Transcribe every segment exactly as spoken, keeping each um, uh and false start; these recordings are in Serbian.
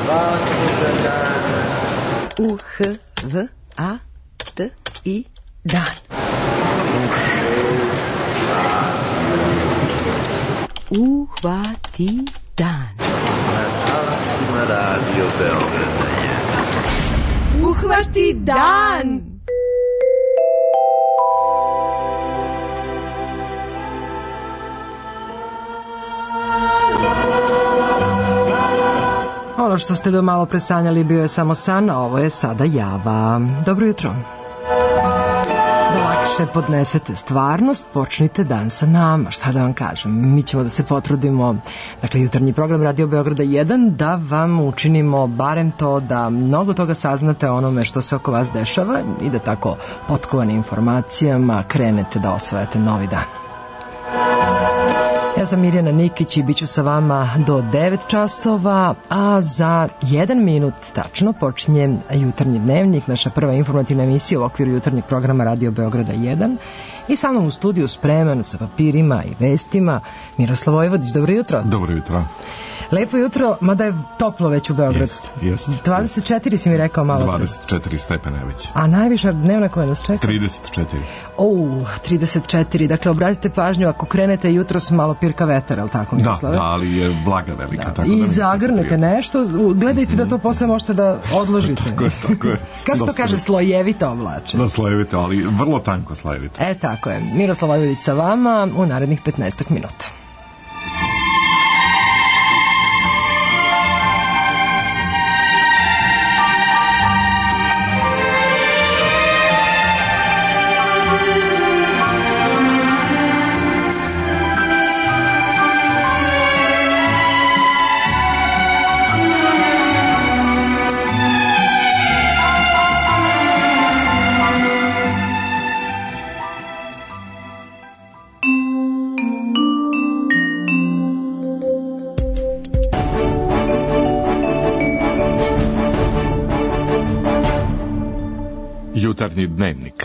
svakoga dana. U H V A T I dan. U šest sati. Uhvati dan. Na talasima Radio Beograda jedan. Uhvati dan. Ono što ste do malo presanjali bio je samo san, a ovo je sada java. Dobro jutro. Da lakše podnesete stvarnost, počnite dan sa nama. Šta da vam kažem? Mi ćemo da se potrudimo, dakle jutarnji program Radio Beograda jedan, da vam učinimo barem to da mnogo toga saznate o onome što se oko vas dešava i da tako potkovani informacijama krenete da osvajate novi dan. Ja sam Mirjana Nikić i bit ću sa vama do devet časova, a za jedan minut tačno počinje jutarnji dnevnik, naša prva informativna emisija u okviru jutarnjeg programa Radio Beograda jedan. I sa mnom u studiju spreman sa papirima i vestima Miroslav Vojvodić. Dobro jutro. Dobro jutro. Lepo jutro, mada je toplo već u Beogradu. Jest, jest. dvadeset četiri si mi rekao malo. dvadeset četiri stepena već. A najviša dnevna koja nas čeka? trideset četiri. O, trideset četiri. Dakle, obratite pažnju, ako krenete jutros malo pirka vetar, je li tako, Miroslave? Da, da, ali je vlaga velika. Da. Tako I da zagrnete nešto, gledajte da to posle možete da odložite. Tako je, tako je. Kako se to kaže, slojevito oblače? Da, slojevito, ali vrlo tanko slojevito. E, tako je. Miroslav Vojvodić sa vama u narednih petnaestak minuta. Jutarnji dnevnik.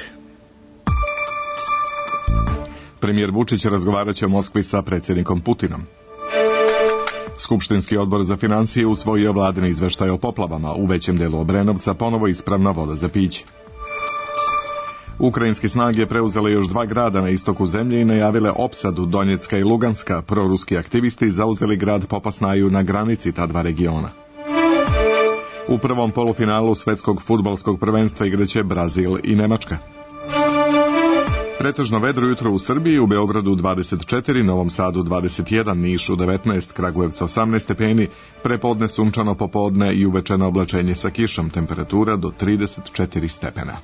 Premijer Vučić razgovarat će o Moskvi sa predsjednikom Putinom. Skupštinski odbor za financije usvojio vladini izveštaj o poplavama. U većem delu Obrenovca ponovo ispravna voda za piće. Ukrajinske snage preuzele još dva grada na istoku zemlje i najavile opsadu Donjecka i Luganska. Proruski aktivisti zauzeli grad Popasnaju na granici ta dva regiona. U prvom polufinalu svetskog fudbalskog prvenstva igraće Brazil i Nemačka. Pretežno vedro jutro u Srbiji, u Beogradu dvadeset četiri, Novom Sadu dvadeset jedan, Nišu devetnaest, Kragujevcu osamnaest stepeni, prepodne sunčano popodne i uvečeno oblačenje sa kišom, temperatura do trideset četiri stepena.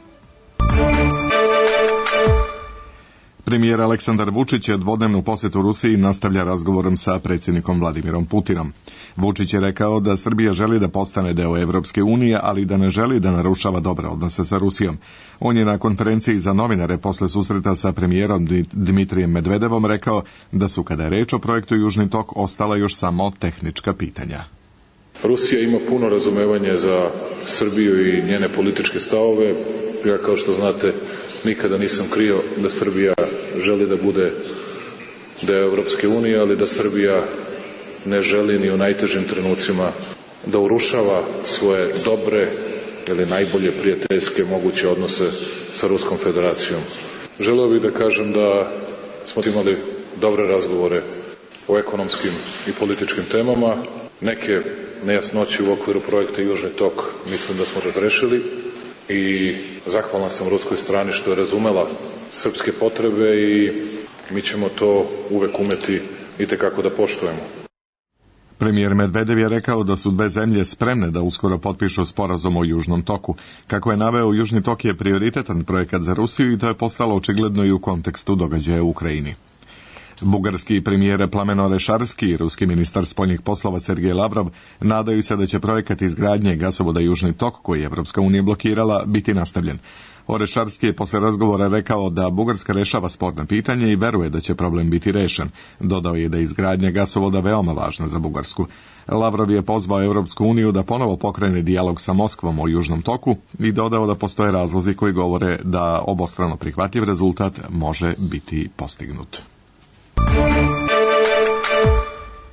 Premijer Aleksandar Vučić je dvodnevnu posjetu Rusiji nastavlja razgovorom sa predsjednikom Vladimirom Putinom. Vučić je rekao da Srbija želi da postane deo Evropske unije, ali da ne želi da narušava dobre odnose sa Rusijom. On je na konferenciji za novinare posle susreta sa premijerom Dmitrijem Medvedevom rekao da su, kada je reč o projektu Južni tok, ostala još samo tehnička pitanja. Rusija ima puno razumevanja za Srbiju i njene političke stavove. Ja, kao što znate, nikada nisam krio da Srbija želi da bude deo Evropske unije, ali da Srbija ne želi ni u najtežim trenucima da urušava svoje dobre ili najbolje prijateljske moguće odnose sa Ruskom federacijom. Želeo bih da kažem da smo imali dobre razgovore o ekonomskim i političkim temama. Neke nejasnoće u okviru projekta Južni tok mislim da smo razrešili i zahvalan sam ruskoj strani što je razumela srpske potrebe i mi ćemo to uvek umeti i tekako da poštujemo. Premijer Medvedev je rekao da su dve zemlje spremne da uskoro potpišu sporazum o Južnom toku. Kako je naveo, Južni tok je prioritetan projekat za Rusiju i to je postalo očigledno i u kontekstu događaja u Ukrajini. Bugarski premijer Plamen Orešarski i ruski ministar spoljnih poslova Sergej Lavrov nadaju se da će projekat izgradnje gasovoda Južni tok, koji je Evropska unija blokirala, biti nastavljen. Orešarski je posle razgovora rekao da Bugarska rešava sporna pitanja i veruje da će problem biti rešen. Dodao je da je izgradnja gasovoda veoma važna za Bugarsku. Lavrov je pozvao Evropsku uniju da ponovo pokrene dijalog sa Moskvom o Južnom toku i dodao da postoje razlozi koji govore da obostrano prihvatljiv rezultat može biti postignut.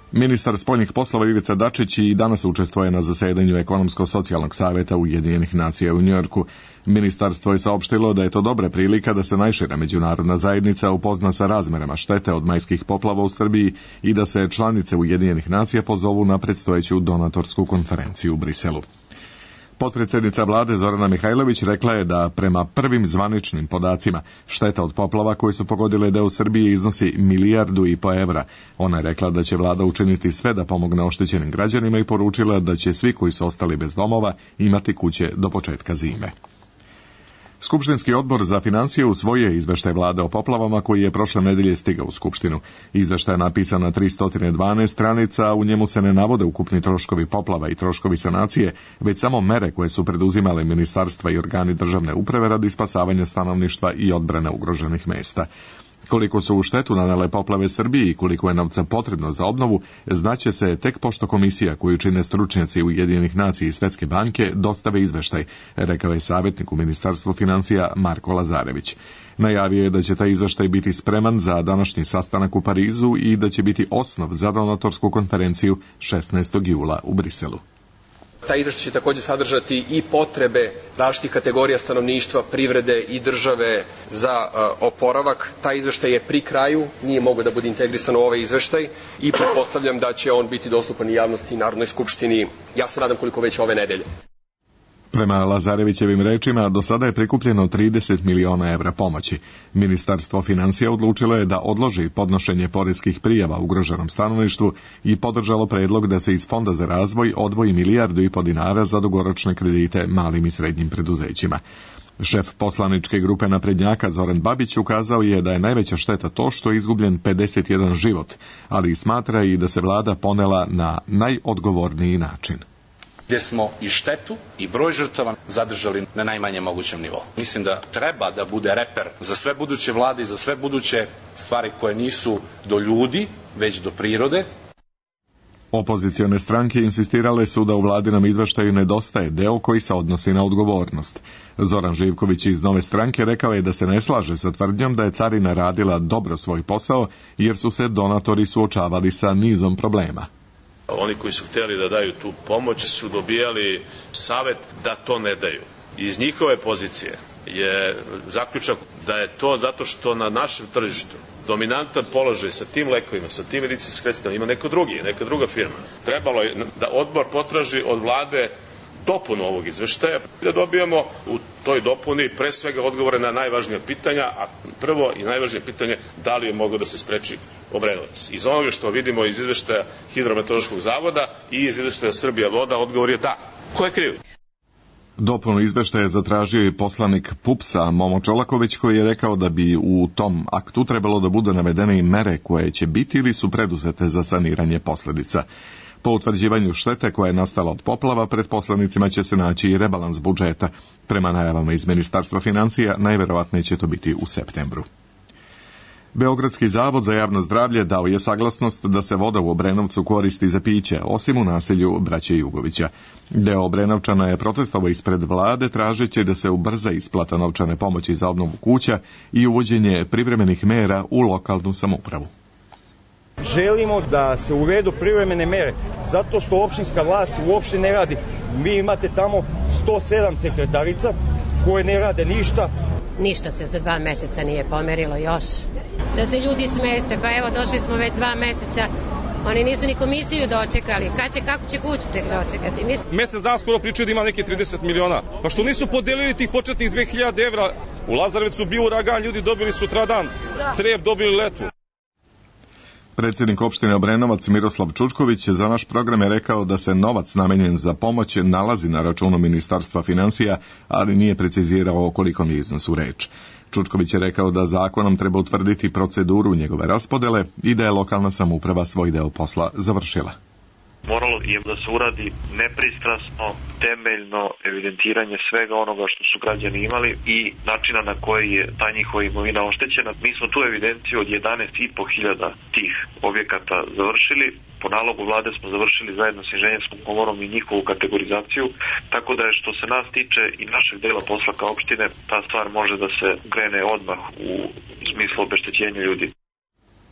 Ministar spoljnih poslova Ivica Dačić i danas učestvuje na zasedanju Ekonomsko-socijalnog savjeta Ujedinjenih nacija u Njujorku. Ministarstvo je saopštilo da je to dobra prilika da se najšira međunarodna zajednica upozna sa razmerama štete od majskih poplava u Srbiji i da se članice Ujedinjenih nacija pozovu na predstojeću donatorsku konferenciju u Briselu. Potpredsjednica vlade Zorana Mihajlović rekla je da prema prvim zvaničnim podacima šteta od poplava koje su pogodile deo Srbije iznosi milijardu i po evra. Ona je rekla da će vlada učiniti sve da pomogne oštećenim građanima i poručila da će svi koji su ostali bez domova imati kuće do početka zime. Skupštinski odbor za financije usvojio je izveštaj vlade o poplavama koji je prošle nedelje stigao u Skupštinu. Izveštaj je napisan na tristo dvanaest stranica, a u njemu se ne navode ukupni troškovi poplava i troškovi sanacije, već samo mere koje su preduzimale ministarstva i organi državne uprave radi spasavanja stanovništva i odbrane ugroženih mesta. Koliko su u štetu nanele poplave Srbiji i koliko je novca potrebno za obnovu, znaće se tek pošto komisija koju čine stručnjaci Ujedinjenih nacija i Svetske banke dostave izveštaj, rekao je savjetnik u Ministarstvu financija Marko Lazarević. Najavio je da će taj izveštaj biti spreman za današnji sastanak u Parizu i da će biti osnov za donatorsku konferenciju šesnaestog jula u Briselu. Taj izveštaj će također sadržati i potrebe različitih kategorija stanovništva, privrede i države za uh, oporavak. Taj izveštaj je pri kraju, nije mogao da bude integrisan u ovaj izveštaj i pretpostavljam da će on biti dostupan i javnosti i Narodnoj skupštini. Ja se nadam koliko već ove nedelje. Prema Lazarevićevim rečima, do sada je prikupljeno trideset miliona evra pomoći. Ministarstvo financija odlučilo je da odloži podnošenje poreskih prijava ugroženom stanovništvu i podržalo predlog da se iz Fonda za razvoj odvoji milijardu i po dinara za dugoročne kredite malim i srednjim preduzećima. Šef poslaničke grupe naprednjaka Zoran Babić ukazao je da je najveća šteta to što je izgubljen pedeset jedan život, ali smatra i da se vlada ponela na najodgovorniji način, gdje smo i štetu i broj žrtava zadržali na najmanje mogućem nivou. Mislim da treba da bude reper za sve buduće vlade i za sve buduće stvari koje nisu do ljudi, već do prirode. Opozicione stranke insistirale su da u vladinom izveštaju nedostaje deo koji se odnosi na odgovornost. Zoran Živković iz Nove stranke rekao je da se ne slaže sa tvrdnjom da je carina radila dobro svoj posao jer su se donatori suočavali sa nizom problema. Oni koji su htjeli da daju tu pomoć su dobijali savet da to ne daju. Iz njihove pozicije je zaključak da je to zato što na našem tržištu dominantan položaj sa tim lekovima, sa tim medicinskim sredstvima ima neko drugi, neka druga firma. Trebalo je da odbor potraži od vlade dopunu ovog izveštaja, da dobijemo u toj dopuni pre svega odgovore na najvažnija pitanja, a prvo i najvažnije pitanje da li je moglo da se spreči Obrenovac. Iz onoga što vidimo iz izveštaja Hidrometeorološkog zavoda i iz izveštaja Srbija voda, odgovor je da. Ko je kriv? Dopunu izveštaja zatražio je poslanik PUPS-a Momo Čolaković koji je rekao da bi u tom aktu trebalo da bude navedene i mere koje će biti ili su preduzete za saniranje posljedica. Po utvrđivanju štete koja je nastala od poplava, pred poslanicima će se naći i rebalans budžeta. Prema najavama iz Ministarstva financija, najverovatnije će to biti u septembru. Beogradski zavod za javno zdravlje dao je saglasnost da se voda u Obrenovcu koristi za piće, osim u naselju braće Jugovića. Deo Obrenovčana je protestovao ispred vlade tražeći da se ubrza isplata novčane pomoći za obnovu kuća i uvođenje privremenih mera u lokalnu samoupravu. Želimo da se uvedu privremene mere, zato što opštinska vlast uopšte ne radi. Vi imate tamo sto sedam sekretarica koje ne rade ništa. Ništa se za dva meseca nije pomerilo još. Da se ljudi smeste, pa evo došli smo već dva meseca, oni nisu ni komisiju dočekali. Kad će, kako će kuću tek dočekati? Mislim... Mesec dan skoro pričaju da ima neke trideset miliona. Pa što nisu podelili tih početnih dve hiljade evra? U Lazarevcu bio uragan, ljudi dobili sutradan, Crep dobili letu. Predsjednik opštine Obrenovac Miroslav Čučković za naš program je rekao da se novac namenjen za pomoć nalazi na računu Ministarstva financija, ali nije precizirao o kolikom je iznosu reč. Čučković je rekao da zakonom treba utvrditi proceduru njegove raspodele i da je lokalna samouprava svoj deo posla završila. Moralo je da se uradi nepristrasno, temeljno evidentiranje svega onoga što su građani imali i načina na koji je ta njihova imovina oštećena. Mi smo tu evidenciju od jedanaest i po hiljada tih objekata završili. Po nalogu vlade smo završili zajedno s inženjerskom komorom i njihovu kategorizaciju, tako da je što se nas tiče i našeg dela posla kao opštine, ta stvar može da se krene odmah u smislu obeštećenja ljudi.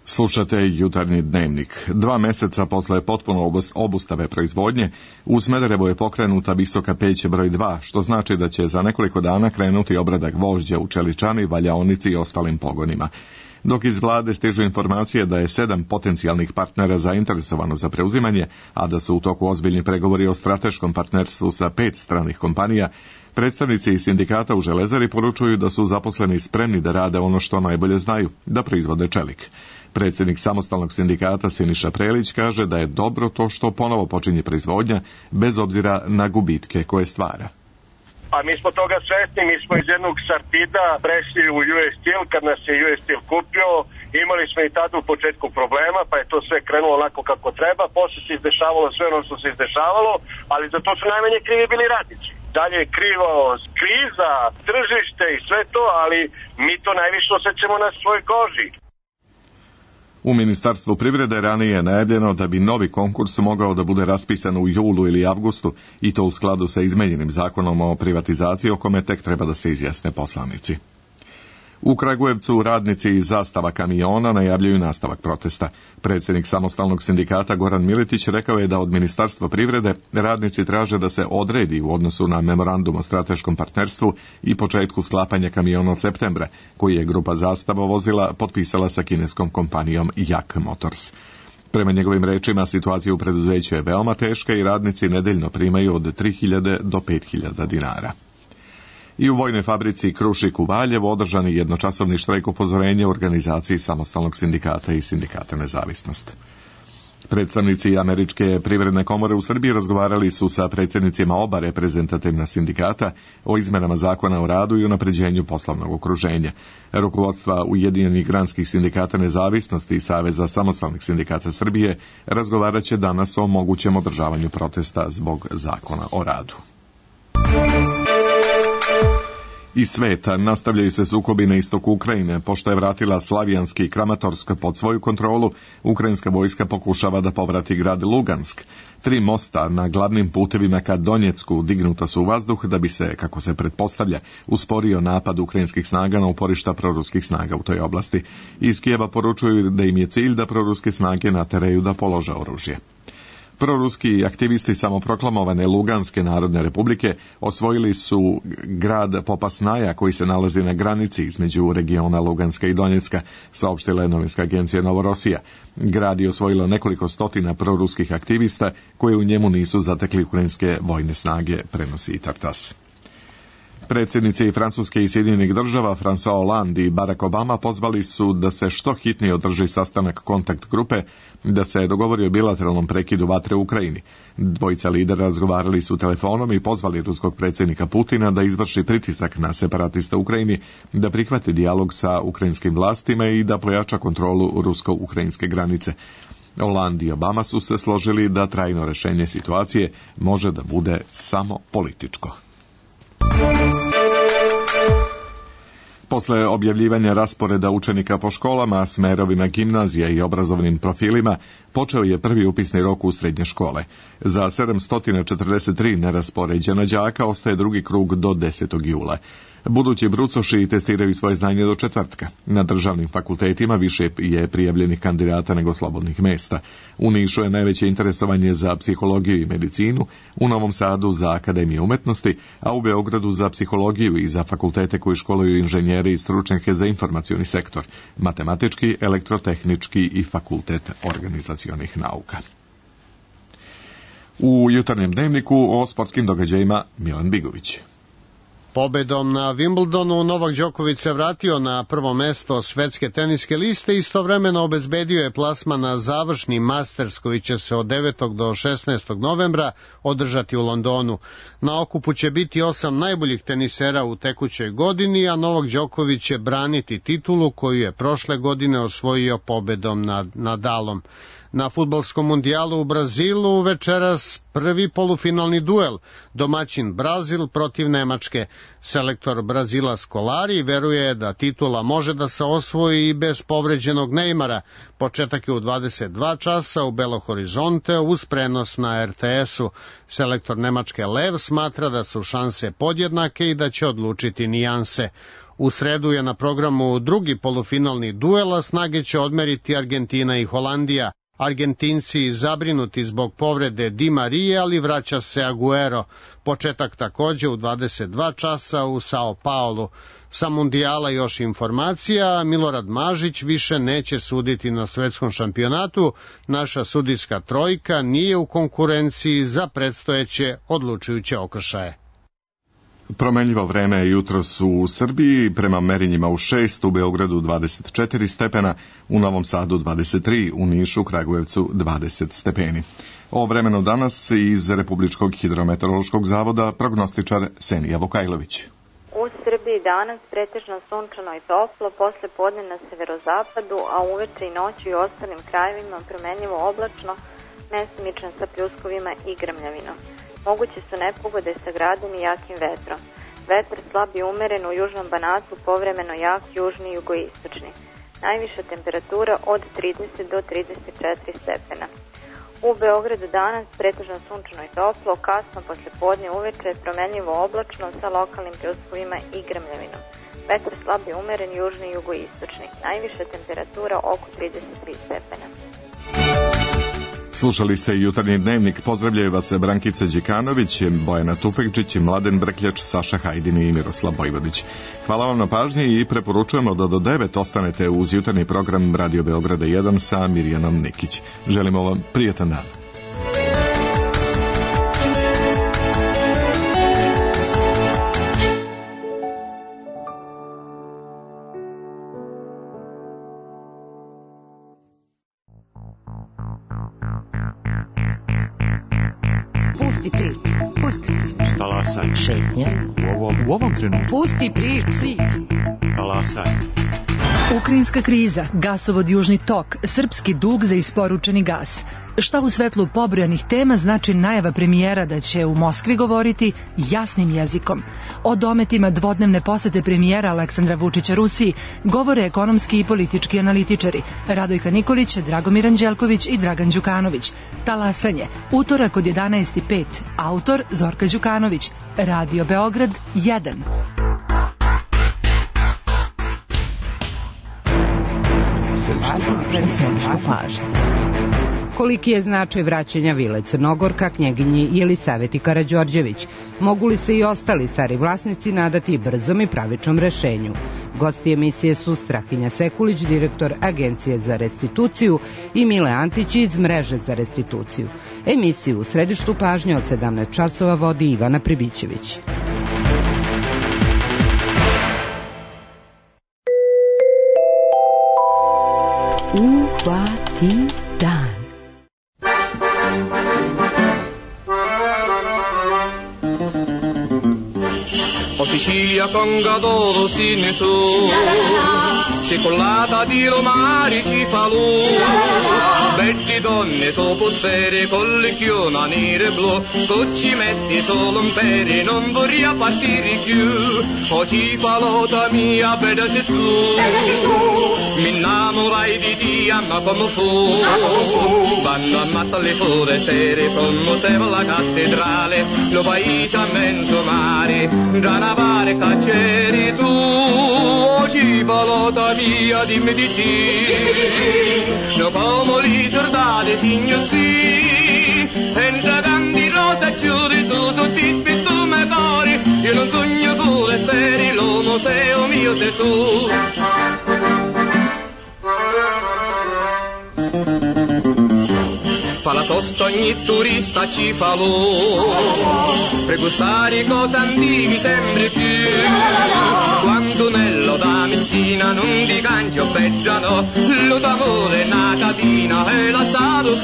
Slušate Jutarnji dnevnik. Dva meseca posle potpuno obustave proizvodnje, u Smederevu je pokrenuta visoka peć broj dva, što znači da će za nekoliko dana krenuti obradak vožđa u čeličani, valjaonici i ostalim pogonima. Dok iz vlade stižu informacije da je sedam potencijalnih partnera zainteresovano za preuzimanje, a da su u toku ozbiljni pregovori o strateškom partnerstvu sa pet stranih kompanija, predstavnici iz sindikata u Železari poručuju da su zaposleni spremni da rade ono što najbolje znaju, da proizvode čelik. Predsjednik samostalnog sindikata Siniša Prelić kaže da je dobro to što ponovo počinje proizvodnja, bez obzira na gubitke koje stvara. A mi smo toga svesni, mi smo iz jednog Sartida prešli u U S Steel, kad nas je U S Steel kupio, imali smo i tada u početku problema, pa je to sve krenulo onako kako treba, posle se izdešavalo sve ono što se izdešavalo, ali za to su najmanje krivi bili radnici. Dalje je krivo kriza, tržište i sve to, ali mi to najviše osjećamo na svojoj koži. U Ministarstvu privrede ranije je najavljeno da bi novi konkurs mogao da bude raspisan u julu ili avgustu, i to u skladu sa izmenjenim zakonom o privatizaciji, o kome tek treba da se izjasne poslanici. U Kragujevcu radnici iz Zastava kamiona najavljuju nastavak protesta. Predsjednik samostalnog sindikata Goran Miletić rekao je da od Ministarstva privrede radnici traže da se odredi u odnosu na memorandum o strateškom partnerstvu i početku sklapanja kamiona od septembra, koji je grupa Zastava vozila potpisala sa kineskom kompanijom Jak Motors. Prema njegovim rečima, situacija u preduzeću je veoma teška i radnici nedeljno primaju od tri hiljade do pet hiljada dinara. I u vojnoj fabrici Krušik u Valjevu održan je jednočasovni štrajk upozorenja u organizaciji samostalnog sindikata i sindikata Nezavisnost. Predstavnici Američke privredne komore u Srbiji razgovarali su sa predsjednicima oba reprezentativna sindikata o izmenama zakona o radu i unapređenju poslovnog okruženja. Rukovodstva Ujedinjenih granskih sindikata Nezavisnosti i Saveza samostalnih sindikata Srbije razgovarat će danas o mogućem održavanju protesta zbog zakona o radu. Iz sveta nastavljaju se sukobi na istoku Ukrajine. Pošto je vratila Slavijanski i Kramatorsk pod svoju kontrolu, ukrajinska vojska pokušava da povrati grad Lugansk. Tri mosta na glavnim putevima ka Donjecku dignuta su u vazduh da bi se, kako se pretpostavlja, usporio napad ukrajinskih snaga na uporišta proruskih snaga u toj oblasti. Iz Kijeva poručuju da im je cilj da proruske snage nateraju da polože oružje. Proruski aktivisti samoproklamovane Luganske narodne republike osvojili su grad Popasnaja, koji se nalazi na granici između regiona Luganska i Donjecka, saopštila je novinska agencija Novorosija. Grad je osvojilo nekoliko stotina proruskih aktivista koji u njemu nisu zatekli ukrajinske vojne snage, prenosi i Tartas. Predsjednici Francuske i Sjedinjenih država François Hollande i Barack Obama pozvali su da se što hitnije održi sastanak kontakt grupe, da se dogovori o bilateralnom prekidu vatre u Ukrajini. Dvojica lidera razgovarali su telefonom i pozvali ruskog predsjednika Putina da izvrši pritisak na separatiste u Ukrajini, da prihvati dijalog sa ukrajinskim vlastima i da pojača kontrolu rusko-ukrajinske granice. Hollande i Obama su se složili da trajno rešenje situacije može da bude samo političko. Posle objavljivanja rasporeda učenika po školama, smerovima gimnazija i obrazovnim profilima, počeo je prvi upisni rok u srednje škole. Za sedamsto četrdeset tri neraspoređena đaka ostaje drugi krug do desetog jula. Budući brucoši testiraju svoje znanje do četvrtka. Na državnim fakultetima više je prijavljenih kandidata nego slobodnih mesta. U Nišu je najveće interesovanje za psihologiju i medicinu, u Novom Sadu za Akademiju umetnosti, a u Beogradu za psihologiju i za fakultete koji školuju inženjere i stručnjake za informacioni sektor, matematički, elektrotehnički i fakultet organizacionih nauka. U jutarnjem dnevniku o sportskim događajima Milan Bigović. Pobedom na Wimbledonu Novak Đoković se vratio na prvo mesto svetske teniske liste i istovremeno obezbedio je plasman na završni Masters koji će se od devetog do šesnaestog novembra održati u Londonu. Na okupu će biti osam najboljih tenisera u tekućoj godini, a Novak Đoković će braniti titulu koju je prošle godine osvojio pobedom nad Nadalom. Na fudbalskom mundijalu u Brazilu večeras prvi polufinalni duel, domaćin Brazil protiv Nemačke. Selektor Brazila Scolari veruje da titula može da se osvoji i bez povređenog Neymara. Početak je u dvadeset dva časa u Belo Horizonte uz prenos na er te esu. Selektor Nemačke Lev smatra da su šanse podjednake i da će odlučiti nijanse. U sredu je na programu drugi polufinalni duel, a snage će odmeriti Argentina i Holandija. Argentinci zabrinuti zbog povrede Di Marije, ali vraća se Aguero. Početak takođe u dvadeset dva časa u Sao Paulu. Sa mundijala još informacija, Milorad Mažić više neće suditi na svetskom šampionatu. Naša sudijska trojka nije u konkurenciji za predstojeće odlučujuće okršaje. Promenljivo vreme je jutros u Srbiji, prema merinjima u šest, u Beogradu dvadeset četiri stepena, u Novom Sadu dvadeset tri, u Nišu, Kragujevcu dvadeset stepeni. O vremenu danas iz Republičkog hidrometeorološkog zavoda prognostičar Senija Vukajlović. U Srbiji danas pretežno sunčano i toplo, posle podne na severozapadu, a uveče i noću i ostalim krajevima promenljivo oblačno, mesimično sa pljuskovima i grmljavinom. Moguće su nepogode sa gradom i jakim vetrom. Vetar slab i umeren u južnom Banatu, povremeno jak južni i jugoistočni. Najviša temperatura od trideset do trideset četiri stepena. U Beogradu danas pretežno sunčano i toplo, kasno posle podne uveče promenljivo oblačno sa lokalnim pljuskovima i grmljavinom. Vetar slab i umeren južni i jugoistočni. Najviša temperatura oko trideset tri stepena. Slušali ste Jutarnji dnevnik. Pozdravljaju vas Brankica Đikanović, Bojana Tufekčić, Mladen Brkljač, Saša Hajdin i Miroslav Bojvodić. Hvala vam na pažnji i preporučujemo da do devet ostanete uz jutarnji program Radio Beograda jedan sa Mirjanom Nikić. Želimo vam prijetan dan. Pusti priču. Pusti priču. Talasaj. Šetnja. U ovom, u ovom trenutku. Pusti priču. Talasaj. Ukrajinska kriza, gasovod Južni tok, srpski dug za isporučeni gas. Šta u svetlu pobrojanih tema znači najava premijera da će u Moskvi govoriti jasnim jezikom? O dometima dvodnevne posete premijera Aleksandra Vučića Rusiji govore ekonomski i politički analitičari Radojka Nikolić, Dragomir Anđelković i Dragan Đukanović. Talasanje, utorak od jedanaest i pet, autor Zorka Đukanović, Radio Beograd jedan. Koliki je značaj vraćanja vile Crnogorka knjeginji Jelisaveti Karađorđević? Mogu li se i ostali stari vlasnici nadati brzom i pravičnom rešenju? Gosti emisije su Strahinja Sekulić, direktor Agencije za restituciju, i Mile Antić iz Mreže za restituciju. Emisiju u središtu pažnje od sedamnaest časova vodi Ivana Pribićević. Uvati dan. Sicilia con Gadoro sinne tu, cicollata di romari ci fa lu, belli donne topo sere con l'occhiona nere blu, tu ci metti solo un peri, non vorrei partire più, o ci fa l'ota mia bella se tu, mi innamorai di Dio ma come fu, quando ammazza le sole sere, come se va la cattedrale, lo paese a mezzo mare, già una pare caccieri tu, ci valota mia, dimmi di sì, no come li soldati signor sì, entra tanti rosa giuri tu soddisfi tu me cori, io non sogno solo esteri, lo museo mio sei tu. Fa la sosta ogni turista ci fa lo, per gustare cosa antichi sempre più, quando nello da Messina non di cancio beggiano, lo d'amore una catina e l'alzato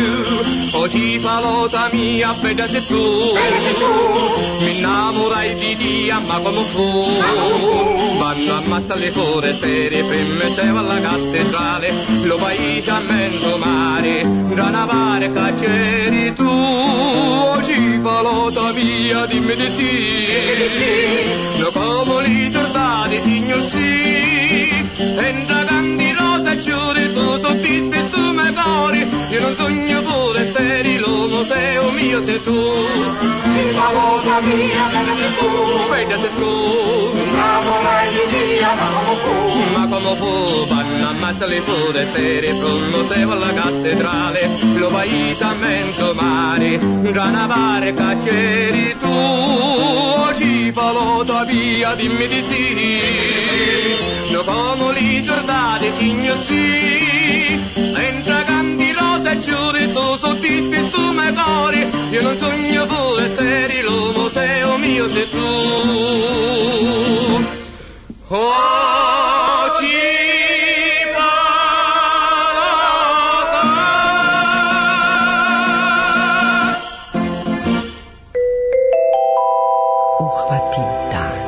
sogno, o ci fa l'ota mia bella se tu, mi innamorai di dia, ma come fu? Vanno a massa le forestiere, prima se va alla cattedrale, lo paese a mezzo mare, da una barca c'eri tu, ci fa l'ota via, dimmi di sì, no come li soldati, signor sì, entra canti rosa e giuri, tu tutti spesso me cori, io non sogno forestieri, lo museo mio sei tu, ci fa l'ota via, me sei tu, vedi sei tu, bravo lei di via, ma come fu, ma come fu, vanno a mazza le forestiere, pronto se va alla cattedrale, lo paese a mezzo mare, da una barca c'eri tu, ci fa l'ota via, dimmi di sì, no come li soldati, signor sì, entra canti rosa e giuri, tu sotti spesso me cori, io non sogno forestieri, lo museo mio sei tu. Oh, ci Uhvati dan.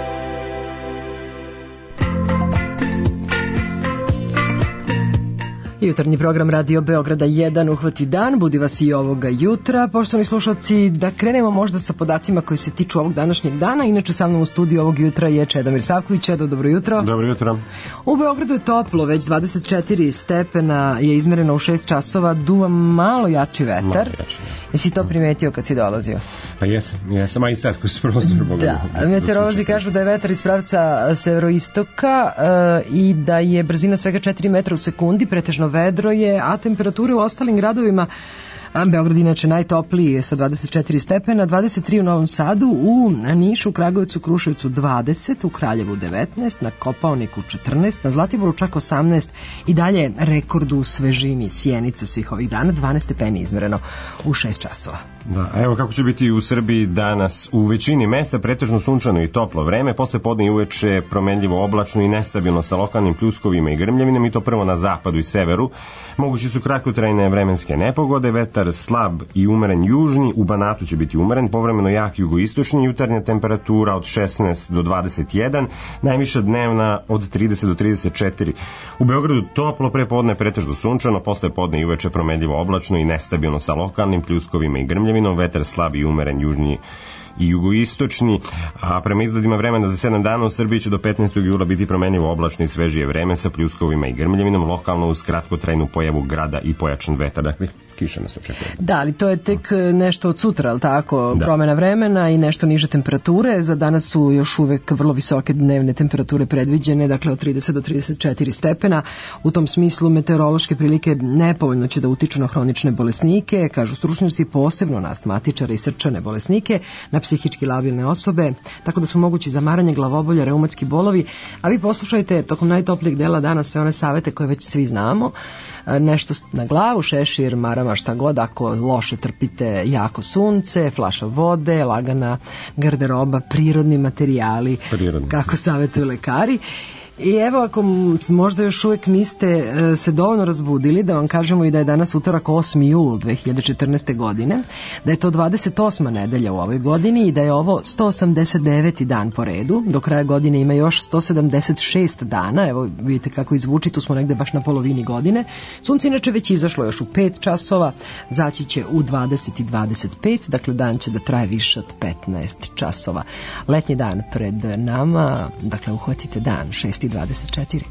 Jutarnji program Radio Beograda jedan Uhvati dan, budi vas i ovoga jutra. Poštovani slušalci, da krenemo možda sa podacima koji se tiču ovog današnjeg dana. Inače sa mnom u studiju ovog jutra je Čedomir Savković. Čedo, dobro jutro. Dobro jutro. U Beogradu je toplo, već dvadeset četiri stepena je izmereno u šest časova, duva malo jači vetar. Malo jači. Jesi to primetio kad si dolazio? Pa jesam, jesam, a i sad koji su prozor. Da, meteorolozi kažu da je vetar iz pravca severoistoka uh, i da je brzina svega četiri metra u sekundi, pretežno vedro je, a temperature u ostalim gradovima, Beograd inače najtopliji sa dvadeset četiri stepena, dvadeset tri u Novom Sadu, u Nišu, Kragujevcu, Kruševcu dvadeset, u Kraljevu devetnaest, na Kopaoniku četrnaest, na Zlatiboru čak osamnaest i dalje rekord u svežini Sjenica svih ovih dana, dvanaest stepeni izmereno u šest časova. Da, a evo kako će biti u Srbiji danas. U većini mesta pretežno sunčano i toplo vreme, posle podne i uveče promenljivo oblačno i nestabilno sa lokalnim pljuskovima i grmljavinama, i to prvo na zapadu i severu. Mogući su kratkotrajne vremenske nepogode, vetar slab i umeren južni, u Banatu će biti umeren, povremeno jak jugoistočni, jutarnja temperatura od šesnaest do dvadeset jedan, najviša dnevna od trideset do trideset četiri. U Beogradu toplo, pre podne pretežno sunčano, posle podne i uveče promenljivo oblačno i nestabilno sa lokalnim pljuskovima i grmljavinom, vetar slab i umeren južni i jugoistočni, a prema izgledima vremena za sedam dana u Srbiji će do petnaestog jula biti promenljivo oblačno i svežije vreme sa pljuskovima i grmljavinom, lokalno uz kratkotrajnu pojavu grada i pojačan vetar. Dakle, kiša nas očekuje. Da, ali to je tek nešto od sutra, ali tako, da. Promena vremena i nešto niže temperature. Za danas su još uvek vrlo visoke dnevne temperature predviđene, dakle od trideset do trideset četiri stepena. U tom smislu meteorološke prilike nepovoljno će da utiču na hronične bolesnike, kažu stručnjaci, posebno na astmatičare i srčane bolesnike, na psihički labilne osobe, tako da su mogući zamaranje glavobolja, reumatski bolovi. A vi poslušajte tokom najtoplijeg dela dana sve one savete koje već svi znamo. Nešto na glavu, šešir, marama, šta god, ako loše trpite jako sunce, flaša vode, lagana garderoba, prirodni materijali, Prirodni. kako savetuju lekari. I evo, ako možda još uvijek niste se dovoljno razbudili, da vam kažemo i da je danas utorak osmi jul dve hiljade četrnaeste. godine, da je to dvadeset osma nedelja u ovoj godini i da je ovo sto osamdeset deveti dan po redu. Do kraja godine ima još sto sedamdeset šest dana, evo vidite kako izvuči, tu smo negde baš na polovini godine. Sunce inače već izašlo još u pet časova, zaći će u dvadeset i dvadeset pet, dakle dan će da traje više od petnaest časova. Letnji dan pred nama, dakle uhvatite dan, šest i dvadeset četiri.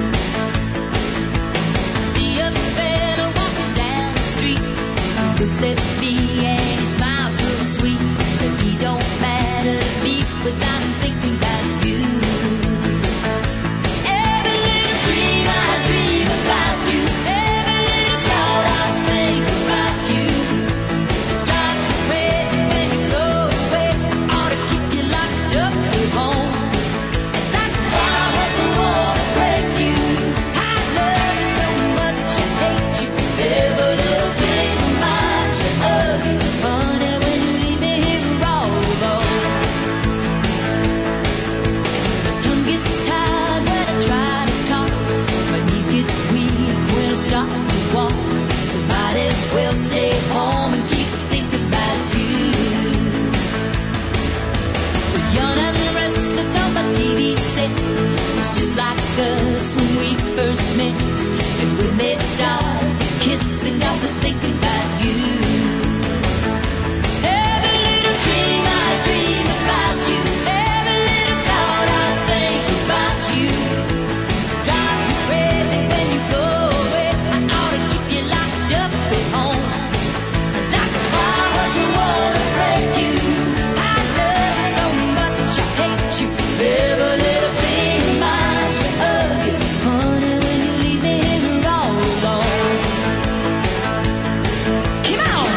Looks at like us when we first met. And when they start to kiss, and got to thinking about you. Every little dream I dream about you. Every little thought I think about you. Drives me crazy when you go away. I ought to keep you locked up at home. Like a virus, I wanna break you. I love you so much, I hate you. Every little thing reminds me of you. Honey, when you leave me here all alone. Come on!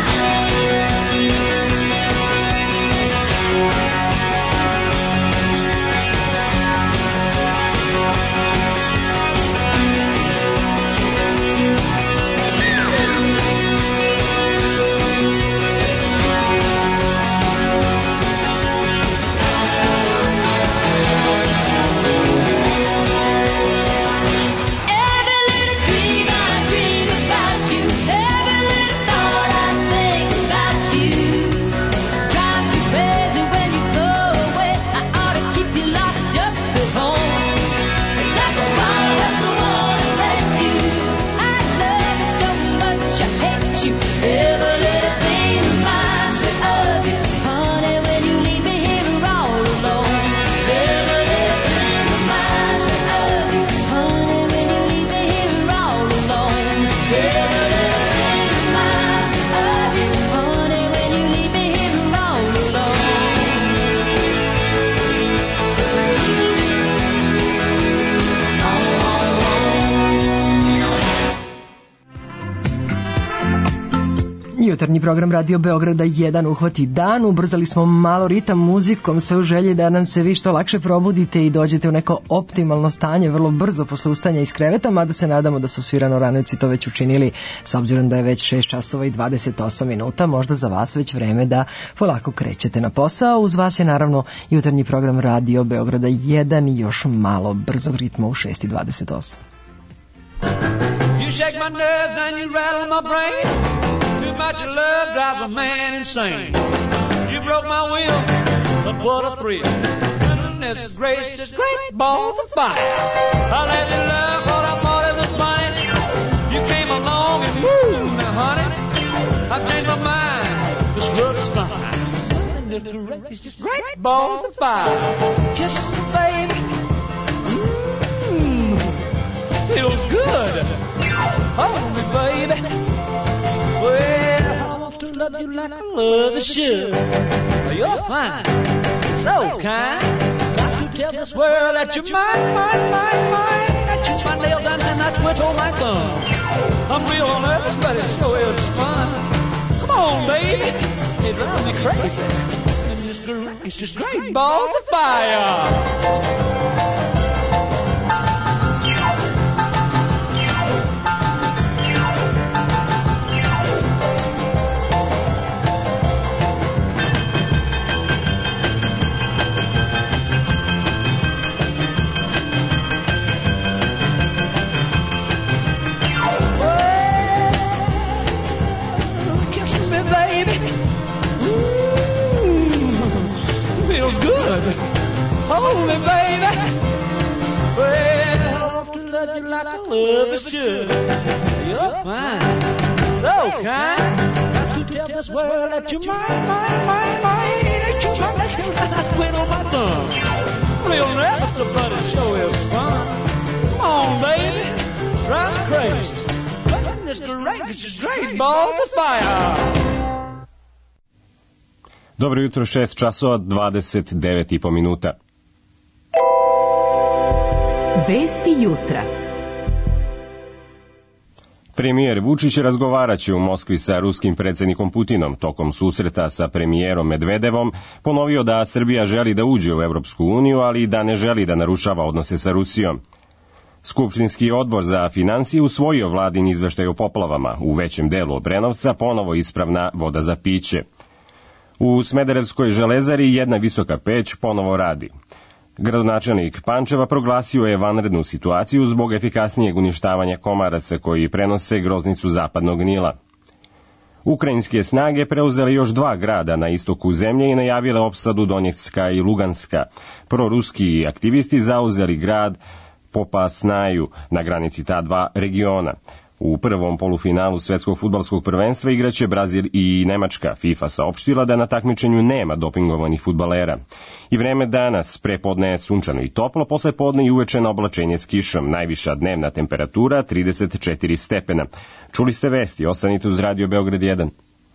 Every little dream I dream about you. Every little thought I think about you. Drives me crazy when you go away. I ought to keep you locked up at home. Like a virus, I wanna break you. I love you so much, I hate you. Every little thing reminds me of you. Honey, when you leave me here all alone. Every little thing reminds me of you. Honey, when you leave me here all alone. Every little thing reminds me of you. Honey, when you leave me here all alone. Jutarnji program Radio Beograda jedan uhvati dan. Ubrzali smo malo ritam muzikom sve u želji da nam se vi što lakše probudite i dođete u neko optimalno stanje vrlo brzo posle ustania iz kreveta, mada se nadamo da su svi ranoranioci to već učinili, s obzirom da je već šest časova i dvadeset osam minuta, možda za vas već vreme da polako krećete na posao. Uz vas je naravno jutarnji program Radio Beograda jedan i još malo brzog ritma u šest i dvadeset osam. You shake my nerves and you rattle my brain. Too much of love drives a man insane. You broke my will, but what a thrill. Goodness gracious, great balls of fire. I let you love what I thought it was funny. You came along and woo, now honey, I've changed my mind. This love is fine. Goodness gracious, great balls of fire. Kisses, baby. Mmm, feels good. Hold me, baby. Well, I want to love you like I love you should. You're fine, so kind. Got to tell this world that you're mine, mine, mine, mine. I choose my nails down and I twiddle my thumb. I'm real nervous, but it sure is fun. Come on, baby, it drives me crazy. And this girl is just great balls of fire. Hold me, baby. Well, I want to love you like I love you should. You're fine, so kind. Got to tell this world that you're mine, mine, mine, mine. Ain't you my nails and I twiddle my thumb. Real nervous, but it sure is fun. Come on, baby, drive me crazy. Goodness gracious, great balls of fire. Dobro jutro, šest časova, dvadeset devet i po minuta. Vesti jutra. Premijer Vučić razgovaraće u Moskvi sa ruskim predsjednikom Putinom. Tokom susreta sa premijerom Medvedevom ponovio da Srbija želi da uđe u Evropsku uniju, ali da ne želi da narušava odnose sa Rusijom. Skupštinski odbor za finansije usvojio vladin izveštaj o poplavama. U većem delu Obrenovca ponovo ispravna voda za piće. U Smederevskoj železari jedna visoka peć ponovo radi. Gradonačelnik Pančeva proglasio je vanrednu situaciju zbog efikasnijeg uništavanja komaraca koji prenose groznicu zapadnog Nila. Ukrajinske snage preuzele još dva grada na istoku zemlje i najavile opsadu Donjecka i Luganska. Proruski aktivisti zauzeli grad Popasnaju na granici ta dva regiona. U prvom polufinalu svetskog fudbalskog prvenstva igraće Brazil i Nemačka. FIFA saopštila da na takmičenju nema dopingovanih fudbalera. I vreme danas, prepodne je sunčano i toplo, posle podne i uveče na oblačenje s kišom. Najviša dnevna temperatura trideset četiri stepena. Čuli ste vesti, ostanite uz Radio Beograd jedan.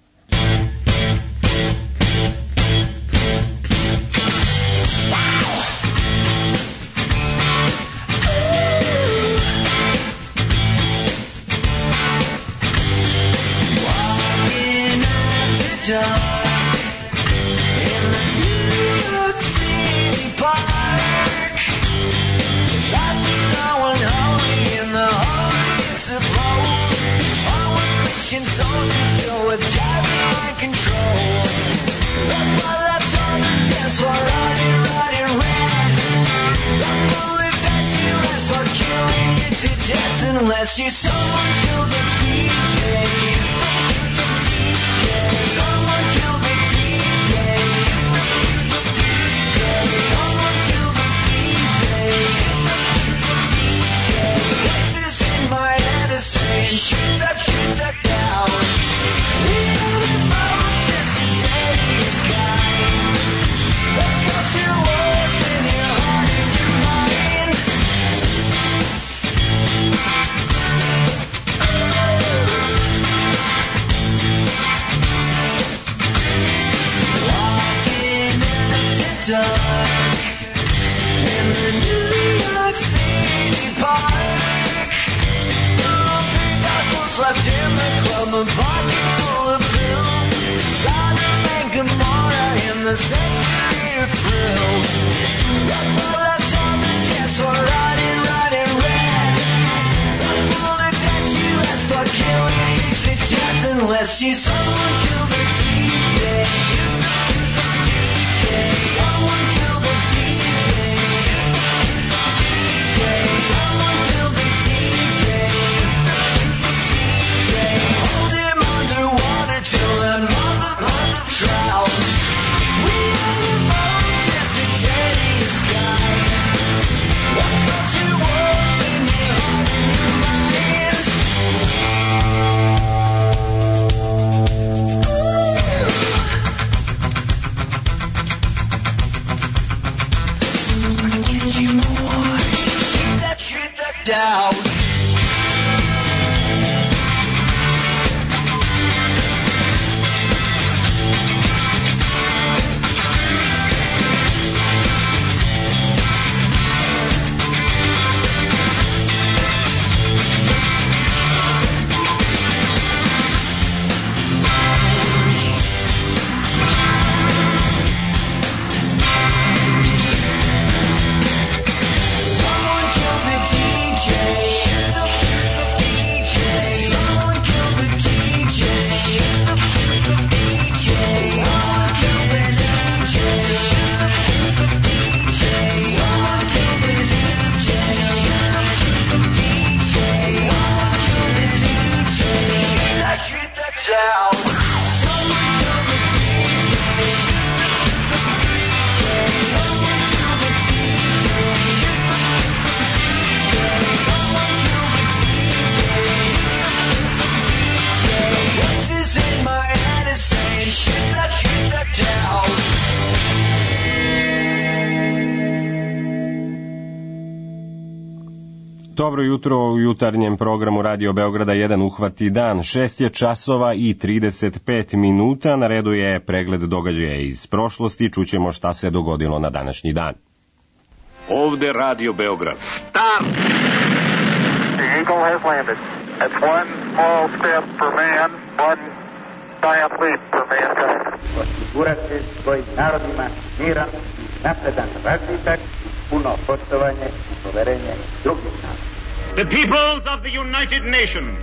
Unless you someone kill the D J, the D J, someone kill the D J, the D J, someone kill the D J, the D J. Voices in my head are saying, shoot that, shoot that down. We know the mountains just a dirty sky. Let's got your words in your heart and your mind. Dark in the New York City park. No pink apples left in the club, a pocket full of pills. Sodom and Gomorrah in the century of thrills. That ball left on the dance floor, riding, riding red. The bullet that you asked for killing you to death unless you someone kill the D J. Someone kill the D J. D J. Someone kill the D J. D J. Hold him underwater till that mother, mother drowns. We are the bones, yes, the dirty sky. What got your words in your heart and your mind? Down. Dobro jutro u jutarnjem programu Radio Beograda jedan uhvati dan. Šest je časova i trideset pet minuta. Na redu je pregled događaja iz prošlosti. Čućemo šta se dogodilo na današnji dan. Ovde Radio Beograd. Stop! The Eagle has landed. That's one small step for man, one giant leap for mankind. Osigurati svojim narodima miran, napredan razvitak, puno poštovanje i poverenje drugih naroda. The peoples of the United Nations,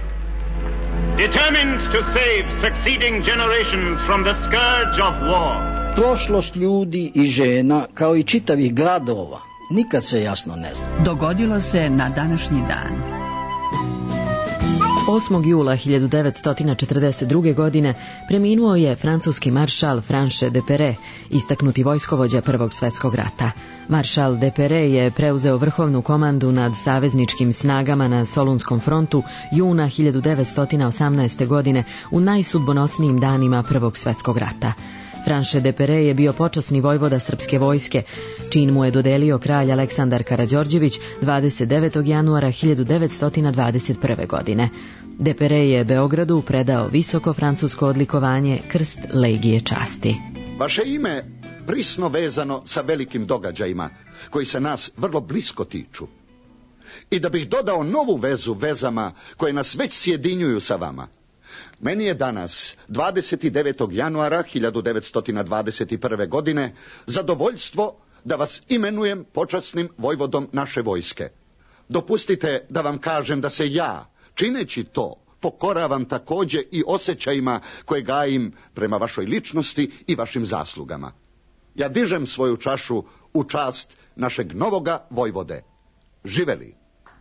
determined to save succeeding generations from the scourge of war. Prošlost ljudi i žena, kao i čitavih gradova, nikad se jasno ne zna. Dogodilo se na današnji dan. osmog jula hiljadu devetsto četrdeset druge. godine preminuo je francuski maršal Franche Depere, istaknuti vojskovođa Prvog svjetskog rata. Maršal Depere je preuzeo vrhovnu komandu nad savezničkim snagama na Solunskom frontu juna hiljadu devetsto osamnaeste. godine u najsudbonosnijim danima Prvog svjetskog rata. Franche Depere je bio počasni vojvoda srpske vojske, čin mu je dodelio kralj Aleksandar Karađorđević dvadeset devetog januara hiljadu devetsto dvadeset prve. godine. Depere je Beogradu predao visoko francusko odlikovanje Krst Legije časti. Vaše ime prisno vezano sa velikim događajima koji se nas vrlo blisko tiču. I da bih dodao novu vezu vezama koje nas već sjedinjuju sa vama, meni je danas, dvadeset devetog januara hiljadu devetsto dvadeset prve. godine, zadovoljstvo da vas imenujem počasnim vojvodom naše vojske. Dopustite da vam kažem da se ja, čineći to, pokoravam također i osjećajima koje gajim prema vašoj ličnosti i vašim zaslugama. Ja dižem svoju čašu u čast našeg novoga vojvode. Živeli!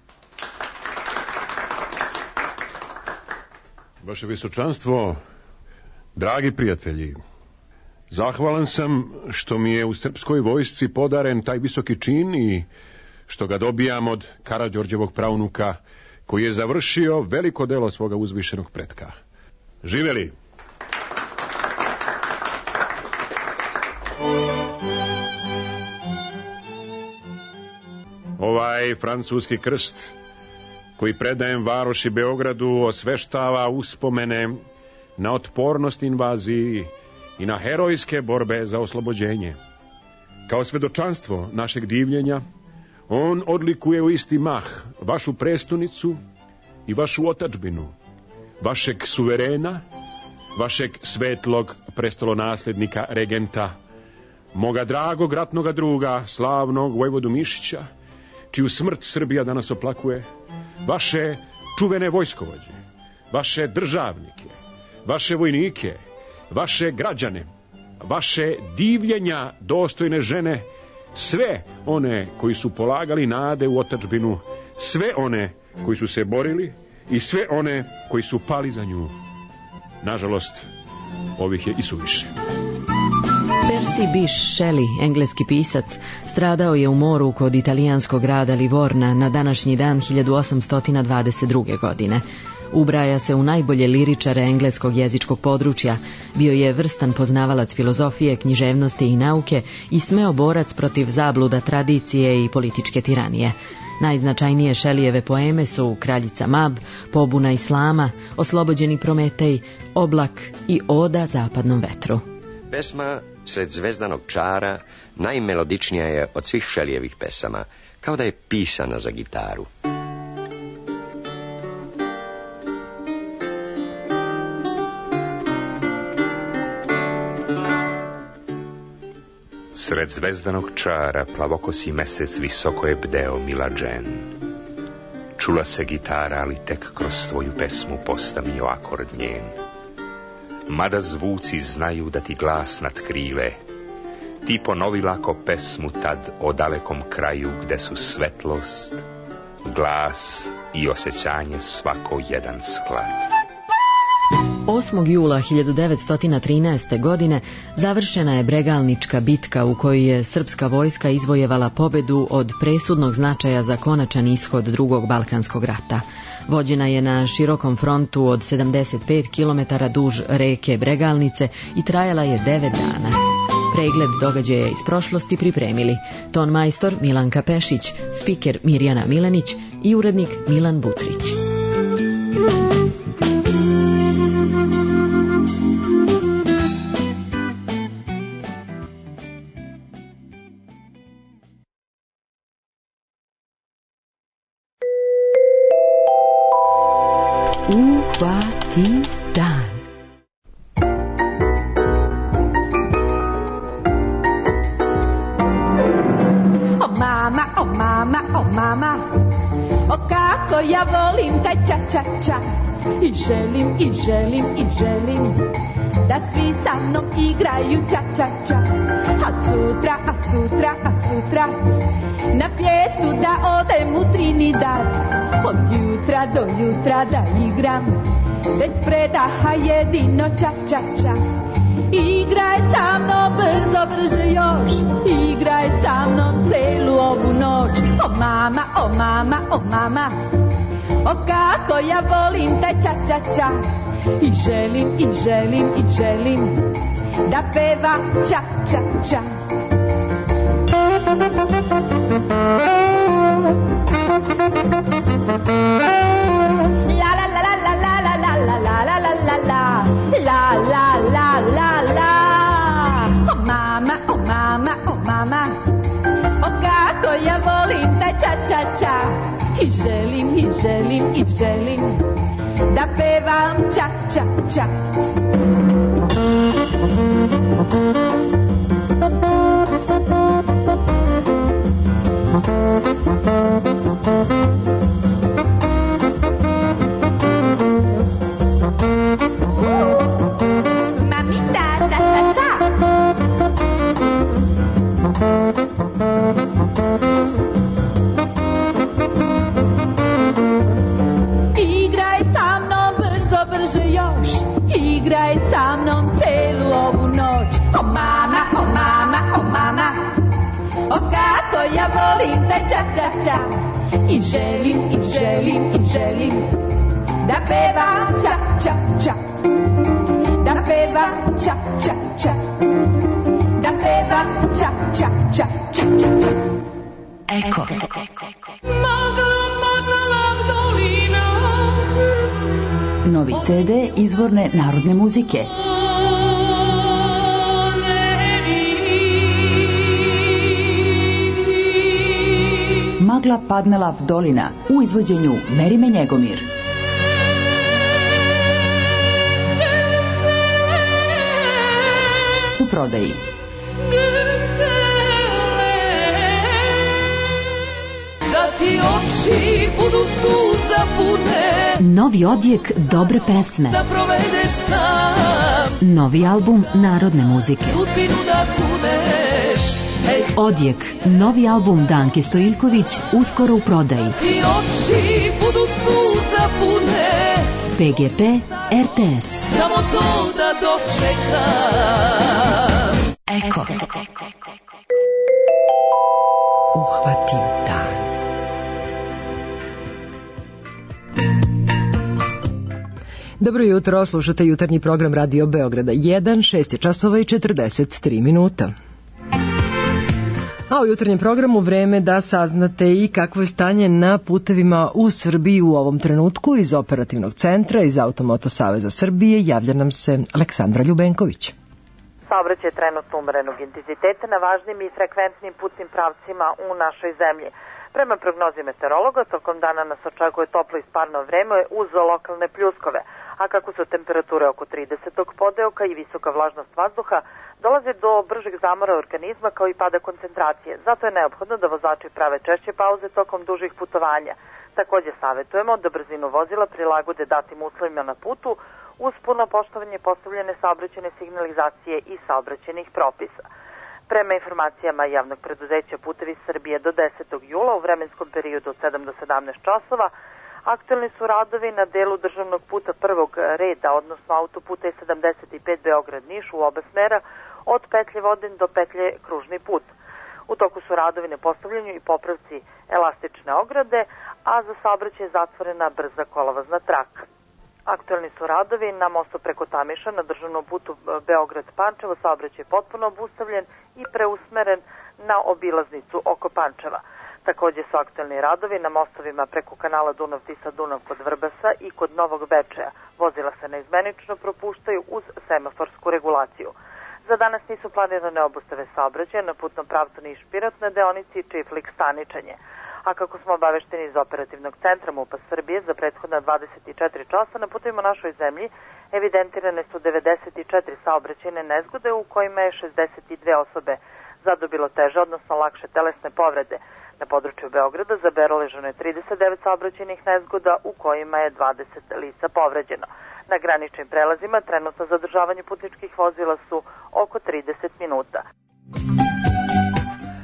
Vaše visočanstvo, dragi prijatelji, zahvalan sam što mi je u srpskoj vojsci podaren taj visoki čin i što ga dobijam od Karađorđevog praunuka, koji je završio veliko delo svoga uzvišenog pretka. Živeli! Ovaj francuski krst koji predajem varoši Beogradu osveštava uspomene na otpornost invaziji i na herojske borbe za oslobođenje. Kao svedočanstvo našeg divljenja, on odlikuje u isti mah vašu prestonicu i vašu otadžbinu, vašeg suverena, vašeg svetlog prestolonaslednika regenta, moga dragog ratnoga druga, slavnog vojvodu Mišića, čiju smrt Srbija danas oplakuje, vaše čuvene vojskovođe, vaše državnike, vaše vojnike, vaše građane, vaše divljenja dostojne žene, sve one koji su polagali nade u otadžbinu, sve one koji su se borili i sve one koji su pali za nju. Nažalost, ovih je i suviše. Percy Bysshe Shelley, engleski pisac, stradao je u moru kod italijanskog grada Livorna na današnji dan hiljadu osamsto dvadeset druge. godine. Ubraja se u najbolje liričare engleskog jezičkog područja, bio je vrstan poznavalac filozofije, književnosti i nauke i smeo borac protiv zabluda tradicije i političke tiranije. Najznačajnije Shelleyjeve poeme su Kraljica Mab, Pobuna Islama, Oslobođeni Prometej, Oblak i Oda zapadnom vetru. Pesma Sred zvezdanog čara najmelodičnija je od svih Shelleyjevih pesama, kao da je pisana za gitaru. Sred zvezdanog čara plavokosi mesec visoko je bdeo, mila džen. Čula se gitara, ali tek kroz tvoju pesmu postamio akord njen. Mada zvuci znaju da ti glas natkrive, ti ponovi lako pesmu tad o dalekom kraju gde su svetlost, glas i osjećanje svako jedan sklad. osmog jula hiljadu devetsto trinaeste. godine završena je Bregalnička bitka u kojoj je srpska vojska izvojevala pobedu od presudnog značaja za konačan ishod drugog Balkanskog rata. Vođena je na širokom frontu od sedamdeset pet kilometara duž reke Bregalnice i trajala je devet dana. Pregled događaja iz prošlosti pripremili ton majstor Milanka Pešić, spiker Mirjana Milenić i urednik Milan Butrić. Uhvati dan. O mama, o mama, o mama, o kako ja volim taj ča ča ča. I želim, i želim, i želim da svi sa mnom igraju ča ča ča. A sutra, a sutra, a sutra na pjesmu da odem u Trinidad. od jutra do jutra da igram, bez predaha jedino ča ča ča. Igraj sa mnom brzo, brže još, igraj sa mnom celu ovu noć. O mama, o mama, o mama, o kako ja volim taj ča ča ča. I želim, i želim, i želim da peva ča ča ča. La la la la la la la la la la la la la la la la la la. O mama, o mama, o mama, o kako ja volim taj ča ča ča. I želim, i želim, i želim da pevam ča ča ča. Mamita ča ča ča. Igraj sa mnom brzo, brže još, igraj sa mnom celu ovu noć. O mama, o mama, o mama, o kako ja volim taj ča ča ča. I želim, i želim, i želim da pevam ča ča ča. Da pevam ča ča ča. Da pevam ča ča ča ča ča ča. Eko. Magla, magla, lavdolina. Novi ce de izvorne narodne muzike. Magla padnela v dolina u izvođenju Merime Njegomir. U prodaji. Da ti oči budu suza pune, Novi odjek dobre pesme. da provedeš sam Novi album narodne muzike. sudbinu da kuneš. Ej, Odjek, novi album Danke Stojiljković, uskoro u prodaji. ti oči budu suza pune, pe ge pe er te es. samo to da dočekam. Eko. Uhvati dan. Dobro jutro, slušate jutarnji program Radio Beograda jedan, šest je časova i četrdeset tri minuta. A u jutarnjem programu vreme da saznate i kakvo je stanje na putevima u Srbiji u ovom trenutku. Iz operativnog centra, iz Automoto Saveza Srbije, javlja nam se Aleksandra Ljubenković. Saobraćaj je trenutno umerenog intenziteta na važnim i frekventnim putnim pravcima u našoj zemlji. Prema prognozi meteorologa, tokom dana nas očekuje toplo i sparno vreme uz lokalne pljuskove, a kako su temperature oko tridesetog podeoka i visoka vlažnost vazduha, dolazi do bržeg zamora organizma kao i pada koncentracije. Zato je neophodno da vozači prave češće pauze tokom dužih putovanja. Takođe savjetujemo da brzinu vozila prilagode datim uslovima na putu uz puno poštovanje postavljene saobraćajne signalizacije i saobraćajnih propisa. Prema informacijama javnog preduzeća Putevi Srbije do desetog jula u vremenskom periodu od sedam do sedamnaest časova aktuelni su radovi na delu državnog puta prvog reda, odnosno autoputa E sedamdeset pet Beograd-Niš u oba smera od petlje Vodin do petlje Kružni put. U toku su radovi na postavljanju i popravci elastične ograde, a za saobraćaj je zatvorena brza kolovozna traka. Aktuelni su radovi na mostu preko Tamiša na državnom putu Beograd-Pančevo, saobraćaj je potpuno obustavljen i preusmeren na obilaznicu oko Pančeva. Takođe su aktuelni radovi na mostovima preko kanala Dunav-Tisa-Dunav kod Vrbasa i kod Novog Bečeja. Vozila se neizmenično propuštaju uz semaforsku regulaciju. Za danas nisu planirane obustave saobraćaja na putnom pravcu Niš-Pirot na deonici Čiflik-Staničanje. A kako smo obavešteni iz operativnog centra MUP-a Srbije, za prethodna dvadeset četiri časa na putovima našoj zemlji evidentirane su devedeset četiri saobraćajne nezgode u kojima je šezdeset dve osobe zadobilo teže, odnosno lakše telesne povrede. Na području Beograda zabeleženo je trideset devet saobraćajnih nezgoda u kojima je dvadeset lica povređeno. Na graničnim prelazima trenutno zadržavanje putničkih vozila su oko trideset minuta.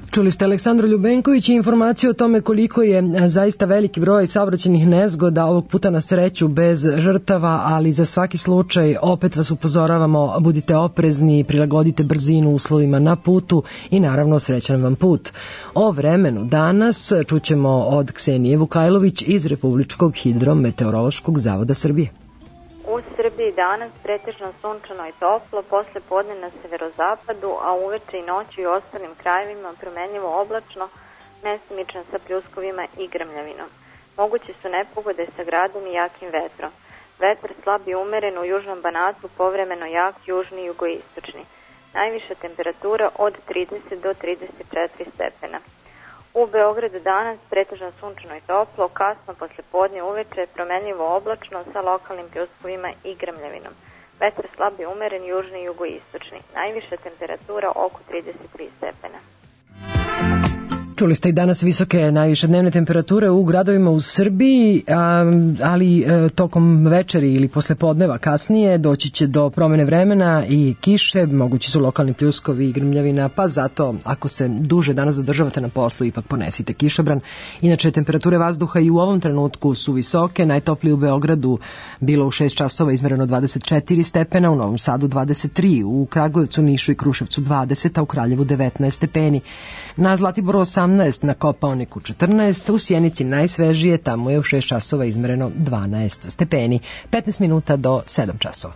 Čuli ste Aleksandra Ljubenković i informaciju o tome koliko je zaista veliki broj saobraćajnih nezgoda, ovog puta na sreću bez žrtava, ali za svaki slučaj opet vas upozoravamo, budite oprezni, prilagodite brzinu uslovima na putu i naravno srećan vam put. O vremenu danas čućemo od Ksenije Vukajlović iz Republičkog hidrometeorološkog zavoda Srbije. U Srbiji danas pretežno sunčano i toplo, posle podne na severozapadu, a uveče i noću i ostalim krajevima promenljivo oblačno, mestimično sa pljuskovima i grmljavinom. Moguće su nepogode sa gradom i jakim vetrom. Vetar slab i umeren u južnom Banatu, povremeno jak južni i jugoistočni. Najviša temperatura od trideset do trideset četiri stepena. U Beogradu danas pretežno sunčano i toplo, kasno posle podne uveče promenljivo oblačno sa lokalnim pljuskovima i grmljavinom. Vetar slab i umeren južni i jugoistočni. Najviša temperatura oko trideset tri stepena. Čuli ste i danas visoke najviše dnevne temperature u gradovima u Srbiji, ali tokom večeri ili posle podneva kasnije doći će do promene vremena i kiše, mogući su lokalni pljuskovi i grmljavina, pa zato ako se duže danas zadržavate na poslu ipak ponesite kišobran. Inače, temperature vazduha i u ovom trenutku su visoke, najtoplije u Beogradu bilo u šest časova izmereno dvadeset četiri stepena, u Novom Sadu dvadeset tri, u Kragujevcu, Nišu i Kruševcu dvadeset, a u Kraljevu devetnaest stepeni. Na Zlatiboru osamnaest, na Kopaoniku četrnaest, u Sjenici najsvežije, tamo je u šest časova izmereno dvanaest stepeni, petnaest minuta do sedam časova.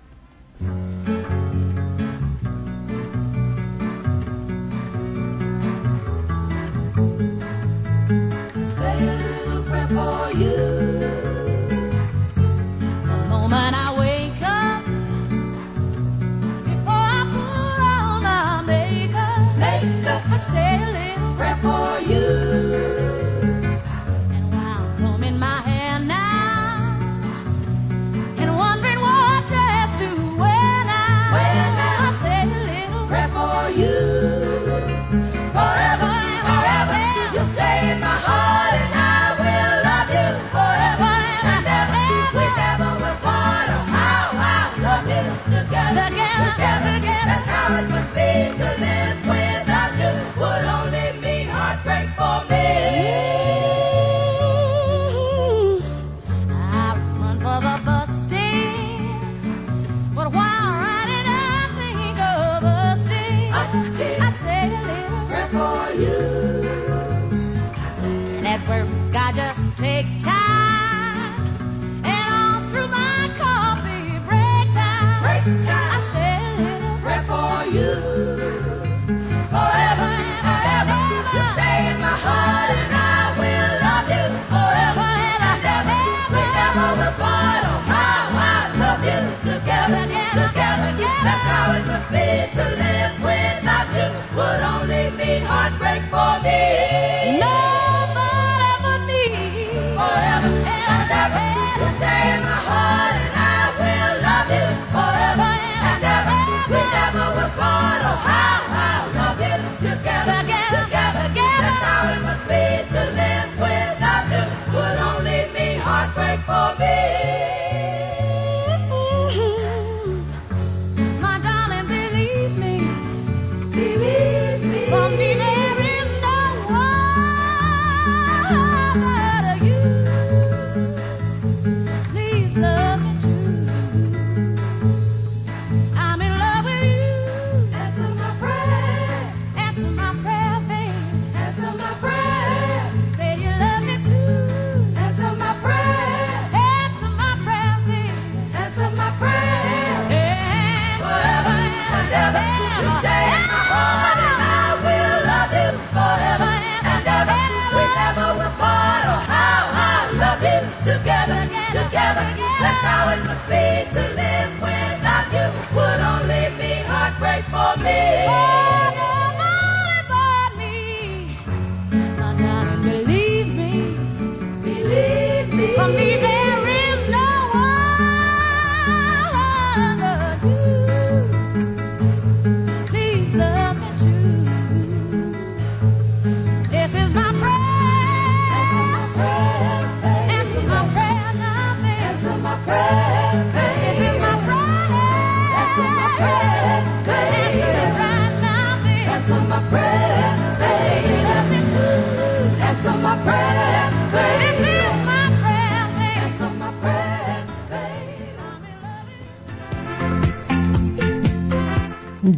Say a little prayer for you. The moment I wake up, before I put on my makeup, makeup, I say a little prayer for you. And while combing my hair now, and wondering what dress to wear now, wear now, I say a little prayer for you. Forever, forever, you stay in my heart, and I will love you forever and ever. We never will part. Oh, how I love you together, together, together. That's how it must be to live without you. Would only mean heartbreak for me. I run for the bus stand, but while riding I think of us dear. I say a little prayer for you. And at work I just take time, and all through my coffee break time, break time, I say a little prayer for you. Forever and ever, you stay in my heart, and I will love you forever and ever. We never will part. Oh, how I love you together, together. That's how it must be to live without you. Would only mean heartbreak for me. Nobody but me. Forever and ever, you stay in my heart, and I will love you forever and ever. We never will part. Oh, how I love you together, together. That's how it must be to live without you. Would only mean heartbreak for me. My darling, believe me, believe me. For me there is no one but you. Please love me true. I'm in love with you. Answer my prayer, answer my prayer, babe. Answer my prayer. Say you love me too. Answer my prayer, answer my prayer, babe. Answer my prayer. And forever and ever, you stay in my heart, and I will love you forever and ever. We never will part. Oh, how I love you together, together. That's how it must be to live without you. Would only mean heartbreak for me. Nobody but me. My darling, believe me, believe me. For me there is no one but you. Please love me true. This is my prayer. Answer my prayer, babe. Answer my prayer now, babe. Answer my prayer, babe. This is my prayer. Answer my prayer, babe. Answer it right now, babe. Answer my prayer, babe.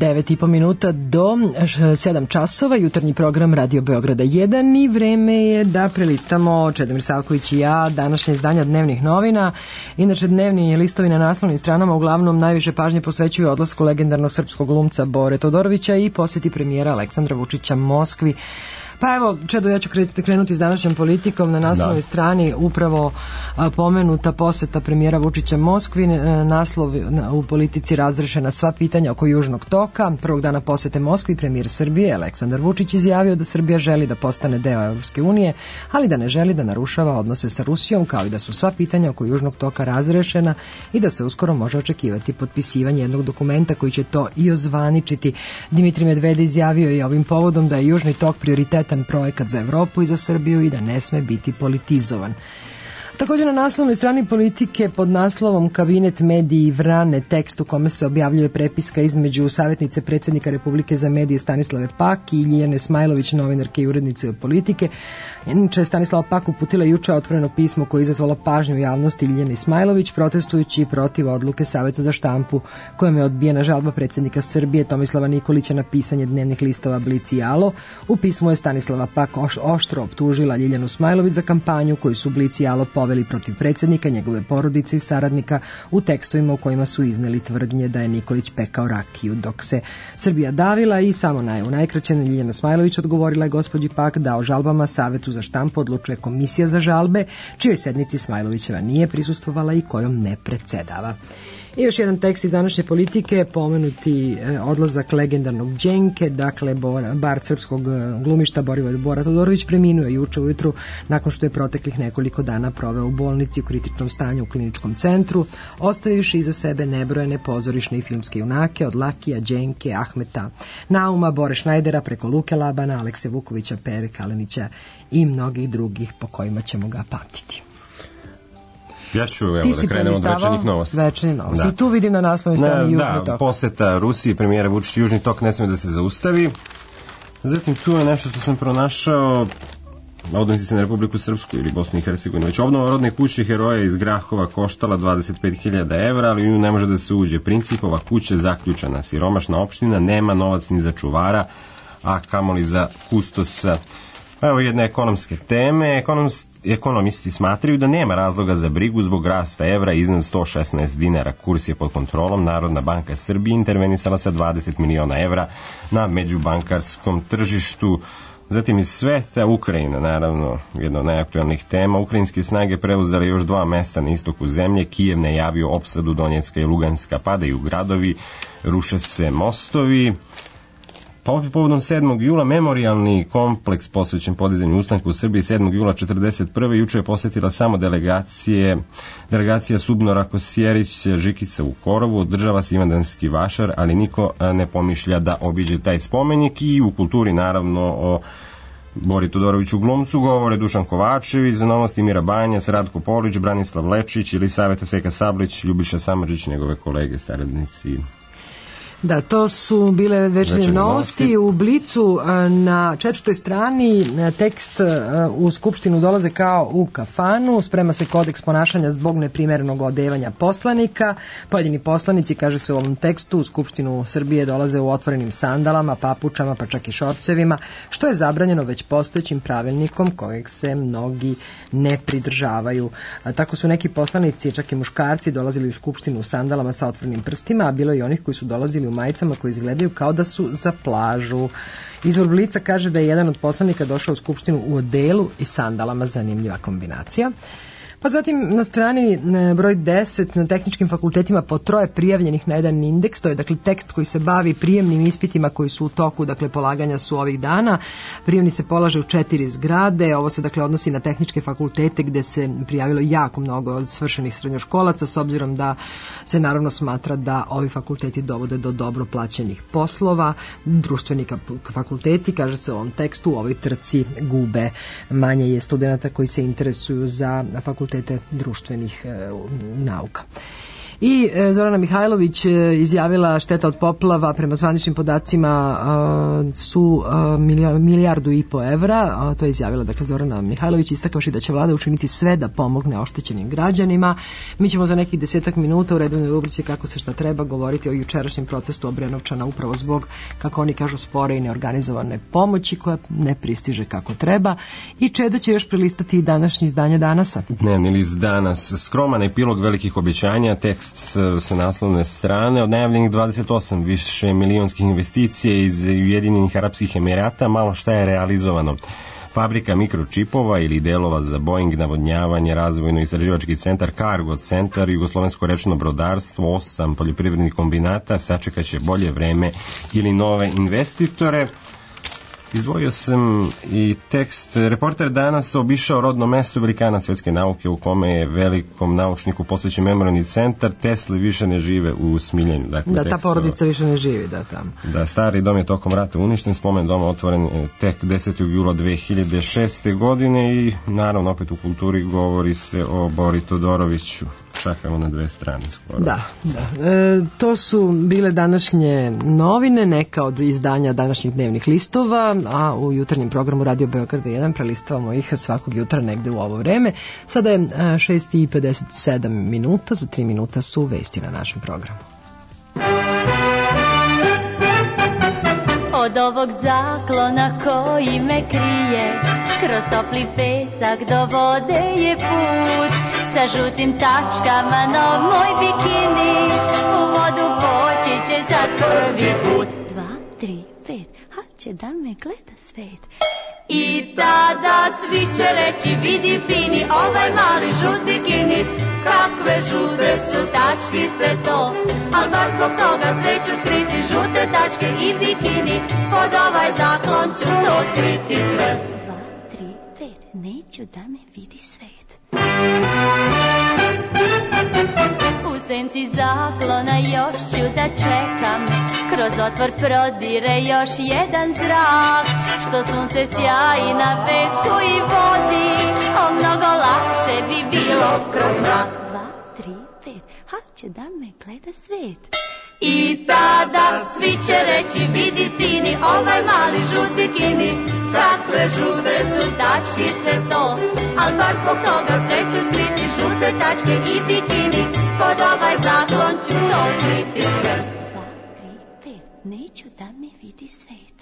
devet i po minuta do sedam časova, jutarnji program Radio Beograda jedan i vreme je da prelistamo Čedomir Savković i ja današnje izdanja dnevnih novina. Inače, dnevni listovi na naslovnim stranama uglavnom najviše pažnje posvećuju odlasku legendarnog srpskog glumca Bore Todorovića i posjeti premijera Aleksandra Vučića Moskvi. Pa evo, Čedo, ja ću krenuti s današnjom politikom. Na naslovnoj da. strani upravo a, pomenuta poseta premijera Vučića Moskvi, naslov na, u politici razrešena sva pitanja oko Južnog toka. Prvog dana posete Moskvi premijer Srbije Aleksandar Vučić izjavio da Srbija želi da postane deo Evropske unije, ali da ne želi da narušava odnose sa Rusijom, kao i da su sva pitanja oko Južnog toka razrešena i da se uskoro može očekivati potpisivanje jednog dokumenta koji će to i ozvaničiti. Dimitrij Medvedev izjavio je ovim povodom da je Južni tok prioritet projekat za Evropu i za Srbiju i da ne sme biti politizovan. Također na naslovnoj strani politike pod naslovom Kabinet mediji vrane tekst u kome se objavljuje prepiska između savjetnice predsjednika Republike za medije Stanislave Pak i Ljiljane Smajlović, novinarke i urednice politike. Inače, Stanislava Pak uputila juče otvoreno pismo koje je izazvalo pažnju javnosti Ljiljane Smajlović, protestujući protiv odluke Savjeta za štampu kojom je odbijena žalba predsjednika Srbije Tomislava Nikolića na pisanje dnevnih listova Blic i Alo. U pismu je Stanislava Pak oštro optužila Ljiljanu Smajlović za kampanju koju su Blic i Alo poveli protiv predsjednika, njegove porodice i saradnika u tekstovima u kojima su izneli tvrdnje da je Nikolić pekao rakiju dok se Srbija davila i samo naj, u najkraćem Ljiljana Smajlović odgovorila je gospođi Pak da o žalbama Savetu za štampu odlučuje komisija za žalbe, čijoj sednici Smajlovićeva nije prisustvovala i kojom ne predsedava. I još jedan tekst iz današnje politike, pomenuti e, odlazak legendarnog Đenke, dakle Bora, bar srpskog glumišta Borivoje Bora Todorović preminuo je juče ujutru nakon što je proteklih nekoliko dana proveo u bolnici u kritičnom stanju u kliničkom centru, ostavivši iza sebe nebrojene pozorišne i filmske junake od Lakija, Đenke, Ahmeta, Nauma, Bore Šnajdera preko Luke Labana, Alekse Vukovića, Pere Kalenića i mnogih drugih po kojima ćemo ga pamtiti. Ja ću, evo, da krenemo od večernjih novosti. Večernjih novosti. I tu vidim na naslovnoj strani Južni tok. Da, poseta Rusiji, premijera Vučić, Južni tok ne sme da se zaustavi. Zatim tu je nešto što sam pronašao, odnosi se na Republiku Srpsku ili Bosnu i Hercegovinu. Već obnova rodne kuće heroja iz Grahova koštala dvadeset pet hiljada evra, ali u nju ne može da se uđe. Principova kuća zaključana, siromašna opština, nema novac ni za čuvara, a kamoli za kustosa. Evo jedne ekonomske teme. Ekonomst, ekonomisti smatraju da nema razloga za brigu zbog rasta evra iznad sto šesnaest dinara. Kurs je pod kontrolom. Narodna banka Srbije intervenisala sa dvadeset miliona evra na međubankarskom tržištu. Zatim iz sveta Ukrajina, naravno, jedna od najaktualnih tema. Ukrajinske snage preuzele još dva mesta na istoku zemlje. Kijev najavio opsadu Donjecka i Luganska, padaju gradovi, ruše se mostovi. Pa opet povodom sedmog jula memorijalni kompleks posvećen podizanju ustanka u Srbiji sedmog jula četrdeset prve juče je posjetila samo delegacije, delegacija Subnora Kosjerić Žikica u Korovu, održava se Ivandanski vašar, ali niko ne pomišlja da obiđe taj spomenik. I u kulturi naravno o Bori Todoroviću glumcu govore Dušan Kovačević, za novosti Mira Banjac, Radko Polić, Branislav Lečić ili Saveta Seka Sablić, Ljubiša Samardžić, njegove kolege, saradnici. Da, to su bile večernje novosti. U Blicu na četvrtoj strani tekst u Skupštinu dolaze kao u kafanu, sprema se kodeks ponašanja zbog neprimerenog odevanja poslanika. Pojedini poslanici, kaže se u ovom tekstu, u Skupštinu Srbije dolaze u otvorenim sandalama, papučama, pa čak i šorcevima, što je zabranjeno već postojećim pravilnikom kojeg se mnogi ne pridržavaju. A tako su neki poslanici, čak i muškarci, dolazili u Skupštinu u sandalama sa otvorenim prstima, a bilo i onih koji su dolazili u majicama koji izgledaju kao da su za plažu. Izvor Blica kaže da je jedan od poslanika došao u Skupštinu u odelu i sandalama, zanimljiva kombinacija. Pa zatim na strani broj deset na tehničkim fakultetima po troje prijavljenih na jedan indeks, to je dakle tekst koji se bavi prijemnim ispitima koji su u toku, dakle polaganja su ovih dana. Prijemni se polaže u četiri zgrade, ovo se dakle odnosi na tehničke fakultete gde se prijavilo jako mnogo svršenih srednjoškolaca, s obzirom da se naravno smatra da ovi fakulteti dovode do dobro plaćenih poslova. Društveni fakulteti, kaže se u ovom tekstu, u ovoj trci gube. Manje je studenta koji se interesuju za fakultete društvenih e, nauka. I e, Zorana Mihajlović e, izjavila šteta od poplava prema zvaničnim podacima e, su e, milijardu i po evra, a to je izjavila dakle Zorana Mihajlović, istaklavši da će vlada učiniti sve da pomogne oštećenim građanima. Mi ćemo za nekih desetak minuta u redovnoj rubrici Kako se šta treba govoriti o jučerašnjem protestu Obrenovčana upravo zbog, kako oni kažu, spore i neorganizovane pomoći koja ne pristiže kako treba. I Čeda će još prelistati i današnje izdanje Danasa. Dnevni list Danas, skroman epilog velikih obećanja, tekst sa naslovne strane, od najavljenih dvadeset osam više milionskih investicija iz Ujedinjenih Arapskih Emirata, malo šta je realizovano. Fabrika mikročipova ili delova za Boeing, navodnjavanje, razvojno-istraživački centar, kargo centar, jugoslovensko rečno brodarstvo, osam poljoprivrednih kombinata, sačekaće bolje vreme ili nove investitore. Izdvojio sam i tekst. Reporter danas obišao rodno mesto velikana svetske nauke u kome je velikom naučniku posvećen memorijalni centar. Tesli više ne žive u Smiljanju. Dakle, da, ta tekst, porodica više ne živi, da, tamo. Da, stari dom je tokom rata uništen, spomen doma otvoren tek desetog jula dve hiljade šeste. godine i naravno opet u kulturi govori se o Bori Todoroviću. Čakamo na dve strane skoro. Da, da. E, to su bile današnje novine, neka od izdanja današnjih dnevnih listova, a u jutarnjem programu Radio Beograda jedan prelistavamo ih svakog jutra negde u ovo vreme. Sada je šest i pedeset sedam minuta, za tri minuta su vesti na našem programu. Od ovog zaklona koji me krije, kroz topli pesak do vode je put. Sa žutim tačkama nov moj bikini, u vodu poći će sad prvi put. Dva, tri, pet, ha će da me gleda svet. I tada svi će reći vidi fini, ovaj mali žut bikini. Kakve žute su tačkice to, al baš zbog toga sve ću skriti. Žute tačke i bikini, pod ovaj zaklon ću to skriti sve. Dva, tri, pet, neću da me vidi svet. U senci zaklona još ću da čekam, kroz otvor prodire još jedan zrak. Što sunce sjaji na pesku i vodi, o mnogo lakše bi bilo kroz mrak. Dva, tri, pet, ha će da me gleda svet. I tada svi će reći vidi fini, ovaj mali žut bikini. Kakve žute su tačkice to, al baš zbog toga sve ću skriti. Žute tačke i bikini, pod ovaj zaklon ću to skriti sve. Dva, tri, pet, neću da me vidi svet.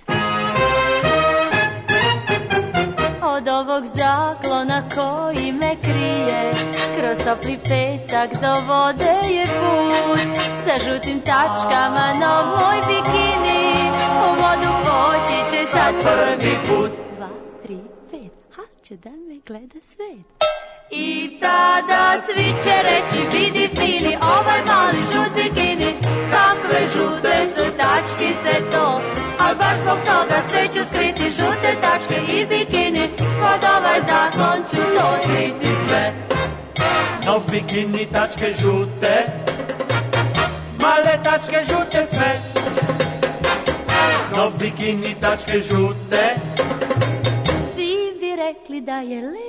Od ovog zaklona koji me krije, kroz topli pesak do vode je put. Sa žutim tačkama nov moj bikini, u vodu poći će sad prvi put. Dva, tri, pet, ha će da me gleda svet. I tada svi će reći vidi fini, ovaj mali žut bikini. Kakve žute su tačkice to, al baš zbog toga sve ću skriti. Žute tačke i bikini, pod ovaj zaklon ću to skriti sve. Nov bikini tačke žute, male tačke žute sve. Nov bikini tačke žute, svi bi rekli da je lep.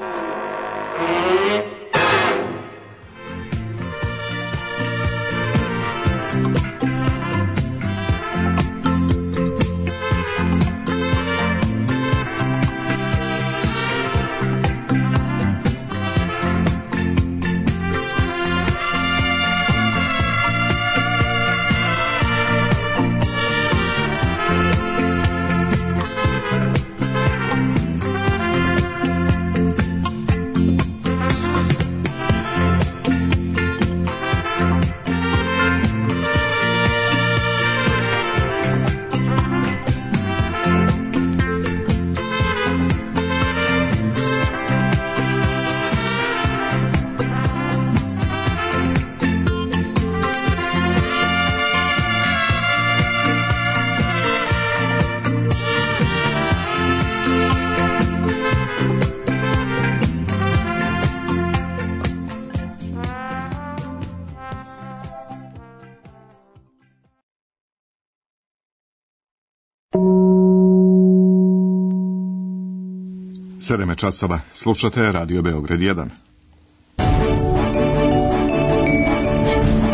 Sedam je časova. Slušate Radio Beograd jedan.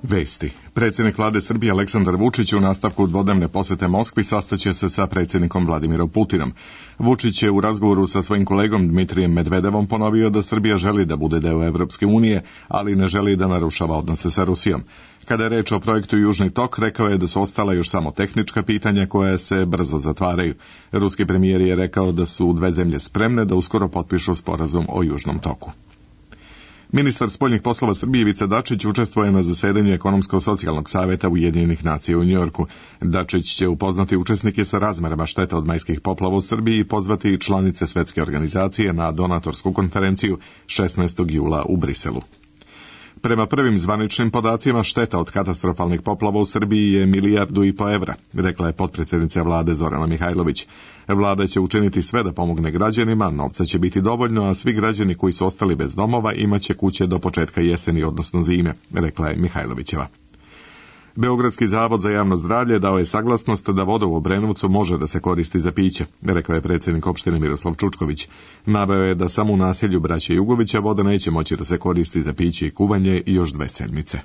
Vesti. Predsjednik vlade Srbije Aleksandar Vučić u nastavku dvodnevne posete Moskvi sastaće se sa predsjednikom Vladimirom Putinom. Vučić je u razgovoru sa svojim kolegom Dmitrijem Medvedevom ponovio da Srbija želi da bude deo Evropske unije, ali ne želi da narušava odnose sa Rusijom. Kada je reč o projektu Južni tok, rekao je da su ostala još samo tehnička pitanja koja se brzo zatvaraju. Ruski premijer je rekao da su dve zemlje spremne da uskoro potpišu sporazum o Južnom toku. Ministar spoljnih poslova Srbije Ivica Dačić učestvuje na zasedanju Ekonomsko-socijalnog savjeta Ujedinjenih nacija u Njujorku. Dačić će upoznati učesnike sa razmerama šteta od majskih poplava u Srbiji i pozvati članice svetske organizacije na donatorsku konferenciju šesnaestog jula u Briselu. Prema prvim zvaničnim podacima, šteta od katastrofalnih poplava u Srbiji je milijardu i po evra, rekla je potpredsjednica vlade Zorana Mihajlović. Vlada će učiniti sve da pomogne građanima, novca će biti dovoljno, a svi građani koji su ostali bez domova imaće kuće do početka jeseni, odnosno zime, rekla je Mihajlovićeva. Beogradski zavod za javno zdravlje dao je saglasnost da voda u Obrenovcu može da se koristi za piće, rekao je predsjednik opštine Miroslav Čučković. Naveo je da samo u naselju braće Jugovića voda neće moći da se koristi za piće i kuvanje još dve sedmice.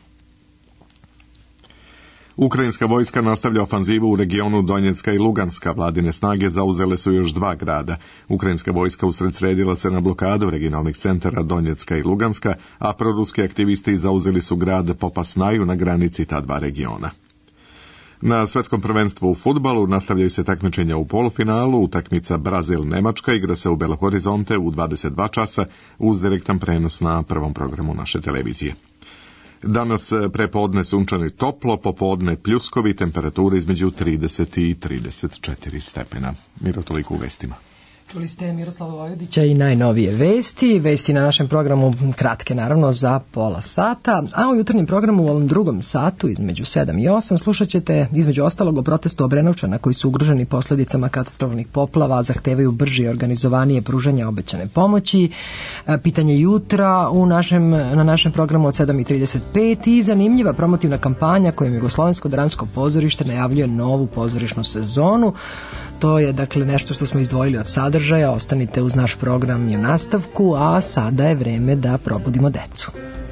Ukrajinska vojska nastavlja ofanzivu u regionu Donjecka i Luganska. Vladine snage zauzele su još dva grada. Ukrajinska vojska usredsredila se na blokadu regionalnih centara Donjecka i Luganska, a proruski aktivisti zauzeli su grad Popasnaju na granici ta dva regiona. Na svetskom prvenstvu u fudbalu nastavljaju se takmičenja u polufinalu. Utakmica Brazil-Nemačka igra se u Belo Horizonte u dvadeset dva časa uz direktan prenos na prvom programu naše televizije. Danas prepodne sunčano i toplo, popodne pljuskovi, temperature između trideset i trideset četiri stepena. Miro, toliko u vestima. Čuli ste Miroslava Vojvodića i najnovije vesti. Vesti na našem programu kratke, naravno, za pola sata, a u jutarnjem programu u ovom drugom satu između sedam i osam slušat ćete između ostalog o protestu Obrenovčana koji su ugroženi posljedicama katastrofalnih poplava, zahtevaju brže i organizovanije pružanje obećane pomoći. Pitanje jutra u našem, na našem programu od sedam i trideset pet i zanimljiva promotivna kampanja kojom Jugoslovensko dramsko pozorište najavljuje novu pozorišnu sezonu. To je dakle nešto što smo izdvojili od sadržaja. Ostanite uz naš program i u nastavku, a sada je vreme da probudimo decu.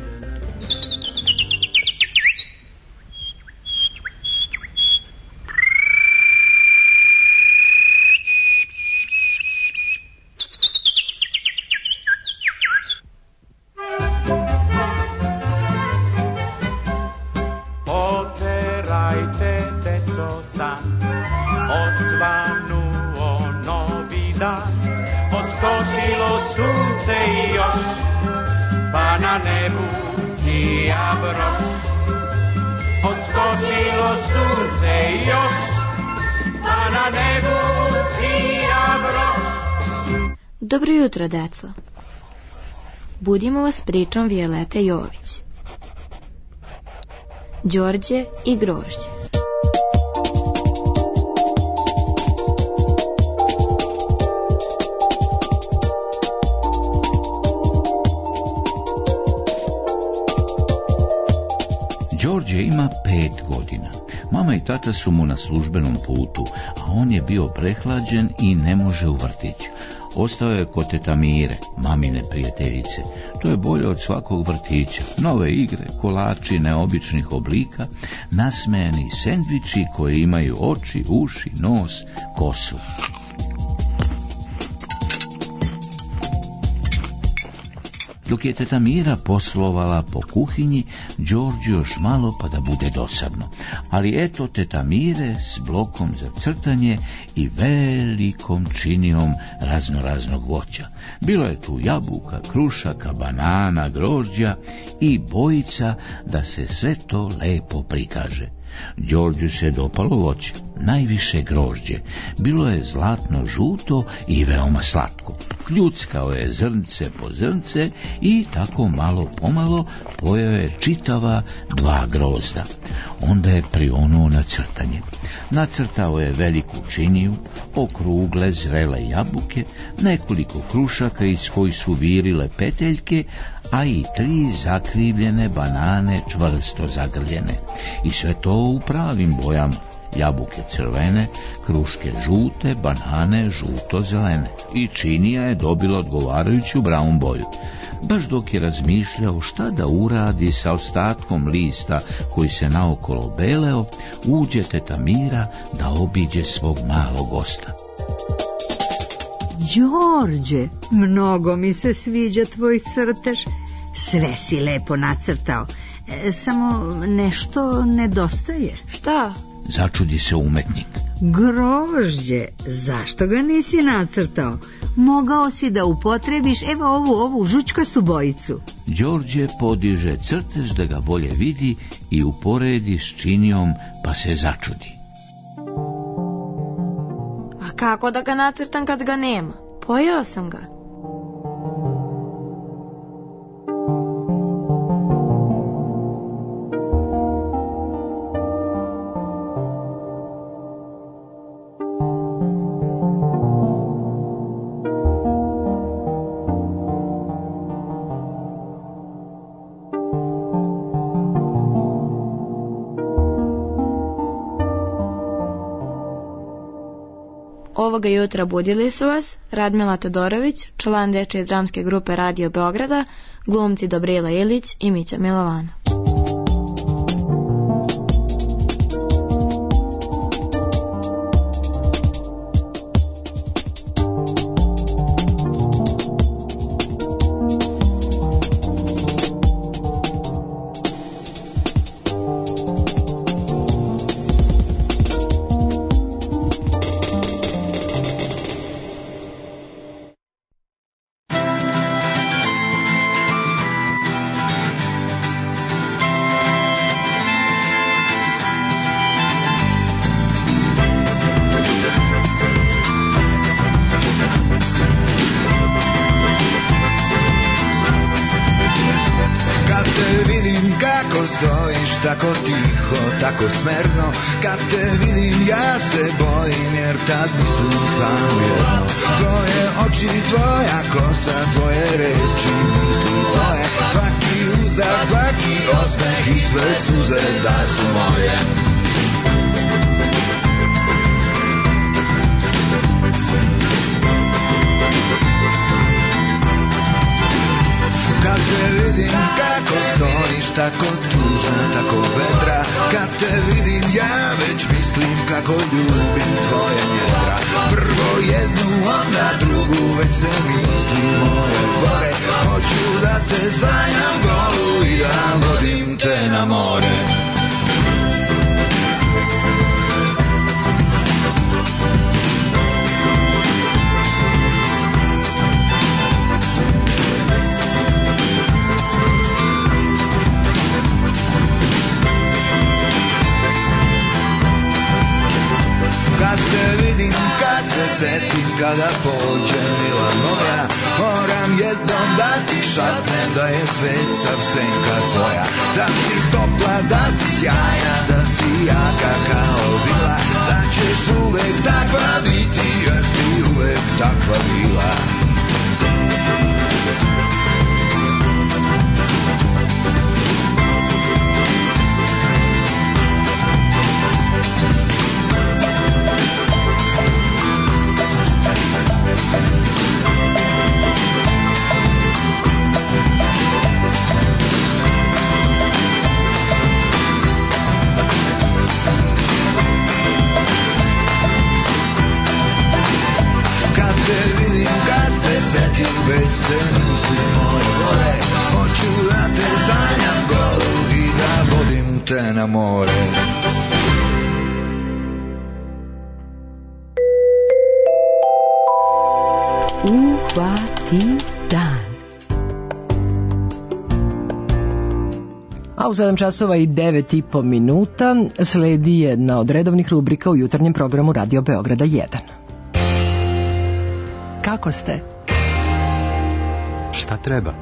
Oterajte, deco, san, osvanuo novi dan, odskočilo sunce i još, pa na nebu sija broš. Odskočilo sunce i još, pa na nebu sija broš. Dobro jutro, deco. Budimo vas pričom Violete Jović. Đorđe i grožđe. Đorđe ima pet godina. Mama i tata su mu na službenom putu, a on je bio prehlađen i ne može u vrtić. Ostao je kod teta Mire, mamine prijateljice. To je bolje od svakog vrtića. Nove igre, kolači neobičnih oblika, nasmejani sendviči koji imaju oči, uši, nos, kosu. Dok je teta Mira poslovala po kuhinji, Đorđe još malo pa da bude dosadno. Ali eto teta Mire s blokom za crtanje i velikom činijom raznoraznog voća. Bilo je tu jabuka, krušaka, banana, grožđa i bojica da se sve to lepo prikaže. Đorđu se dopalo voće, najviše grožđe. Bilo je zlatno žuto i veoma slatko. Kljuckao je zrnce po zrnce i tako malo pomalo pojeo je čitava dva grozda. Onda je prionuo na crtanje. Nacrtao je veliku činiju, okrugle zrele jabuke, nekoliko krušaka iz kojih su virile peteljke, a i tri zakrivljene banane čvrsto zagrljene. I sve to u pravim bojama. jabuke crvene, kruške žute, banane žuto-zelene. I činija je dobila odgovarajuću brown boju. Baš dok je razmišljao šta da uradi sa ostatkom lista koji se naokolo beleo, uđe teta Mira da obiđe svog malog gosta. Đorđe, mnogo mi se sviđa tvoj crtež. Sve si lepo nacrtao. E, samo nešto nedostaje. Šta? Začudi se umetnik. Grožđe, zašto ga nisi nacrtao? Mogao si da upotrebiš evo ovu, ovu žučkastu bojicu. Đorđe podiže crtež da ga bolje vidi i uporedi s činijom, pa se začudi. A kako da ga nacrtam kad ga nema? Pojeo sam ga. Ovoga jutra budili su vas Radmila Todorović, član dečije dramske grupe Radio Beograda, glumci Dobrila Ilić i Mića Milovano. Tako tiho, tako smerno, kad te vidim ja se bojim, jer tad mislim samo jedno. Tvoje oči, tvoja kosa, tvoje reči, misli tvoje, svaki uzdah, svaki osmeh i sve suze da su moje. Kad te vidim kako stojiš, tako tužna, tako vedra, kad te vidim ja već mislim kako ljubim tvoje njedra. Prvo jednu, onda drugu, već se misli moje gore. Hoću da te sanjam golu i da vodim te na more. Kad te vidim, kad se setim, kada pođe mila moja, moram jednom da ti šapnem da je svet sav senka tvoja. Da si topla, da si sjajna, da si jaka kao bila, da ćeš uvek takva biti, jer si uvek takva bila. Već se mislim moje gore, hoću da te sanjam golu i da vodim te na more. Uhvati dan. A u sedam časova i devet i po minuta sledi jedna od redovnih rubrika u jutarnjem programu Radio Beograda jedan. Kako ste? Šta treba?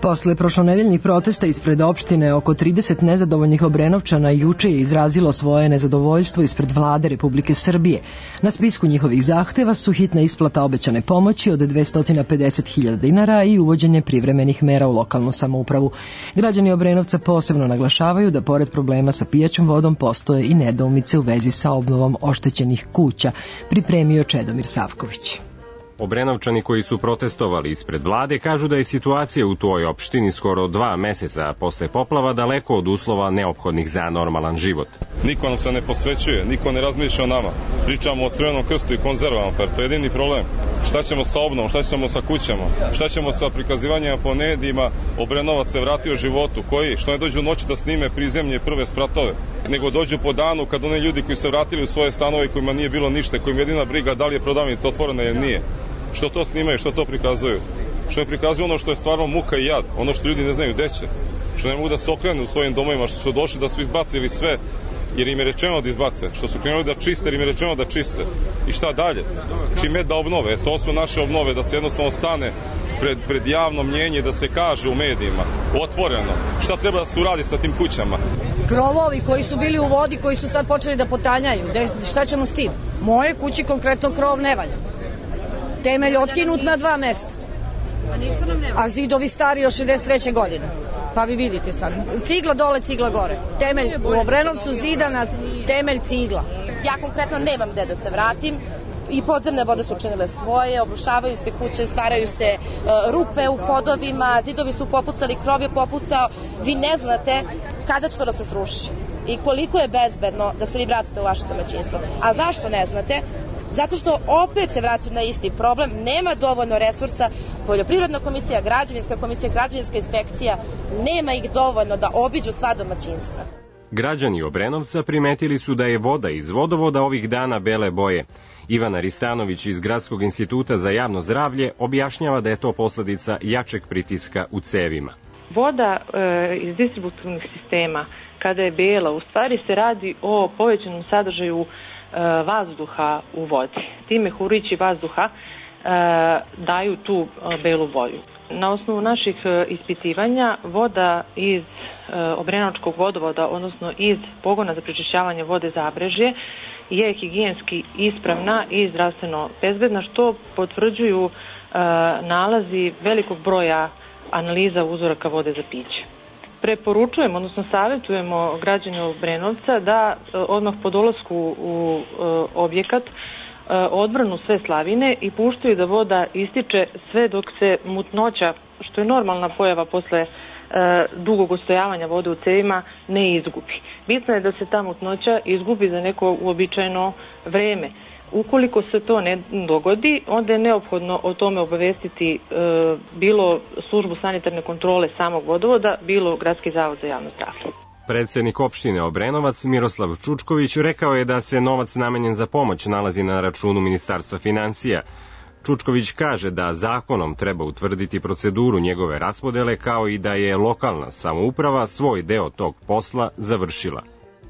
Posle prošlonedeljnih protesta ispred opštine, oko trideset nezadovoljnih Obrenovčana juče je izrazilo svoje nezadovoljstvo ispred vlade Republike Srbije. Na spisku njihovih zahteva su hitna isplata obećane pomoći od dvesta pedeset hiljada dinara i uvođenje privremenih mera u lokalnu samoupravu. Građani Obrenovca posebno naglašavaju da pored problema sa pijaćom vodom postoje i nedoumice u vezi sa obnovom oštećenih kuća, pripremio Čedomir Savković. Obrenovčani koji su protestovali ispred vlade kažu da je situacija u toj opštini skoro dva meseca posle poplava daleko od uslova neophodnih za normalan život. Niko nam se ne posvećuje, niko ne razmišlja o nama. Pričamo o Crvenom krstu i konzervama, pa to je jedini problem. Šta ćemo sa obnovom, šta ćemo sa kućama, šta ćemo sa prikazivanjima po medijima, Obrenovac se vratio životu, koji, što ne dođu u noći da snime prizemlje i prve spratove, nego dođu po danu kad oni ljudi koji se vratili u svoje stanove kojima nije bilo ništa, kojima jedina briga da li je prodavnica otvorena ili nije. Što to snimaju, što to prikazuju, što ne prikazuju ono što je stvarno muka i jad, ono što ljudi ne znaju gde će, što ne mogu da se okrenu u svojim domovima, što su došli da su izbacili sve jer im je rečeno da izbace, što su krenuli da čiste jer im je rečeno da čiste. I šta dalje? Čime da obnove? To su naše obnove, da se jednostavno stane pred, pred javno mnjenje, da se kaže u medijima, otvoreno, šta treba da se uradi sa tim kućama. Krovovi koji su bili u vodi, koji su sad počeli da potanjaju, šta ćemo s tim? Moje kući konkretno krov ne valja. Temelj otkinut na dva mesta. A zidovi stari od šezdeset treće godine. Pa vi vidite sad. Cigla dole, cigla gore. Temelj u Obrenovcu zida na temelj cigla. Ja konkretno nemam gde da se vratim. I podzemne vode su učinile svoje, obrušavaju se kuće, stvaraju se uh, rupe u podovima, zidovi su popucali, krov je popucao. Vi ne znate kada će to da se sruši i koliko je bezbedno da se vi vratite u vaše domaćinstvo. A zašto ne znate? Zato što opet se vraćam na isti problem, nema dovoljno resursa, poljoprivredna komisija, građevinska komisija, građevinska inspekcija, nema ih dovoljno da obiđu sva domaćinstva. Građani Obrenovca primetili su da je voda iz vodovoda ovih dana bele boje. Ivana Ristanović iz Gradskog instituta za javno zdravlje objašnjava da je to posledica jačeg pritiska u cevima. Voda e, iz distributivnih sistema, kada je bela, u stvari se radi o povećanom sadržaju vazduha u vodi. Ti mehurići vazduha e, daju tu belu boju. Na osnovu naših ispitivanja voda iz e, Obrenovačkog vodovoda, odnosno iz pogona za prečišćavanje vode Zabrežje, je higijenski ispravna i zdravstveno bezbedna, što potvrđuju e, nalazi velikog broja analiza uzoraka vode za piće. Preporučujemo, odnosno savjetujemo građane Obrenovca da odmah po dolasku u objekat odbranu sve slavine i puštaju da voda ističe sve dok se mutnoća, što je normalna pojava posle dugog ostojavanja vode u cevima, ne izgubi. Bitno je da se ta mutnoća izgubi za neko uobičajeno vreme. Ukoliko se to ne dogodi, onda je neophodno o tome obavestiti e, bilo službu sanitarne kontrole samog vodovoda, bilo Gradski zavod za javno zdravlje. Predsednik opštine Obrenovac Miroslav Čučković rekao je da se novac namenjen za pomoć nalazi na računu Ministarstva financija. Čučković kaže da zakonom treba utvrditi proceduru njegove raspodele, kao i da je lokalna samouprava svoj deo tog posla završila.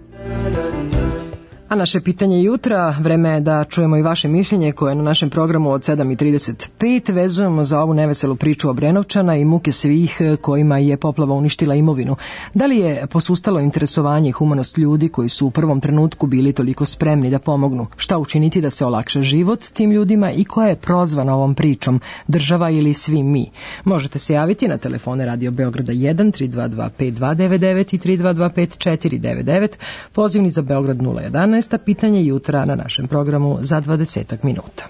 A naše pitanje jutra, vreme je da čujemo i vaše mišljenje koje je na našem programu od sedam i trideset pet. Vezujemo za ovu neveselu priču Obrenovčana i muke svih kojima je poplava uništila imovinu. Da li je posustalo interesovanje i humanost ljudi koji su u prvom trenutku bili toliko spremni da pomognu? Šta učiniti da se olakša život tim ljudima i koja je prozvana ovom pričom, država ili svi mi? Možete se javiti na telefone Radio Beograda jedan tri dva dva pet dva devet devet i tri dva dva pet četiri devet devet, pozivni za Beograd nula jedanaest, pitanje jutra na našem programu za dvadesetak minuta.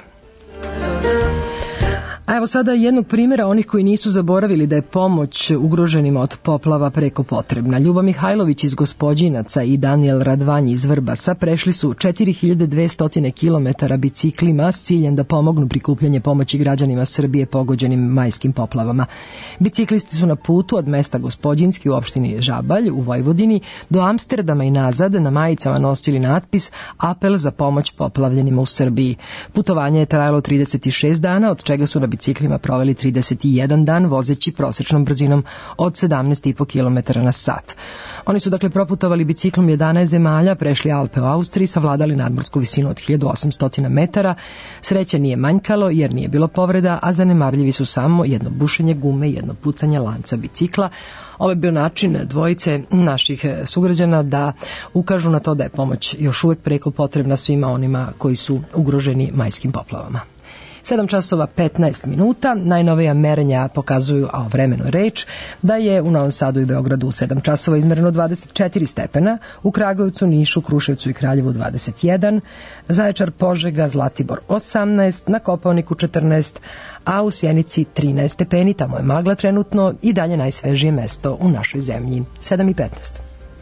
A evo sada jednog primjera onih koji nisu zaboravili da je pomoć ugroženima od poplava preko potrebna. Ljuba Mihajlović iz Gospođinaca i Daniel Radvanj iz Vrbasa prešli su četiri hiljade dvesta kilometara biciklima s ciljem da pomognu prikupljanje pomoći građanima Srbije pogođenim majskim poplavama. Biciklisti su na putu od mesta Gospođinski u opštini Žabalj u Vojvodini do Amsterdama i nazad na majicama nosili natpis Apel za pomoć poplavljenima u Srbiji. Putovanje je trajalo trideset šest dana, od čega su na biciklima biciklima proveli trideset jedan dan vozeći prosečnom brzinom od sedamnaest i po kilometara na sat. Oni su dakle proputovali biciklom jedanaest zemalja, prešli Alpe u Austriji, savladali nadmorsku visinu od hiljadu osamsto metara. Sreće nije manjkalo jer nije bilo povreda, a zanemarljivi su samo jedno bušenje gume i jedno pucanje lanca bicikla. Ovo je bio način dvojice naših sugrađana da ukažu na to da je pomoć još uvek preko potrebna svima onima koji su ugroženi majskim poplavama. sedam časova petnaest minuta, najnovija merenja pokazuju, a o vremenu reč, da je u Novom Sadu i Beogradu u sedam časova izmereno dvadeset četiri stepena, u Kragujevcu, Nišu, Kruševcu i Kraljevu dvadeset jedan, Zaječar, Požega, Zlatibor osamnaest, na Kopaoniku četrnaest, a u Sjenici trinaest stepeni, tamo je magla trenutno i dalje najsvežije mesto u našoj zemlji, sedam i petnaest.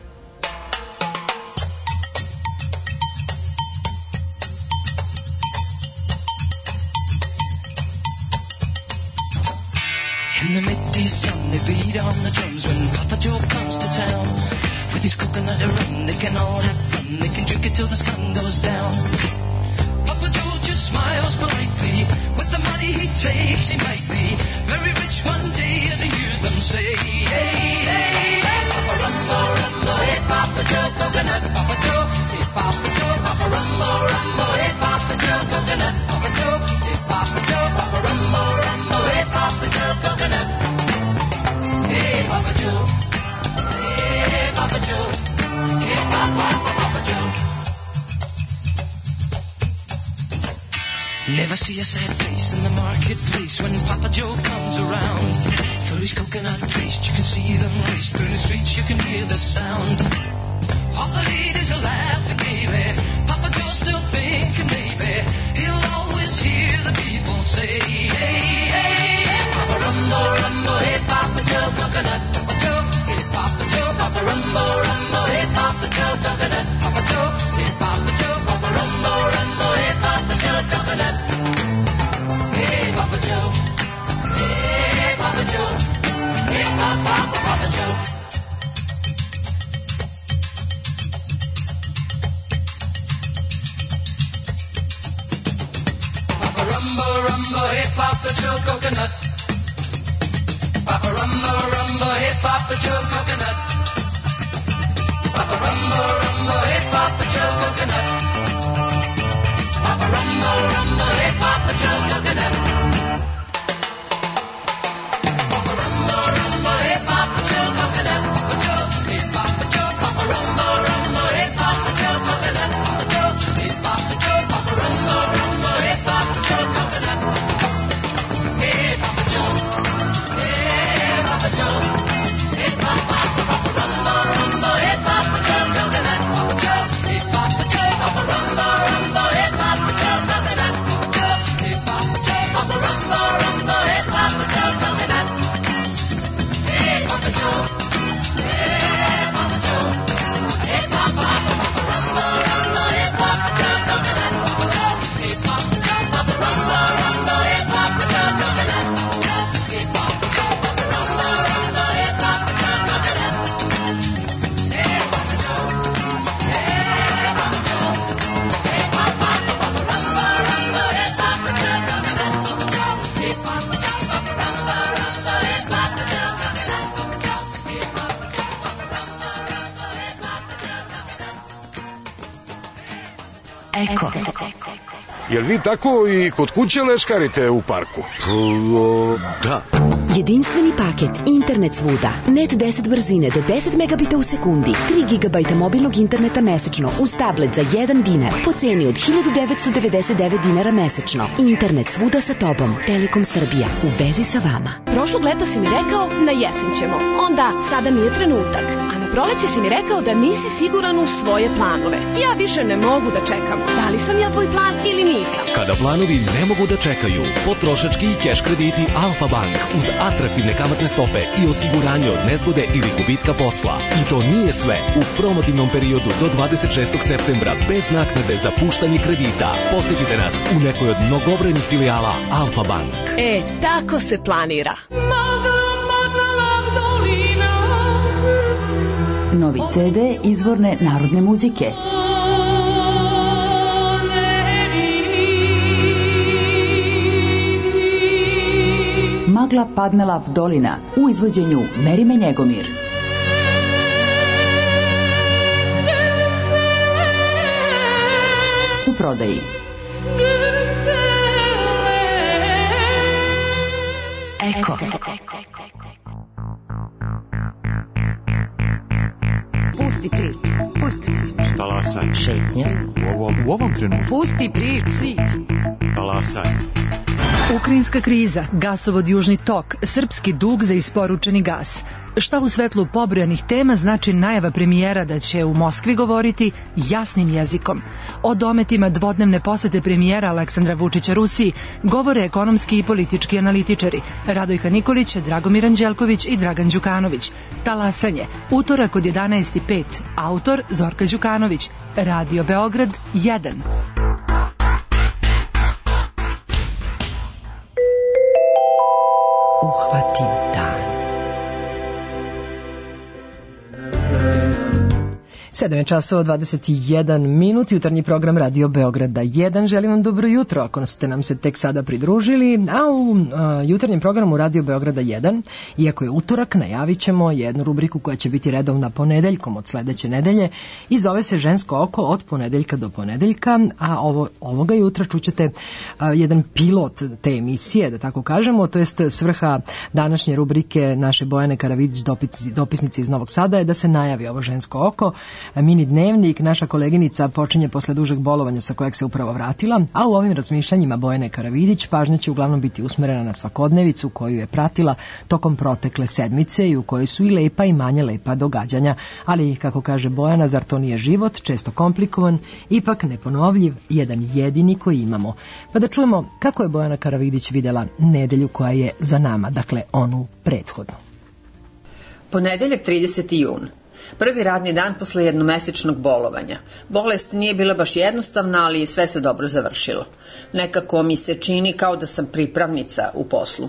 In the midday sun, they beat on the drums when Papa Joe comes to town. With his coconut rum, they can all have fun. They can drink it till the sun goes down. Papa Joe just smiles politely. With the money he takes, he might be very rich one day, as he hears them say. Hey, hey, hey, Papa Rumbo, Rumbo, hey, Papa Joe, coconut, Papa Joe, hey, Papa Joe, Papa Rumbo, Rumbo, hey, Papa Joe, coconut, Papa Joe, hey, Papa Joe, Papa Rumbo, Rumbo, hey, Papa Joe, coconut. Hey, Papa Joe, hey, Papa Joe, hey, Papa, Papa Joe. Never see a sad face in the marketplace when Papa Joe comes around. For his coconut taste, you can see them race through the streets, you can hear the sound. All the ladies are laughing gaily. Papa Joe's still thinking maybe he'll always hear the people say, hey, hey, hey, Papa Rumbo, Rumbo, hey, Papa Joe, coconut, Papa Joe, hey, Papa Joe, Papa Rumbo, Rumbo, hey, Papa Joe, coconut, Papa Joe, hey, Papa Joe, Papa Rumbo, Rumbo, hey, Papa Joe, coconut. Hey, Papa Joe, hey, Papa Joe, hey, Papa, Papa Joe. Papa Rumbo, Rumbo, hey, Papa Joe, coconut. Papa Rumbo, Rumbo, hey, Papa Joe, coconut. Papa Rumbo, Rumbo, hey, Papa Joe, coconut. Papa Rumbo, Rumbo, hey, Papa Joe, coconut. Papa Rumbo, Rumbo, hey, Papa Joe, coconut. Papa Joe, hey, Papa Joe, Papa Rumbo, Rumbo, hey, Papa Joe, coconut. Papa Joe, hey, Papa Joe, Papa Rumbo, Rumbo, hey, Papa Joe, coconut. Hey, Papa Joe, hey, Papa Joe, hey, Papa, Papa Rumbo, Rumbo, hey, Papa Joe, coconut. Papa Joe, hey, Papa Joe, Papa Rumbo, Rumbo, hey, Papa Joe, coconut. Papa Joe, hey, Papa Joe, Papa Rumbo, Rumbo, hey, Papa Joe, coconut. Hey, Papa Joe, hey, Papa Joe, hey, Papa, Papa Rumbo, Rumbo, hey, Papa Joe, coconut. Papa Joe, hey, Papa Joe, Papa Rumbo, Rumbo, hey, Papa Joe, coconut. Hey, Papa Joe, Papa Rumbo, Rumbo, hey, Papa Joe, coconut. Hey, Papa Joe, hey, Papa Joe, hey, Papa, Papa Rumbo, Rumbo, hey, Papa Joe, coconut. Papa Joe, hey, Papa Joe, Papa Rumbo, Rumbo, hey, Papa Joe, coconut. Hey, Papa Joe, Papa Rumbo, Rumbo, hey, Papa Joe, coconut. Eko. Jel vi tako i kod kuće leškarite u parku? Da. Jedinstveni paket, internet svuda, net deset brzine do deset megabita u sekundi, tri gigabajta mobilnog interneta mesečno uz tablet za jedan dinar, po ceni od hiljadu devetsto devedeset devet dinara mesečno. Internet svuda sa tobom, Telekom Srbija, u vezi sa vama. Prošlog leta si mi rekao na jesen ćemo, onda sada nije trenutak, a na proleće si mi rekao da nisi siguran u svoje planove. Ja više ne mogu da čekam, da li sam ja tvoj plan ili nisam. Kada planovi ne mogu da čekaju, potrošački i keš krediti Alfa Bank uz atraktivne kamatne stope i osiguranje od nezgode ili gubitka posla. I to nije sve. U promotivnom periodu do dvadeset šestog septembra bez naknade za puštanje kredita. Posetite nas u nekoj od mnogobrojnih filijala Alfa Bank. E, tako se planira. Novi ce de izvorne narodne muzike. Magla Padmela Vdolina u izvođenju Merime Njegomir. U prodaji Eko. Pusti priču, pusti priču. Talasaj. Šetnja. U ovom, u ovom trenutku. Pusti priču. Talasaj. Ukrajinska kriza, gasovod Južni tok, srpski dug za isporučeni gas. Šta u svetlu pobrojanih tema znači najava premijera da će u Moskvi govoriti jasnim jezikom? O dometima dvodnevne posete premijera Aleksandra Vučića Rusiji govore ekonomski i politički analitičari Radojka Nikolić, Dragomir Anđelković i Dragan Đukanović. Talasanje, utorak od jedanaest i pet, autor Zorka Đukanović, Radio Beograd jedan. Uhvati dan. sedam je časova dvadeset jedan minut, jutarnji program Radio Beograda jedan. Želim vam dobro jutro ako ste nam se tek sada pridružili, a u uh, jutarnjem programu Radio Beograda jedan, iako je utorak, najavit ćemo jednu rubriku koja će biti redovna ponedeljkom od sledeće nedelje i zove se Žensko oko od ponedeljka do ponedeljka, a ovo, ovoga jutra čućete uh, jedan pilot te emisije, da tako kažemo, to jest svrha današnje rubrike naše Bojane Karavidić, dopisnice iz Novog Sada, je da se najavi ovo Žensko oko. Mini dnevnik, naša koleginica počinje posle dužeg bolovanja sa kojeg se upravo vratila, a u ovim razmišljanjima Bojane Karavidić pažnja će uglavnom biti usmerena na svakodnevicu koju je pratila tokom protekle sedmice i u kojoj su i lepa i manje lepa događanja, ali kako kaže Bojana, zar to nije život, često komplikovan, ipak neponovljiv, jedan jedini koji imamo. Pa da čujemo kako je Bojana Karavidić videla nedelju koja je za nama, dakle onu prethodnu. Ponedeljak trideseti jun. Prvi radni dan posle jednomesečnog bolovanja. Bolest nije bila baš jednostavna, ali sve se dobro završilo. Nekako mi se čini kao da sam pripravnica u poslu.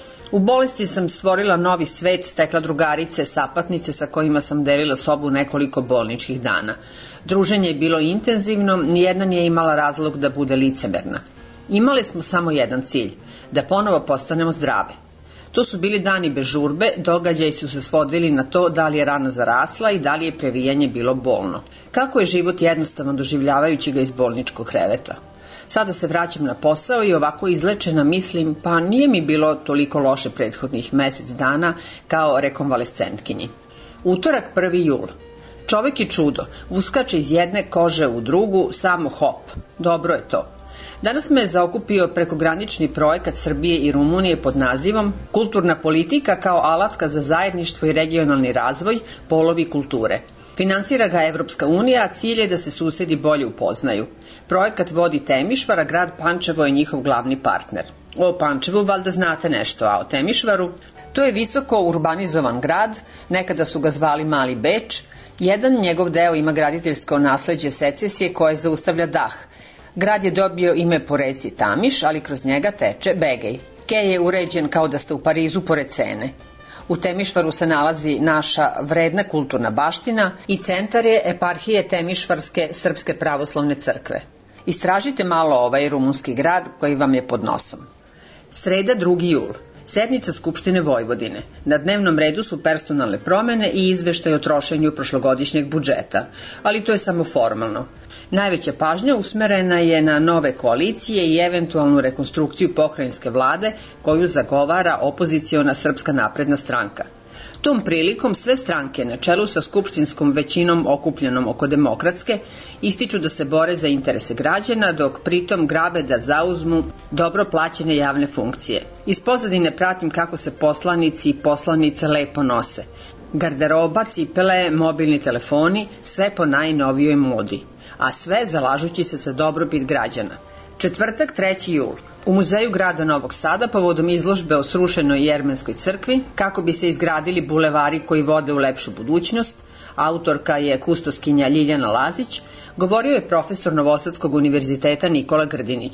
U bolesti sam stvorila novi svet, stekla drugarice, sapatnice sa kojima sam delila sobu nekoliko bolničkih dana. Druženje je bilo intenzivno, nijedna nije imala razlog da bude licemerna. Imali smo samo jedan cilj, da ponovo postanemo zdrave. To su bili dani bez žurbe, događaji su se svodili na to da li je rana zarasla i da li je previjanje bilo bolno. Kako je život jednostavno doživljavajući ga iz bolničkog kreveta. Sada se vraćam na posao i ovako izlečena mislim, pa nije mi bilo toliko loše prethodnih mesec dana kao rekonvalescentkinji. Utorak prvi jul. Čovek je čudo, uskače iz jedne kože u drugu, samo hop. Dobro je to. Danas me je zaokupio prekogranični projekat Srbije i Rumunije pod nazivom Kulturna politika kao alatka za zajedništvo i regionalni razvoj, polovi kulture. Finansira ga Evropska unija, a cilj je da se susedi bolje upoznaju. Projekat vodi Temišvar, a grad Pančevo je njihov glavni partner. O Pančevu valjda znate nešto, a o Temišvaru? To je visoko urbanizovan grad, nekada su ga zvali Mali Beč. Jedan njegov deo ima graditeljsko nasleđe secesije koje zaustavlja dah. Grad je dobio ime po reci Tamiš, ali kroz njega teče Begej. Kej je uređen kao da ste u Parizu pored Sene. U Temišvaru se nalazi naša vredna kulturna baština i centar je eparhije Temišvarske Srpske pravoslavne crkve. Istražite malo ovaj rumunski grad koji vam je pod nosom. Sreda drugi jul. Sednica Skupštine Vojvodine. Na dnevnom redu su personalne promene i izveštaj o trošenju prošlogodišnjeg budžeta, ali to je samo formalno. Najveća pažnja usmerena je na nove koalicije i eventualnu rekonstrukciju pokrajinske vlade koju zagovara opoziciona Srpska napredna stranka. Tom prilikom sve stranke na čelu sa skupštinskom većinom okupljenom oko demokratske ističu da se bore za interese građana, dok pritom grabe da zauzmu dobro plaćene javne funkcije. Iz pozadine pratim kako se poslanici i poslanice lepo nose. Garderoba, cipele, mobilni telefoni, sve po najnovijoj modi, a sve zalažući se za dobrobit građana. Četvrtak treći jul. U muzeju grada Novog Sada povodom izložbe o srušenoj Jermenskoj crkvi, kako bi se izgradili bulevari koji vode u lepšu budućnost, autorka je kustoskinja Ljiljana Lazić, govorio je profesor Novosadskog univerziteta Nikola Grdinić.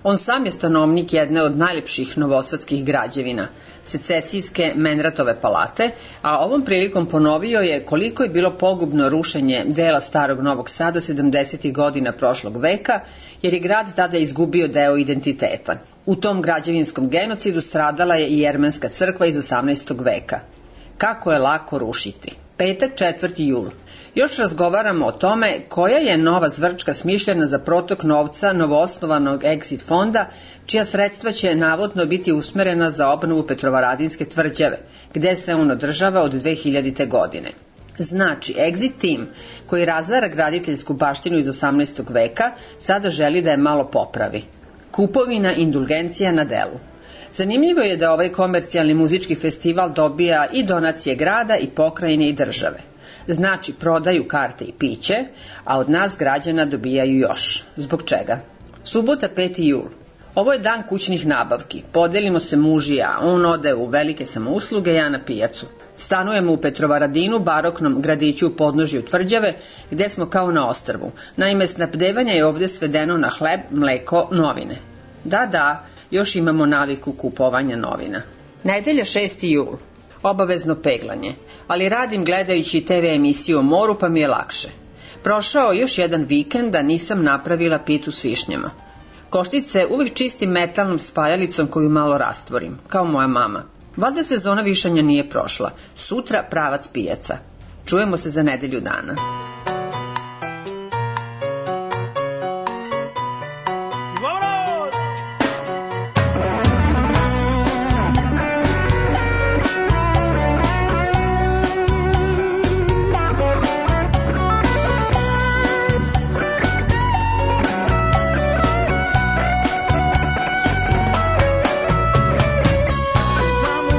On sam je stanovnik jedne od najlepših novosadskih građevina, secesijske Menratove palate, a ovom prilikom ponovio je koliko je bilo pogubno rušenje dela starog Novog Sada sedamdesetih godina prošlog veka, jer je grad tada izgubio deo identiteta. U tom građevinskom genocidu stradala je i Jermenska crkva iz osamnaestog veka. Kako je lako rušiti? Petak, četvrti jul. Još razgovaramo o tome koja je nova zvrčka smišljena za protok novca novoosnovanog Exit fonda, čija sredstva će navodno biti usmerena za obnovu Petrovaradinske tvrđave, gde se on održava od dve hiljadite. godine. Znači, Exit tim, koji razara graditeljsku baštinu iz osamnaestog veka, sada želi da je malo popravi. Kupovina indulgencija na delu. Zanimljivo je da ovaj komercijalni muzički festival dobija i donacije grada i pokrajine i države. Znači, prodaju karte i piće, a od nas građana dobijaju još. Zbog čega? Subota, peti jul. Ovo je dan kućnih nabavki. Podelimo se muž i ja. On ode u velike samousluge, ja na pijacu. Stanujemo u Petrovaradinu, baroknom gradiću u podnožju tvrđave, gde smo kao na ostrvu. Naime, snabdevanje je ovde svedeno na hleb, mleko, novine. Da, da, još imamo naviku kupovanja novina. Nedelja, šesti jul. Obavezno peglanje, ali radim gledajući te ve emisiju o moru pa mi je lakše. Prošao još jedan vikend da nisam napravila pitu s višnjama. Koštice uvijek čistim metalnom spajalicom koju malo rastvorim, kao moja mama. Valjda sezona višanja nije prošla. Sutra pravac pijaca. Čujemo se za nedelju dana.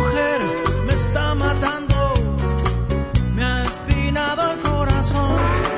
Me ha espinado el corazón.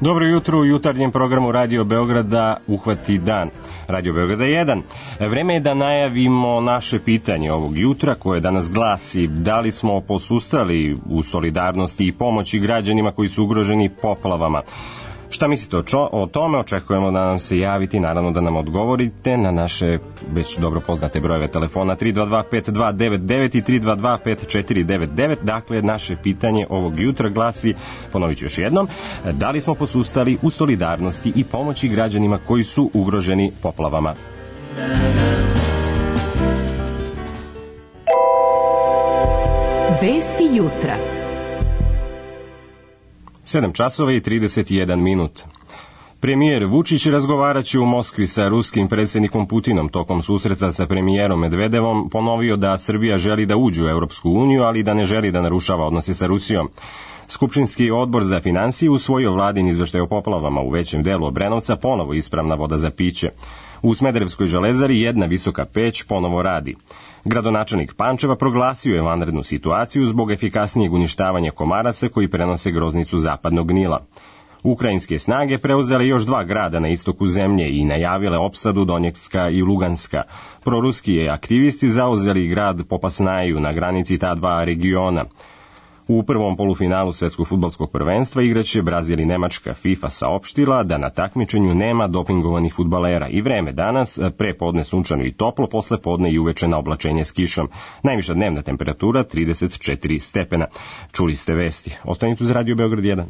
Dobro jutro u jutarnjem programu Radio Beograda Uhvati dan. Radio Beograda jedan. Vreme je da najavimo naše pitanje ovog jutra koje danas glasi: da li smo posustali u solidarnosti i pomoći građanima koji su ugroženi poplavama? Šta mislite o, čo, o tome? Očekujemo da nam se javite i naravno da nam odgovorite na naše već dobro poznate brojeve telefona tri dva dva pet dva devet devet i tri dva dva pet četiri devet devet. Dakle, naše pitanje ovog jutra glasi, ponovit ću još jednom, da li smo posustali u solidarnosti i pomoći građanima koji su ugroženi poplavama? Vesti jutra. sedam časova i trideset jedan minut. Premijer Vučić razgovaraće u Moskvi sa ruskim predsjednikom Putinom. Tokom susreta sa premijerom Medvedevom ponovio da Srbija želi da uđe u Europsku uniju, ali da ne želi da narušava odnose sa Rusijom. Skupštinski odbor za finansije usvojio vladin izveštaj o poplavama. U većem delu Obrenovca ponovo ispravna voda za piće. U Smederevskoj železari jedna visoka peć ponovo radi. Gradonačelnik Pančeva proglasio je vanrednu situaciju zbog efikasnijeg uništavanja komaraca koji prenose groznicu zapadnog Nila. Ukrajinske snage preuzele još dva grada na istoku zemlje i najavile opsadu Donjecka i Luganska. Proruski aktivisti zauzeli grad Popasnaju na granici ta dva regiona. U prvom polufinalu svetskog fudbalskog prvenstva igraće Brazil i Nemačka. FIFA saopštila da na takmičenju nema dopingovanih fudbalera i vreme danas, pre podne sunčano i toplo, posle podne i uveče na oblačenje s kišom. Najviša dnevna temperatura trideset četiri stepena. Čuli ste vesti. Ostanite uz Radio Beograd jedan.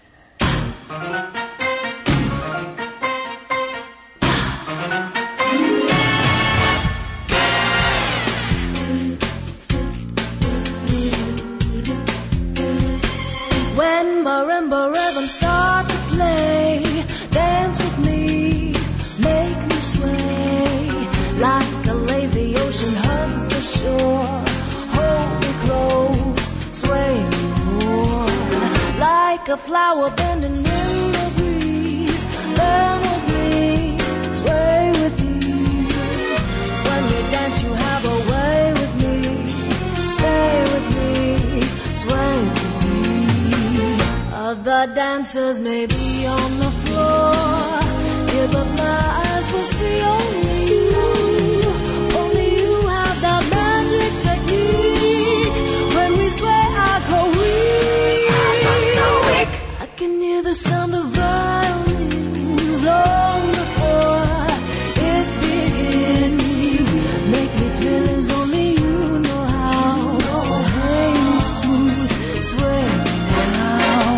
Marimba rhythm start to play, dance with me, make me sway, like a lazy ocean hugs the shore, hold me close, sway me more, like a flower bending in the breeze, burn with me, sway with ease, when you dance you have a way with me, stay with me, sway with me. Other dancers may be on the floor, here but my eyes will see only you. Only you have that magic technique. When we sway, I go weak. I can hear the sound of violins long before it begins. Make me thrill as only you know how. Sway me smooth, sway me now.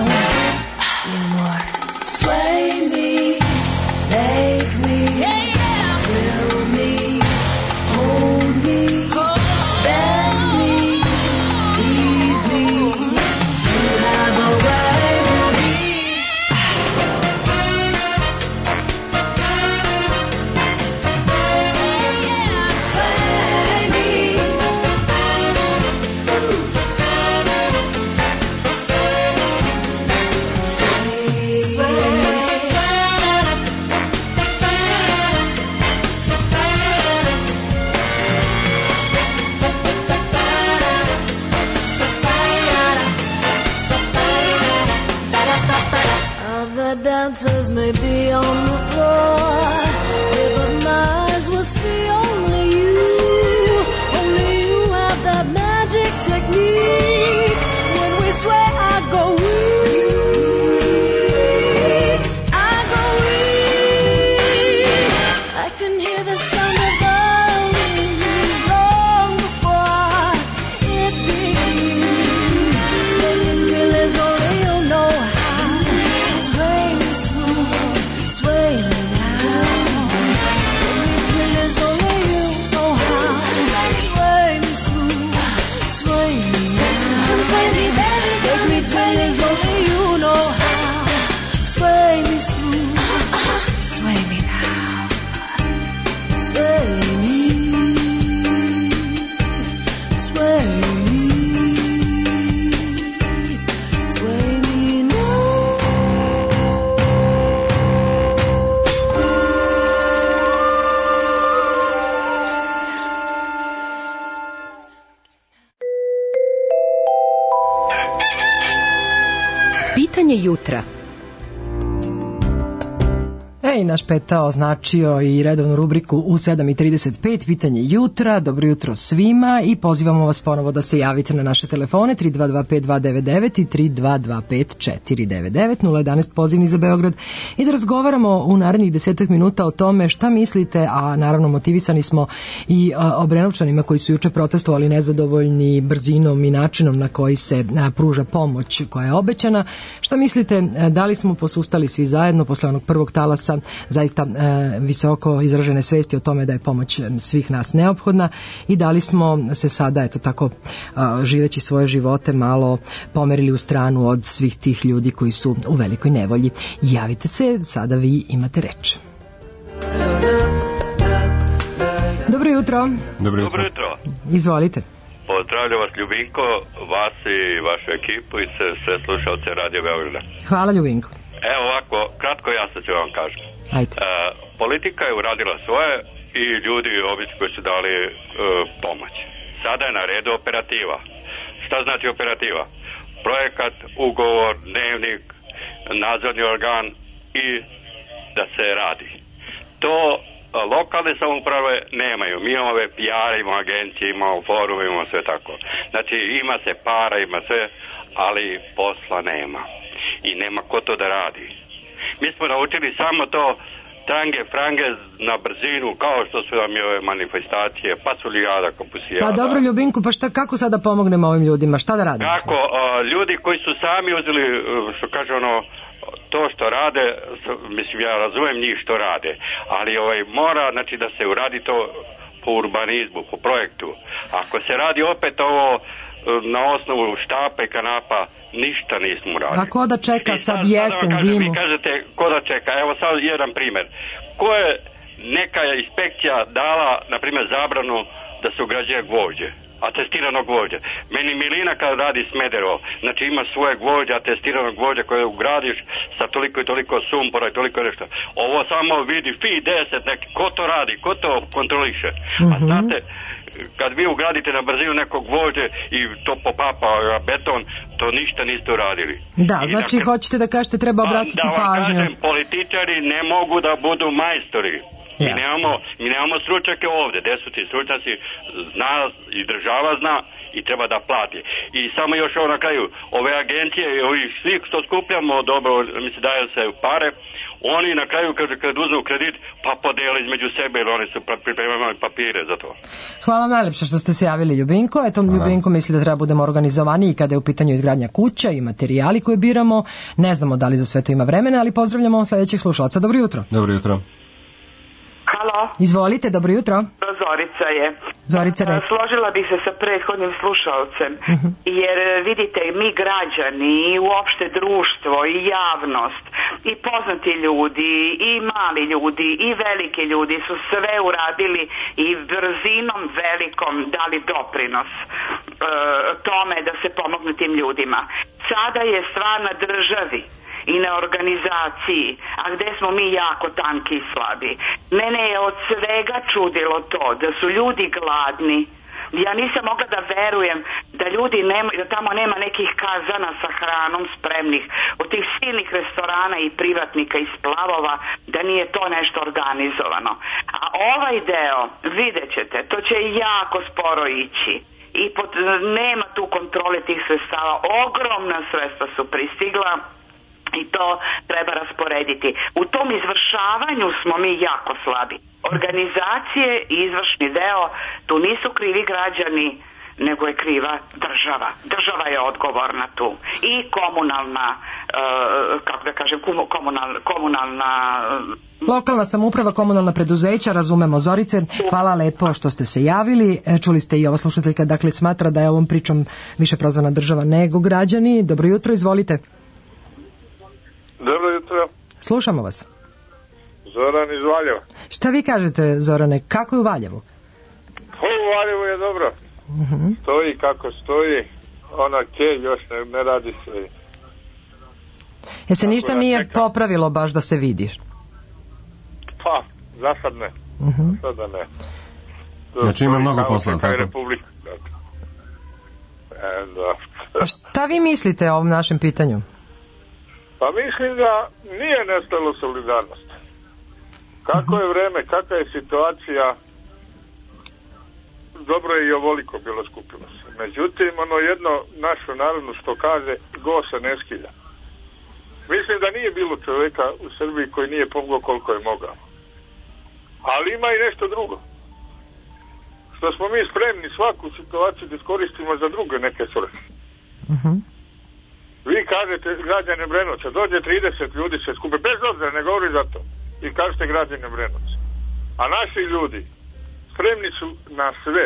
Sway me, make me, thrill me, hold me, bend me, ease me. You have a way with me. Sway me. Dancers may be on the floor, yeah, but my eyes will see only you. Only you have that magic technique. When we sway, I go weak. I go weak. I can hear the sound of violins long before it begins. When you feel as only you know how. Sway me smooth, sway me now. When you feel as only you know how. Sway me smooth, sway me now. Sway me, baby, make me sway as only you know how. Sway me smooth, sway me now. Sway me, sway me, sway me now. Pitanje jutra. E, i naš Peta označio i redovnu rubriku u sedam i trideset pet, pitanje jutra. Dobro jutro svima i pozivamo vas ponovo da se javite na naše telefone tri dva dva pet dva devet devet i tri dva dva pet četiri devet devet, nula jedanaest pozivni za Beograd, i da razgovaramo u narednih desetak minuta o tome šta mislite, a naravno motivisani smo i a, Obrenovčanima koji su juče protestovali nezadovoljni brzinom i načinom na koji se a, pruža pomoć koja je obećana. Šta mislite, a, da li smo posustali svi zajedno posle onog prvog talasa zaista e, visoko izražene svesti o tome da je pomoć svih nas neophodna i da li smo se sada, eto tako, a, živeći svoje živote malo pomerili u stranu od svih tih ljudi koji su u velikoj nevolji. Javite se, sada vi imate reč. Dobro jutro. Dobro jutro. Dobro jutro. Izvolite. Pozdravljam vas Ljubinko, vas i vašu ekipu i sve, sve slušalce Radio Beograda. Hvala Ljubinko. Evo ovako, kratko jasno ću vam kažem. Ajde. E, politika je uradila svoje i ljudi obični koji su dali e, pomoć. Sada je na redu operativa. Šta znači operativa? Projekat, ugovor, dnevnik, nadzorni organ i da se radi. To lokalne samouprave nemaju. Mi imamo ove P R, imamo agencije, imamo forum, imamo sve tako. Znači ima se para, ima sve, ali posla nema. I nema ko to da radi. Mi smo naučili samo to trange, frange na brzinu, kao što su nam i ove manifestacije, pa su lijada, kapusijada. Pa dobro Ljubinku, pa šta, kako sada pomognemo ovim ljudima? Šta da radimo? Kako, a, ljudi koji su sami uzeli, što kaže ono, to što rade, mislim ja razumijem njih što rade, ali ovaj mora, znači da se uradi to po urbanizmu, po projektu. Ako se radi opet ovo na osnovu štapa i kanapa, ništa nismo uradili. A ko da čeka sad, sad jesen, kažem, zimu? Vi kažete ko da čeka, evo sad jedan primjer. Ko je neka inspekcija dala, na primjer, zabranu da se ugrađuje gvožđe? Atestirano gvožđe. Meni Milina kad radi Smederevo, znači ima svoje gvožđe, atestirano gvožđe koje ugradiš sa toliko i toliko sumpora i toliko nešto. Ovo samo vidi fi deset neki, ko to radi, ko to kontroliše. Mm-hmm. A znate, kad vi ugradite na brzinu nekog gvožđe i to popapa beton, to ništa niste uradili. Da, I znači dakle, hoćete da kažete treba obratiti pažnju. Da vam pažnju. Kažem, političari ne mogu da budu majstori. Mi nemamo, mi nemamo stručnjake ovdje, gdje su ti stručnjaci, zna i država zna i treba da plati. I samo još ovo na kraju, ove agencije i ovi svi što skupljamo dobro, mislim daju se pare, oni na kraju kad, kad uzmu kredit pa podeli između sebe jer oni su pripremali papire za to. Hvala najlepše što ste se javili Ljubinko. Eto, Hvala. Ljubinko misli da treba budemo organizovani kada je u pitanju izgradnja kuća i materijali koje biramo. Ne znamo da li za sve to ima vremena, ali pozdravljamo sljedećeg slušalca. Dobro jutro. Dobro jutro. Halo. Izvolite, dobro jutro. Zorica je. Zorica, red. Složila bih se sa prethodnim slušalcem, uh-huh. jer vidite, mi građani i uopšte društvo i javnost i poznati ljudi i mali ljudi i veliki ljudi su sve uradili i brzinom velikom dali doprinos e, tome da se pomogne tim ljudima. Sada je stvar na državi i na organizaciji, a gde smo mi jako tanki i slabi. Mene je od svega čudilo to da su ljudi gladni. Ja nisam mogla da verujem da ljudi nema, da tamo nema nekih kazana sa hranom spremnih od tih silnih restorana i privatnika i splavova, da nije to nešto organizovano. A ovaj deo, vidjet ćete, to će jako sporo ići. I pot, nema tu kontrole tih sredstava. Ogromna sredstva su pristigla i to treba rasporediti. U tom izvršavanju smo mi jako slabi. Organizacije i izvršni deo, tu nisu krivi građani, nego je kriva država. Država je odgovorna tu. I komunalna, uh, kako da kažem, komunal, komunalna... Lokalna samouprava, komunalna preduzeća, razumemo Zorice. Hvala lepo što ste se javili. Čuli ste i ova slušateljka, dakle, smatra da je ovom pričom više prozvana država nego građani. Dobro jutro, izvolite. Dobro jutro. Slušamo vas. Zoran iz Valjeva. Šta vi kažete, Zorane, kako je u Valjevu? U Valjevu je dobro. Uh-huh. Stoji kako stoji, ona ke još ne, ne radi sve. Je se ništa nije neka... popravilo baš da se vidiš? Pa, za sad ne. Uh-huh. Za sada ne. To znači ima mnogo posla, tako? Republika. E, da. A šta vi mislite o ovom našem pitanju? Pa mislim da nije nestalo solidarnost. Kako je vreme, kakva je situacija, dobro je i ovoliko bilo, skupilo se. Međutim, ono jedno našu narodnu što kaže, go se ne skida. Mislim da nije bilo čovjeka u Srbiji koji nije pomogao koliko je mogao. Ali ima i nešto drugo. Što smo mi spremni svaku situaciju da iskoristimo za druge neke svrhe. Mhm. Vi kažete građane Brenovca, dođe trideset ljudi se skupe, bez obzira, ne govori za to. I kažete građane Brenovca. A naši ljudi spremni su na sve.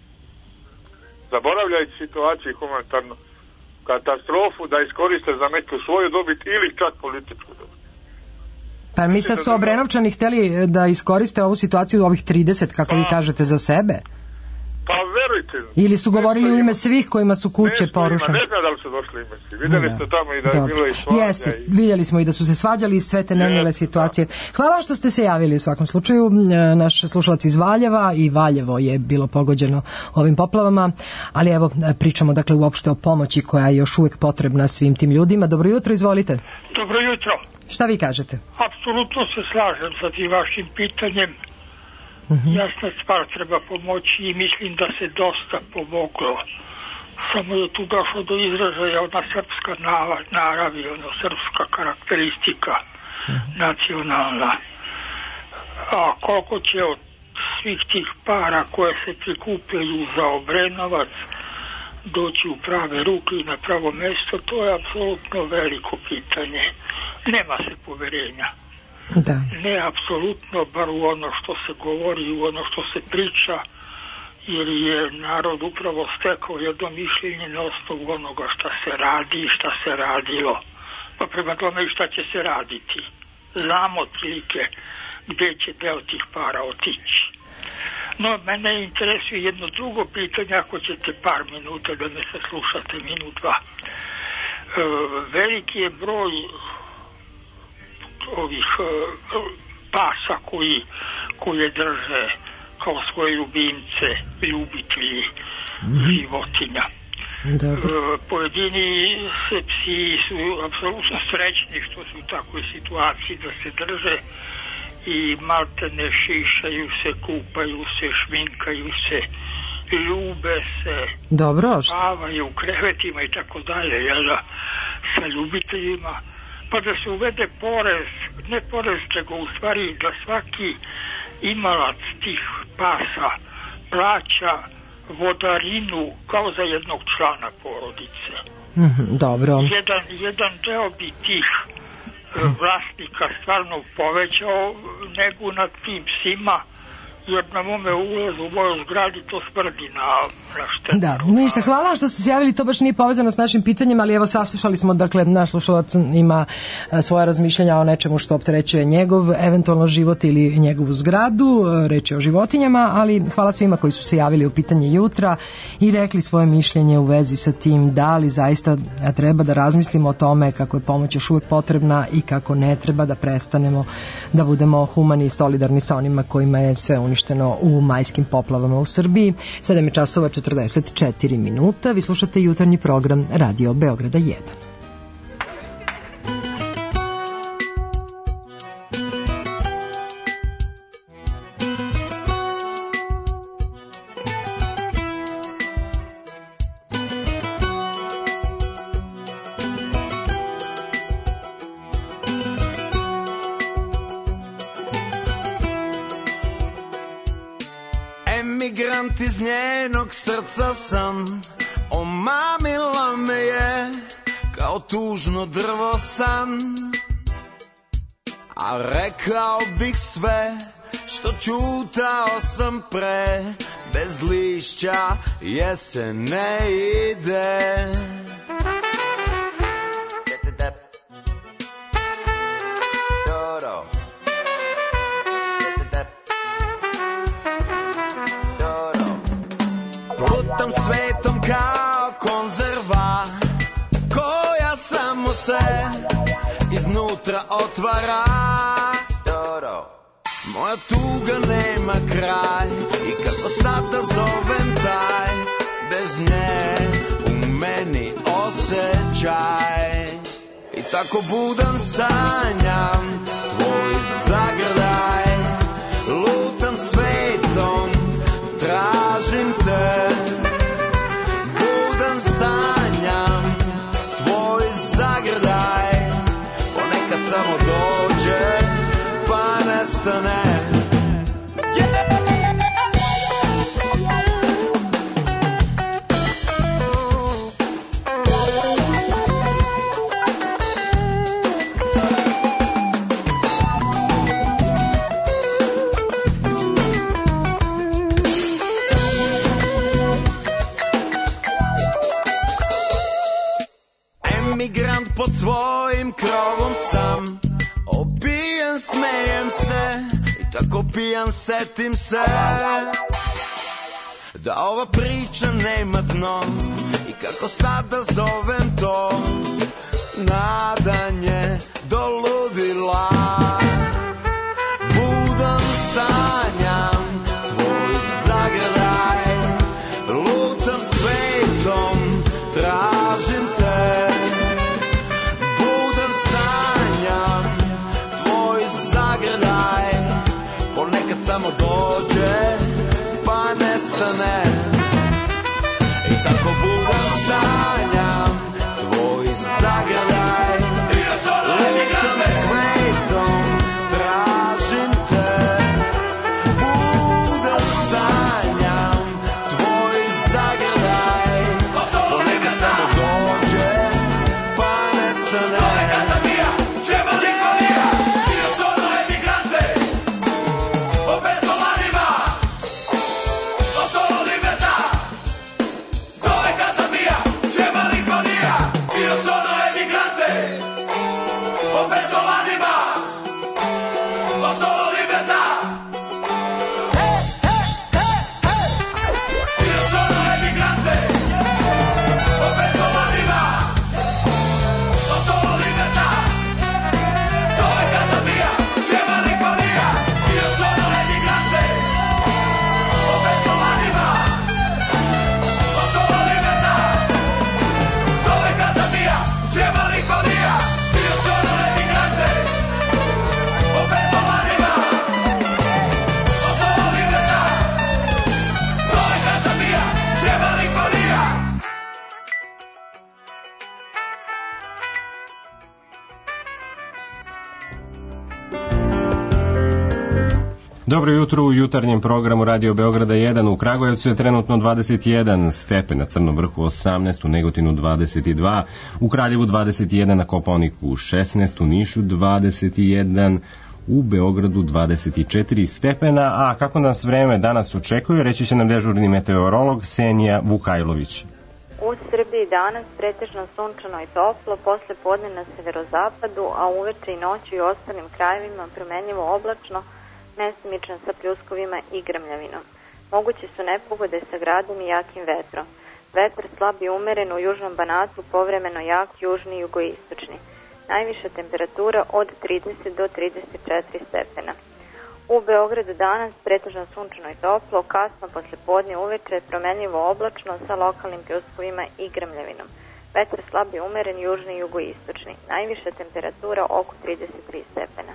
Zaboravljajući situaciju humanitarnu katastrofu da iskoriste za neku svoju dobit ili čak političku dobit. Pa mislite da su Obrenovčani hteli da iskoriste ovu situaciju, ovih trideset, kako vi kažete, za sebe? Pa verujte. Ili su govorili u ime svih kojima su kuće porušene? Ne znam da li su došli ime svih. Vidjeli ste tamo i da je Dobro. bilo i svađa. Jeste, i... vidjeli smo i da su se svađali i sve te nemile situacije. Hvala vam što ste se javili u svakom slučaju. Naš slušalac iz Valjeva, i Valjevo je bilo pogođeno ovim poplavama, ali evo pričamo dakle uopšte o pomoći koja je još uvijek potrebna svim tim ljudima. Dobro jutro, izvolite. Dobro jutro. Šta vi kažete? Apsolutno se slažem sa tim vašim pitanjem. Mm-hmm. Jasna stvar, treba pomoći i mislim da se dosta pomoglo. Samo je tu došlo do izražaja ona srpska narav i ona srpska karakteristika mm-hmm. nacionalna. A koliko će od svih tih para koje se prikupljaju za Obrenovac doći u prave ruke i na pravo mesto, to je apsolutno veliko pitanje. Nema se poverenja. Da. Ne apsolutno, bar u ono što se govori, u ono što se priča, jer je narod upravo stekao jedno mišljenje na osnovu onoga šta se radi i šta se radilo. Pa prema tome i šta će se raditi. Znamo otprilike gdje će deo tih para otići. No, mene interesuje jedno drugo pitanje, ako ćete par minuta da me saslušate, minut, dva. E, veliki je broj ovih uh, pasa koji, koje drže kao svoje ljubimce, ljubitelji mm-hmm. životinja. Uh, pojedini se psi su apsolutno srećni što su u takvoj situaciji da se drže i maltene šišaju se, kupaju se, šminkaju se, ljube se, dobro, spavaju u krevetima i tako dalje, jel da, sa ljubiteljima. Pa da se uvede porez, ne porez, nego u stvari da svaki imalac tih pasa plaća vodarinu kao za jednog člana porodice. Mm-hmm, dobro. Jedan, jedan deo bi tih vlasnika stvarno povećao negu nad tim psima, jer na mome ulazu u moju zgradi to smrdi na, na štetu. Da, ništa, hvala što ste se javili, to baš nije povezano s našim pitanjem, ali evo saslušali smo, dakle, naš slušalac ima svoje razmišljanja o nečemu što opterećuje njegov eventualno život ili njegovu zgradu, reč je o životinjama, ali hvala svima koji su se javili u pitanje jutra i rekli svoje mišljenje u vezi sa tim da li zaista treba da razmislimo o tome kako je pomoć još uvijek potrebna i kako ne treba da prestanemo da budemo humani i solidarni sa onima kojima je sve uništeno u majskim poplavama u Srbiji. sedam je časova četrdeset četiri minuta. Vi slušate jutarnji program Radio Beograda jedan. Emigrant iz njenog srca sam, omamila me je kao tužno drvo san. A rekao bih sve što čutao sam pre, bez lišća jesen ne ide. Putam svetom kao konzerva koja samo se iznutra otvara. Moja tuga nema kraj i kako sad da zovem taj, bez nje u meni osjećaj. I tako budan sanjam tvoj zagrljaj. tvojim krovom sam. Opijen smejem se i tako pijan setim se da ova priča nema dno i kako sada zovem to nadanje do ludila. Budan sanjam tvoj zagrljaj, lutam svetom, tražim te. Budan sanjam tvoj zagrljaj, ponekad samo dođe pa nestane. I tako budan sanjam tvoj zagrljaj, lutam svetom, tražim te. Budan sanjam tvoj zagrljaj, ponekad samo dođe pa nestane. Dobro jutro u jutarnjem programu Radio Beograda jedan. U Kragujevcu je trenutno dvadeset jedan stepen, na Crnom vrhu osamnaest, u Negotinu dvadeset dva, u Kraljevu dvadeset jedan, na Kopaoniku šesnaest, u Nišu dvadeset jedan, u Beogradu dvadeset četiri stepena. A kako nas vreme danas očekuje, reći će nam dežurni meteorolog Senija Vukajlović. U Srbiji danas pretežno sunčano i toplo, posle podne na severozapadu, a uveče i noću i u ostalim krajevima promenljivo oblačno, mestimično sa pljuskovima i grmljavinom. Moguće su nepogode sa gradom i jakim vetrom. Vetar slab i umeren u južnom Banatu, povremeno jak južni i jugoistočni. Najviša temperatura od trideset do trideset četiri stepena. U Beogradu danas pretežno sunčano i toplo, kasno posle podne uveče promenljivo oblačno sa lokalnim pljuskovima i grmljavinom. Vetar slab i umeren južni i jugoistočni. Najviša temperatura oko trideset tri stepena.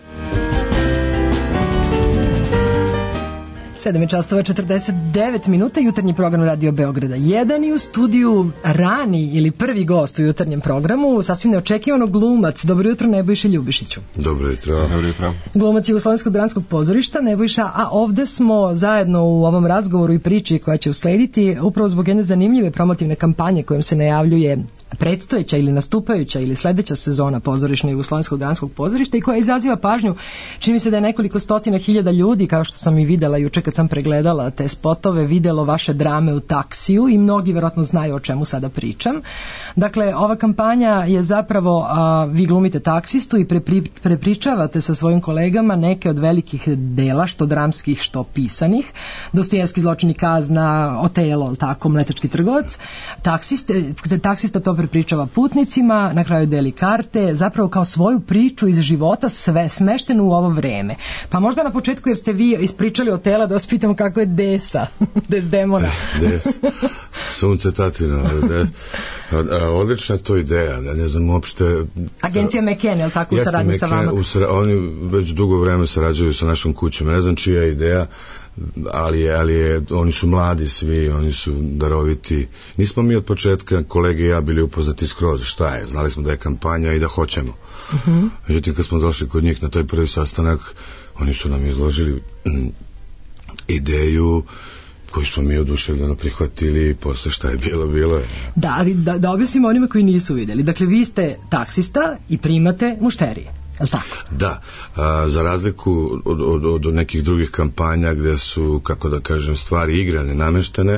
sedam časova četrdeset devet minuta, jutarnji program Radio Beograda jedan i u studiju rani ili prvi gost u jutarnjem programu, sasvim neočekivano glumac. Dobro jutro, Nebojša Ljubišiću. Dobro jutro. Dobro jutro. Glumac Jugoslovenskog dramskog pozorišta, Nebojša, a ovde smo zajedno u ovom razgovoru i priči koja će uslediti upravo zbog jedne zanimljive promotivne kampanje kojom se najavljuje predstojeća ili nastupajuća ili sledeća sezona pozorišne Jugoslovenskog dramskog pozorišta i koja izaziva pažnju. Čini mi se da je nekoliko stotina hiljada ljudi, kao što sam i videla juče kad sam pregledala te spotove, videlo vaše drame u taksiju i mnogi verovatno znaju o čemu sada pričam. Dakle, ova kampanja je zapravo, a, vi glumite taksistu i prepri, prepričavate sa svojim kolegama neke od velikih dela, što dramskih, što pisanih. Dostojevski, Zločin i kazna, Otelo, tako, Mletački trgovac. Taksiste, taksista to prepričava putnicima, na kraju deli karte, zapravo kao svoju priču iz života, sve smešteno u ovo vreme. Pa možda na početku, jer ste vi ispričali Otela, da vas pitamo kako je Desa, Desdemona. Des, sunce tatino. Des. Odlična je to ideja, ne znam uopšte... Agencija McCann, je li tako, u saradnji sa vama? Sra, oni već dugo vreme sarađuju sa našom kućom, ne znam čija je ideja, ali je, ali je, oni su mladi svi, oni su daroviti. Nismo mi od početka, kolege i ja, bili upoznati skroz šta je, znali smo da je kampanja i da hoćemo. Uh-huh. Međutim, kad smo došli kod njih na taj prvi sastanak, oni su nam izložili mm, ideju koju smo mi oduševljeno prihvatili i posle šta je bilo, bilo je. Da, ali da, da objasnimo onima koji nisu videli. Dakle, vi ste taksista i primate mušterije. Je tako? Da, a, za razliku od, od, od nekih drugih kampanja gde su, kako da kažem, stvari igrane, nameštene,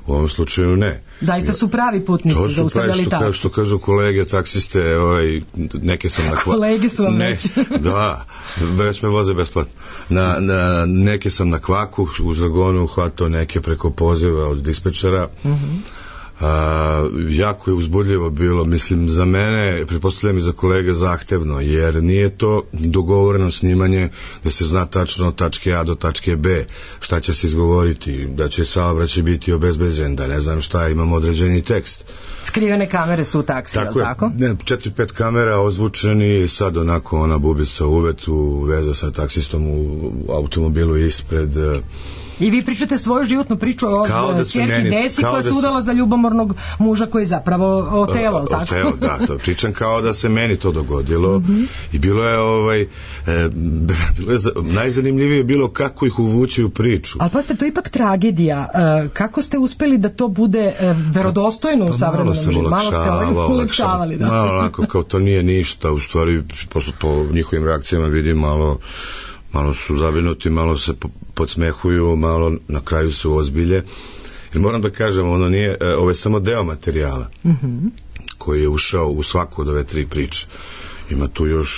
U ovom slučaju ne. Zaista su pravi putnici, To su pravi, zaustavljali što, tako. ka, što kažu kolege, taksiste, ovaj, neke sam na kva... Kolege su vam ne, već. Da, već me voze besplatno. Na, na, neke sam na kvaku, u žargonu hvatao neke preko poziva od dispečera. Mhm. A, jako je uzbudljivo bilo, mislim za mene, pretpostavljam i za kolege zahtevno, jer nije to dogovoreno snimanje da se zna tačno od tačke A do tačke B šta će se izgovoriti, da će saobraćaj biti obezbeđen, da ne znam šta, imamo određeni tekst. Skrivene kamere su u taksiju, tako je, tako? Ne, četiri, pet kamera ozvučeni, sad onako ona bubica u uvetu, veza sa taksistom u automobilu ispred. I vi pričate svoju životnu priču o da ćerki meni, Desi koja da se udala za ljubomornog muža koji je zapravo otelo, o, tako? Otelo, da, to pričam kao da se meni to dogodilo. Mm-hmm. I bilo je ovaj e, bilo je, najzanimljivije je bilo kako ih uvući u priču. Ali pazite, to je ipak tragedija. E, kako ste uspeli da to bude e, verodostojno pa, u savremenom životu? Malo ste ovaj ulepšavali. Da. Malo onako, kao to nije ništa, u stvari po, po njihovim reakcijama vidim malo malo su zabrinuti, malo se podsmehuju, malo na kraju se ozbilje. Jer moram da kažem, ono nije, ovo je samo deo materijala mm-hmm. koji je ušao u svaku od ove tri priče. Ima tu još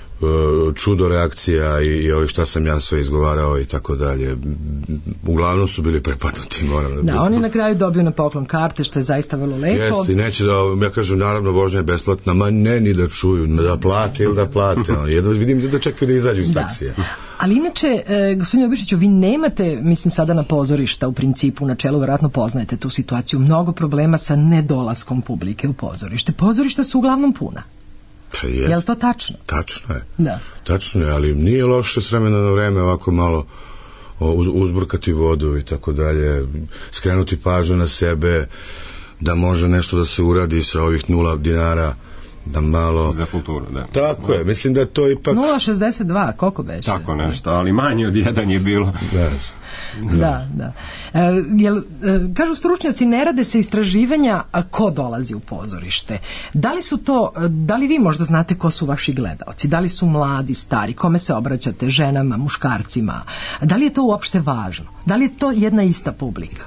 uh, čudo reakcija i, i ovih šta sam ja sve izgovarao i tako dalje. Uglavnom su bili prepadnuti, moram da Da, biti. oni na kraju dobiju na poklon karte, što je zaista vrlo lepo. Jeste, i neće da, ja kažem, naravno vožnja je besplatna, ma ne ni da čuju, da plate ili da plate. Jedno, vidim da čekaju da izađu iz taksija. Da. Ali inače, e, gospodine Obišiću, vi nemate, mislim sada na pozorišta u principu, u načelu verovatno poznajete tu situaciju, mnogo problema sa nedolaskom publike u pozorište. Pozorišta su uglavnom puna. Pa jest. Je li to tačno? Tačno je. Da. Tačno je, ali nije loše s vremena na vreme ovako malo uz, uzburkati vodu i tako dalje, skrenuti pažnju na sebe, da može nešto da se uradi sa ovih nula dinara, da malo... Za kulturu, da. Tako je, mislim da je to ipak... nula šezdeset dva, koliko beše? Tako nešto, ali manje od jedan je bilo. Da. Da, da. E, jel, e, kažu stručnjaci, ne rade se istraživanja a ko dolazi u pozorište. Da li su to, da li vi možda znate ko su vaši gledaoci? Da li su mladi, stari? Kome se obraćate? Ženama, muškarcima? Da li je to uopšte važno? Da li je to jedna ista publika?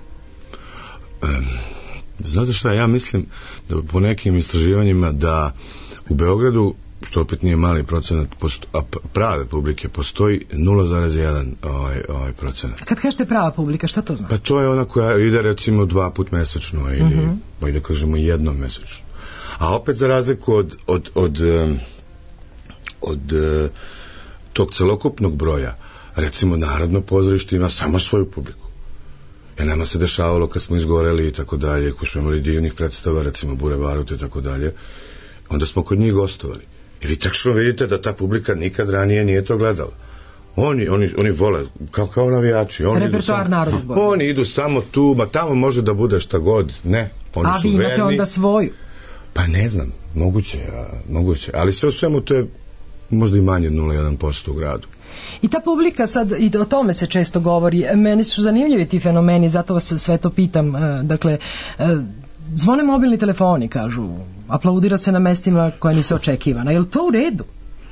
Um, znate šta, ja mislim da po nekim istraživanjima da u Beogradu, što opet nije mali procenat, a prave publike postoji nula zarez jedan ovaj, ovaj procenat. Kad kažete prava publika, šta to znači? Pa to je ona koja ide recimo dva put mesečno ili, uh-huh. pa da kažemo jednom mesečno. A opet za razliku od od, od, od, od tog celokupnog broja, recimo Narodno pozorište ima samo svoju publiku. Jer nama se dešavalo kad smo izgoreli i tako dalje, ko smo imali divnih predstava, recimo Bure Barut i tako dalje, onda smo kod njih gostovali. I vi takšno vidite da ta publika nikad ranije nije to gledala. Oni, oni, oni vole, kao, kao navijači. Oni repertoar narodnog boja. Oni idu samo tu, ma tamo može da bude šta god. Ne, oni a su vi imate verni. Onda svoju? Pa ne znam, moguće, a, moguće. Ali sve u svemu to je možda i manje od nula zarez jedan posto u gradu. I ta publika sad, i o tome se često govori, meni su zanimljivi ti fenomeni, zato vas sve to pitam, dakle, zvone mobilni telefoni, kažu, aplaudira se na mestima koja nisu očekivana, je li to u redu?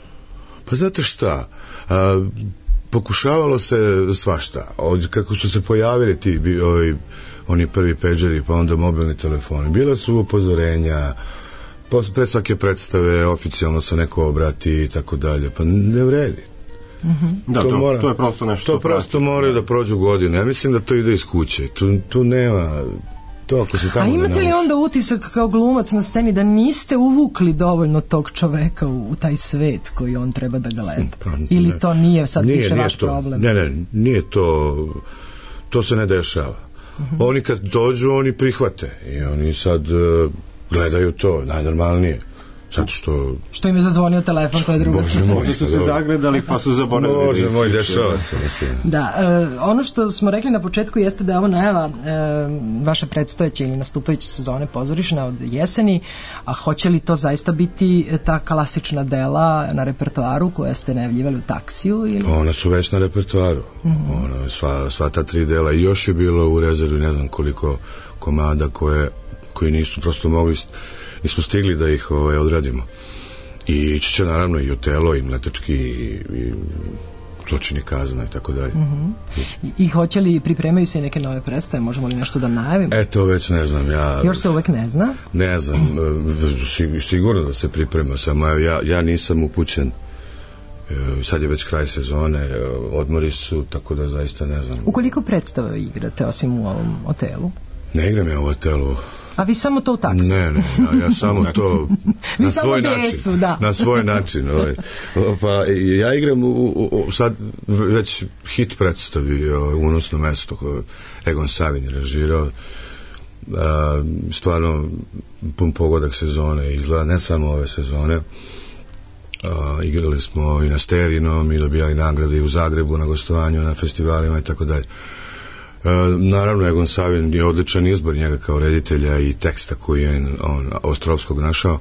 Pa znate šta, a, pokušavalo se svašta, od kako su se pojavili ti bi, ovi, oni prvi peđeri, pa onda mobilni telefoni, bila su upozorenja, pre svake predstave oficijalno se neko obrati i tako dalje, pa ne vredi. Mm-hmm. Da, to, to, mora, to je prosto nešto to prosto moraju da prođu godine. Ja mislim da to ide iz kuće. Tu, tu nema to ako se tamo. A imate li onda utisak kao glumac na sceni da niste uvukli dovoljno tog čoveka u, u taj svet koji on treba da gleda? Pa, ili ne, to nije sad nije, više nije vaš to, problem? Ne, ne, nije to, to se ne dešava. Mm-hmm. Oni kad dođu, oni prihvate i oni sad uh, gledaju to najnormalnije. Zato što... Što im je zazvonio telefon, to je drugo. Bože moj. Možda su se zagledali pa su zaboravili. Bože moj, dešava se, mislim. Da, e, ono što smo rekli na početku jeste da je ovo najava e, vaše predstojeće ili nastupajuće sezone pozorišna od jeseni, a hoće li to zaista biti ta klasična dela na repertoaru koja ste najavljivali u Taksiju? Ili? Ona su već na repertoaru. Mm-hmm. Ona, sva, sva ta tri dela. I još je bilo u rezervi ne znam koliko komada koje, koji nisu prosto mogli... nismo stigli da ih ovaj, odradimo. I ići će naravno i Otelo i Mletački i, i Zločini kazna i tako dalje. Mhm. I, I hoće li, pripremaju se neke nove predstave, možemo li nešto da najavimo? Eto, već ne znam, ja... Još se uvek ne zna? Ne znam, sig- sigurno da se priprema, samo ja, ja nisam upućen. E, sad je već kraj sezone, e, odmori su, tako da zaista ne znam. U koliko predstava igrate, osim u ovom hotelu? Ne igram ja u hotelu. A vi samo to u taksi? Ne, ne, ja, ja samo to na svoj desu, način. da. Na svoj način. Ovaj. Pa ja igram u, u, u, sad već hit predstavi o, Unosno mesto koje Egon Savin je režirao. A, stvarno pun pogodak sezone izgleda, ne samo ove sezone. A, igrali smo i na Sterinom i dobijali nagrade i u Zagrebu na gostovanju, na festivalima i tako dalje. E, naravno, Egon Savin je odličan izbor njega kao reditelja i teksta koji je on Ostrovskog našao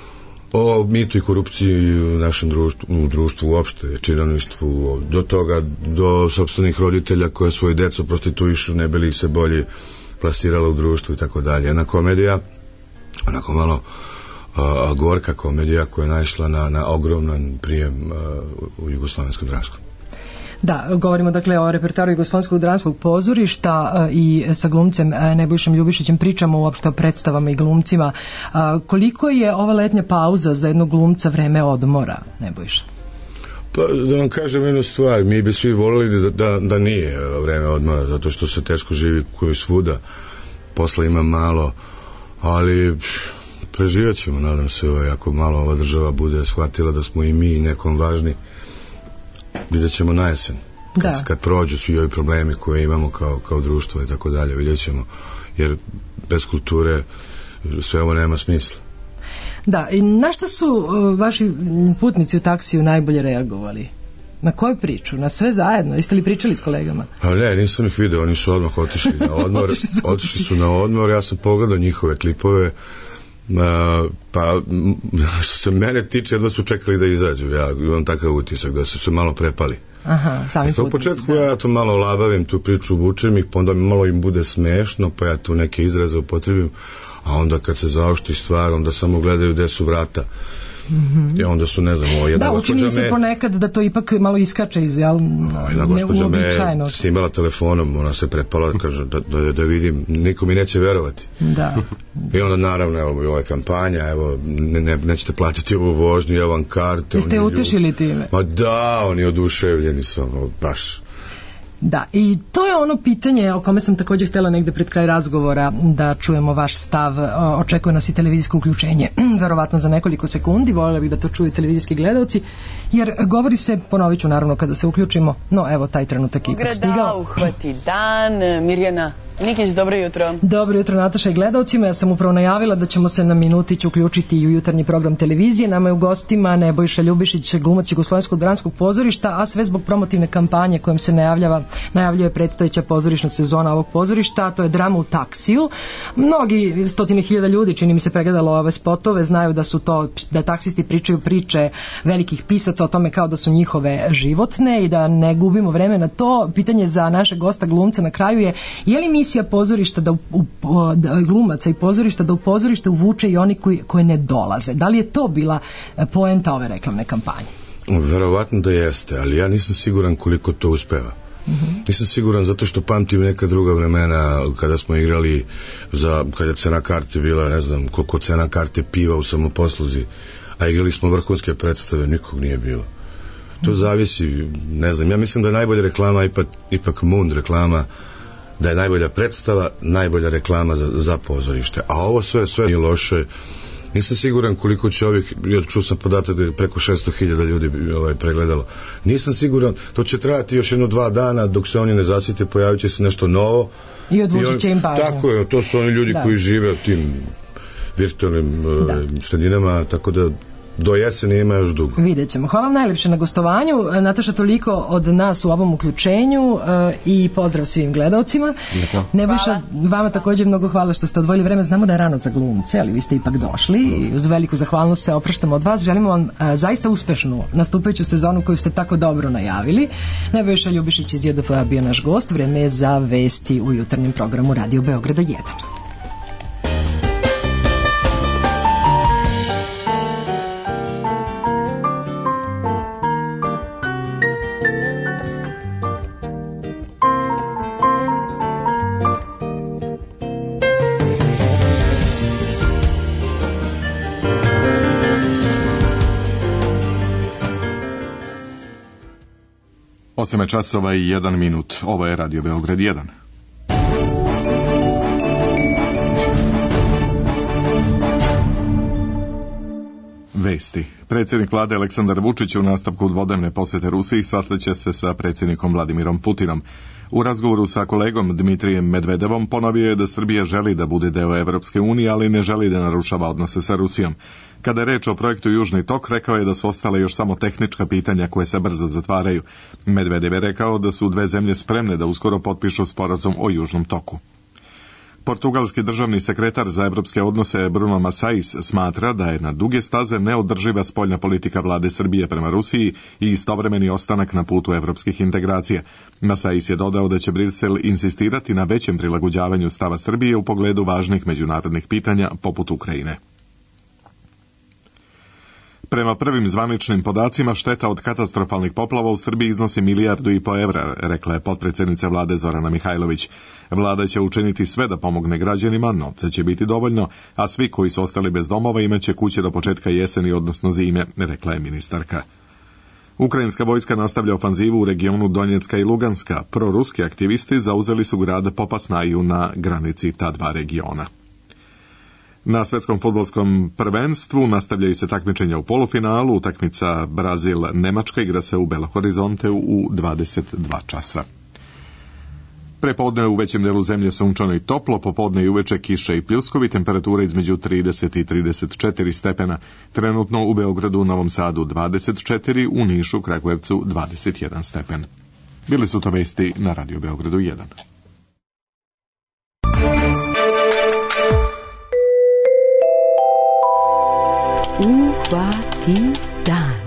o mitu i korupciji u našem društvu, u društvu uopšte, činovništvu, do toga, do sopstvenih roditelja koje svoju decu prostituišu, ne bi li ih se bolje plasirala u društvu i tako dalje. Jedna komedija, onako malo a, gorka komedija koja je naišla na, na ogroman prijem a, u Jugoslovenskom dramskom. Da, govorimo dakle o repertoaru Jugoslovenskog dramskog pozorišta i sa glumcem Nebojšom Ljubišićem pričamo uopšte o predstavama i glumcima. Koliko je ova letnja pauza za jednog glumca vreme odmora, Nebojša? Pa da vam kažem jednu stvar, mi bi svi volili da, da, da nije vreme odmora, zato što se teško živi koji svuda, posla ima malo, ali preživat ćemo, nadam se, ovaj, ako malo ova država bude shvatila da smo i mi nekom važni, vidjet ćemo na jesen, kad, da. kad prođu svi ovi problemi koje imamo kao, kao društvo i tako dalje, vidjet ćemo, jer bez kulture sve ovo nema smisla. Da, i na šta su uh, vaši putnici u taksiju najbolje reagovali? Na koju priču? Na sve zajedno? Jeste li pričali s kolegama? A ne, nisam ih video, oni su odmah otišli na odmor, otišli, su otišli su na odmor, ja sam pogledao njihove klipove. Uh, pa što se mene tiče, jedva su čekali da izađu, ja imam takav utisak da su se malo prepali. Aha, sami putnici. U početku da. Ja to malo labavim, tu priču vučem ih, pa onda malo im bude smešno, pa ja tu neke izraze upotrebim, a onda kad se zaoštri stvar, onda samo gledaju gde su vrata. Mm-hmm. I onda su, ne znam, ovo jedna da, gospođa me... Da, učini se ponekad da to ipak malo iskače iz, jel, jedna gospođa me snimala telefonom, ona se prepala, kaže, da, da, da vidim, niko mi neće verovati. Da. I onda, naravno, evo, ovo je kampanja, evo, ne, ne, nećete platiti ovu vožnju, evo vam karte. Jeste utešili time? Ma da, oni oduševljeni su, baš. Da, i to je ono pitanje o kome sam također htjela negde pred kraj razgovora da čujemo vaš stav. Očekuje nas i televizijsko uključenje, verovatno za nekoliko sekundi, voljela bih da to čuju televizijski gledalci, jer govori se, ponovit ću naravno kada se uključimo, no evo taj trenutak ipak stigao. Grada uhvati dan, Mirjana Nikić, dobro jutro. Dobro jutro, Nataša i gledalcima. Ja sam upravo najavila da ćemo se na minutić uključiti i u jutarnji program televizije. Nama je u gostima Nebojša Ljubišić, glumac Jugoslovenskog dramskog pozorišta, a sve zbog promotivne kampanje kojom se najavljava, najavljuje predstojeća pozorišna sezona ovog pozorišta, a to je Drama u taksiju. Mnogi, stotine hiljada ljudi, čini mi se, pregledalo ove spotove, znaju da su to, da taksisti pričaju priče velikih pisaca o tome kao da su njihove životne i da ne gubimo vreme na to. Pitanje za našeg gosta glumca na kraju je, je li misija pozorišta da, u, da glumaca i pozorišta da u pozorište uvuče i oni koji, koji ne dolaze? Da li je to bila poenta ove reklamne kampanje? Verovatno da jeste, ali ja nisam siguran koliko to uspeva. Mm-hmm. Nisam siguran zato što pamtim neka druga vremena kada smo igrali za, kada je cena karte bila, ne znam koliko cena karte piva u samoposluzi, a igrali smo vrhunske predstave, nikog nije bilo. To mm-hmm. zavisi, ne znam, ja mislim da je najbolja reklama ipak, ipak Mund reklama, da je najbolja predstava, najbolja reklama za, za pozorište. A ovo sve, sve nije loše. Nisam siguran koliko će ovih, ja čuo sam podatak da je preko šesto hiljada ljudi ovaj, pregledalo. Nisam siguran, to će trajati još jedno dva dana dok se oni ne zasite, pojavit će se nešto novo. I odvučit će im pažnju. Tako je, to su oni ljudi da. koji žive u tim virtualnim da. sredinama, tako da do jeseni ima još dugo. Vidjet ćemo. Hvala vam najlepše na gostovanju. Nataša, toliko od nas u ovom uključenju uh, i pozdrav svim gledalcima. Nebojša, vama također mnogo hvala što ste odvojili vreme. Znamo da je rano za glumce, ali vi ste ipak došli i uz veliku zahvalnost se opraštamo od vas. Želimo vam uh, zaista uspešnu nastupajuću sezonu koju ste tako dobro najavili. Nebojša Ljubišić iz J D F-a bio naš gost. Vreme je za vesti u jutarnjem programu Radio Beograda jedan. osam časova i jedan minut. Ovo je Radio Beograd jedan. Vesti. Predsjednik vlade Aleksandar Vučić u nastavku dvodnevne posjete Rusiji sastaće se sa predsjednikom Vladimirom Putinom. U razgovoru sa kolegom Dmitrijem Medvedevom ponovio je da Srbija želi da bude deo Evropske unije, ali ne želi da narušava odnose sa Rusijom. Kada je reč o projektu Južni tok, rekao je da su ostale još samo tehnička pitanja koje se brzo zatvaraju. Medvedev je rekao da su dve zemlje spremne da uskoro potpišu sporazum o Južnom toku. Portugalski državni sekretar za evropske odnose Bruno Massais smatra da je na duge staze neodrživa spoljna politika vlade Srbije prema Rusiji i istovremeni ostanak na putu evropskih integracija. Massais je dodao da će Brisel insistirati na većem prilagođavanju stava Srbije u pogledu važnih međunarodnih pitanja poput Ukrajine. Prema prvim zvaničnim podacima, šteta od katastrofalnih poplava u Srbiji iznosi milijardu i po evra, rekla je potpredsjednica vlade Zorana Mihajlović. Vlada će učiniti sve da pomogne građanima, novca će biti dovoljno, a svi koji su ostali bez domova imaće kuće do početka jeseni, odnosno zime, rekla je ministarka. Ukrajinska vojska nastavlja ofanzivu u regionu Donjecka i Luganska. Proruski aktivisti zauzeli su grad Popasnaju na granici ta dva regiona. Na svetskom fudbalskom prvenstvu nastavljaju se takmičenja u polufinalu. Utakmica Brazil-Nemačka igra se u Belo Horizonteu u dvadeset dva časa. Prepodne u većem delu zemlje sunčano i toplo, popodne i uveče kiše i pljuskovi, temperatura između trideset i trideset četiri stepena. Trenutno u Beogradu, Novom Sadu dvadeset četiri, u Nišu, Kragujevcu dvadeset jedan stepen. Bili su to vesti na Radio Beogradu jedan. Uhvati dan.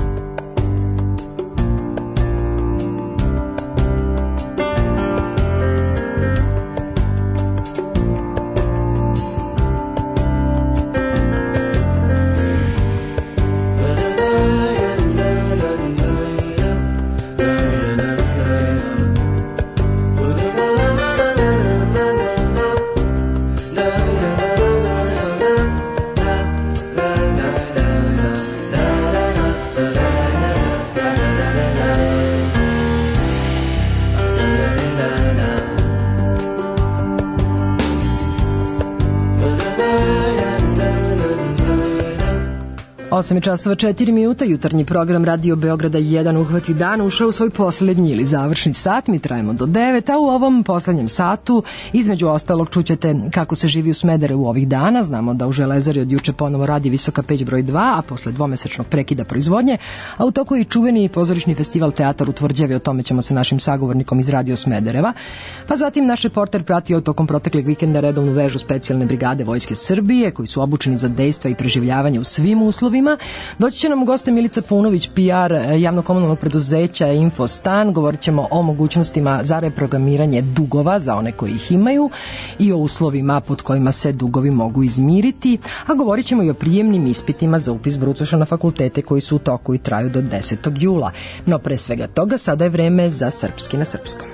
osam časova četiri minuta, jutarnji program Radio Beograda jedan Uhvati dan ušao u svoj poslednji ili završni sat. Mi trajemo do devet, a u ovom poslednjem satu između ostalog čućete kako se živi u Smederevu ovih dana. Znamo da u Železari od juče ponovo radi Visoka peć broj dva, a posle dvomesečnog prekida proizvodnje, a u toku je i čuveni pozorišni festival Teatar u Tvrđavi. O tome ćemo sa našim sagovornikom iz Radio Smedereva. Pa zatim naš reporter pratio tokom proteklih vikenda redovnu vežu specijalne brigade Vojske Srbije, koji su obučeni za dejstva i preživljavanje u svim uslovima. Doći će nam goste Milica Punović, P R javno-komunalnog preduzeća Infostan. Govorit ćemo o mogućnostima za reprogramiranje dugova za one koji ih imaju i o uslovima pod kojima se dugovi mogu izmiriti, a govorit ćemo i o prijemnim ispitima za upis brucoša na fakultete koji su u toku i traju do desetog jula. No pre svega toga sada je vreme za Srpski na srpskom.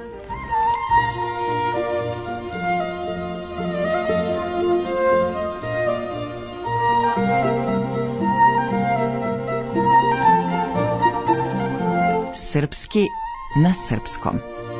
Srpski na srpskom.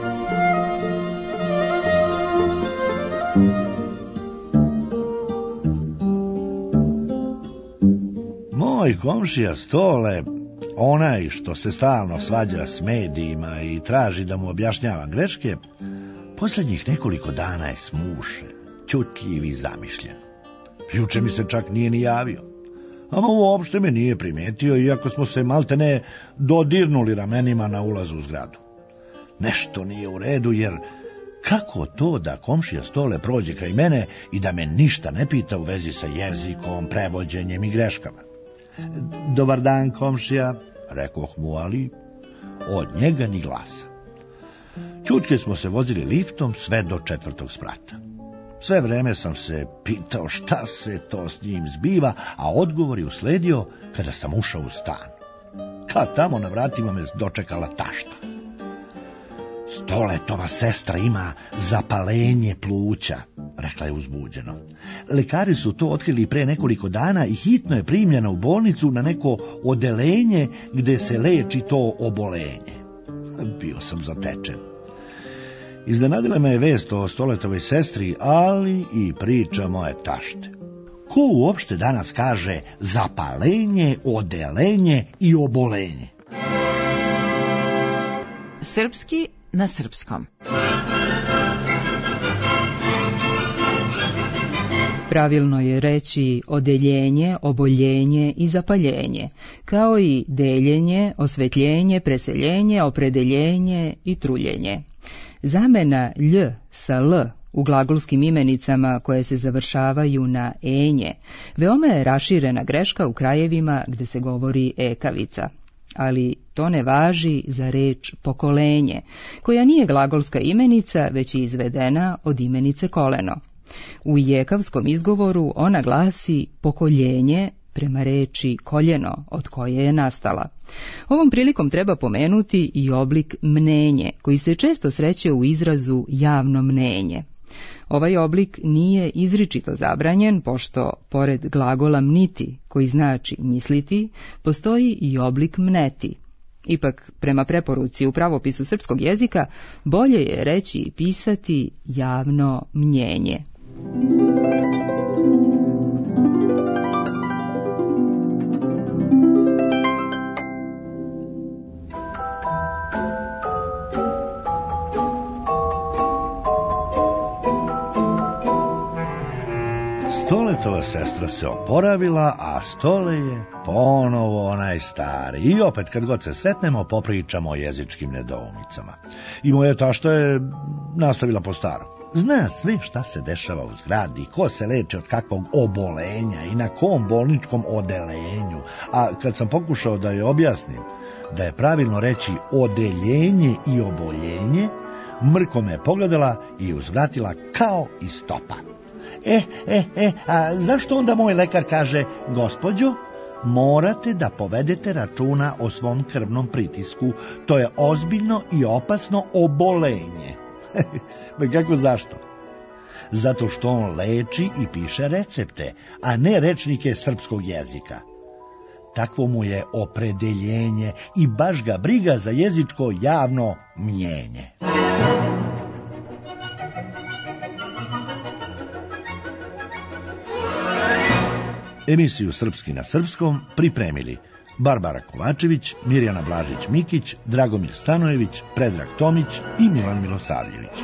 Moj komšija Stole, onaj što se stalno svađa s medijima i traži da mu objašnjava greške, posljednjih nekoliko dana je smušen, ćutljiv i zamišljen. Juče mi se čak nije ni javio. Ama uopšte me nije primetio, iako smo se maltene dodirnuli ramenima na ulazu u zgradu. Nešto nije u redu, jer kako to da komšija Stole prođe kraj mene i da me ništa ne pita u vezi sa jezikom, prevođenjem i greškama? Dobar dan, komšija, rekoh mu, ali od njega ni glasa. Čutke smo se vozili liftom sve do četvrtog sprata. Sve vreme sam se pitao šta se to s njim zbiva, a odgovor je usledio kada sam ušao u stan. Kad tamo na vratima me dočekala tašta. Stoletova sestra ima zapalenje pluća, rekla je uzbuđeno. Lekari su to otkrili pre nekoliko dana i hitno je primljena u bolnicu na neko odelenje gde se leči to obolenje. bio sam zatečen. Iznenadila me je vest o Stoletovoj sestri, ali i priča moje tašte. Ko uopšte danas kaže zapalenje, odelenje i obolenje? Srpski na srpskom. Pravilno je reći odeljenje, oboljenje i zapaljenje, kao i deljenje, osvetljenje, preseljenje, opredeljenje i truljenje. Zamena lj sa l u glagolskim imenicama koje se završavaju na enje veoma je raširena greška u krajevima gde se govori ekavica. Ali to ne važi za reč pokolenje, koja nije glagolska imenica, već je izvedena od imenice koleno. U jekavskom izgovoru ona glasi pokoljenje prema reči koljeno, od koje je nastala. Ovom prilikom treba pomenuti i oblik mnenje, koji se često sreće u izrazu javno mnenje. Ovaj oblik nije izričito zabranjen, pošto, pored glagola mniti, koji znači misliti, postoji i oblik mneti. Ipak, prema preporuci u pravopisu srpskog jezika, bolje je reći i pisati javno mnjenje. Stoletova sestra se oporavila, a Stole je ponovo onaj stari. I opet, kad god se sretnemo, popričamo o jezičkim nedoumicama. I moja tašta je nastavila po starom. Zna sve šta se dešava u zgradi, ko se leče od kakvog obolenja i na kom bolničkom odelenju. A kad sam pokušao da je objasnim da je pravilno reći odeljenje i oboljenje, mrko me pogledala i uzvratila kao iz topa. E, e, e, a zašto onda moj lekar kaže, gospođo, morate da povedete računa o svom krvnom pritisku, to je ozbiljno i opasno obolenje. Kako zašto? Zato što on leči i piše recepte, a ne rečnike srpskog jezika. Takvo mu je opredeljenje i baš ga briga za jezičko javno mnjenje. Emisiju Srpski na srpskom pripremili Barbara Kovačević, Mirjana Blažić-Mikić, Dragomir Stanojević, Predrag Tomić i Milan Milosavljević.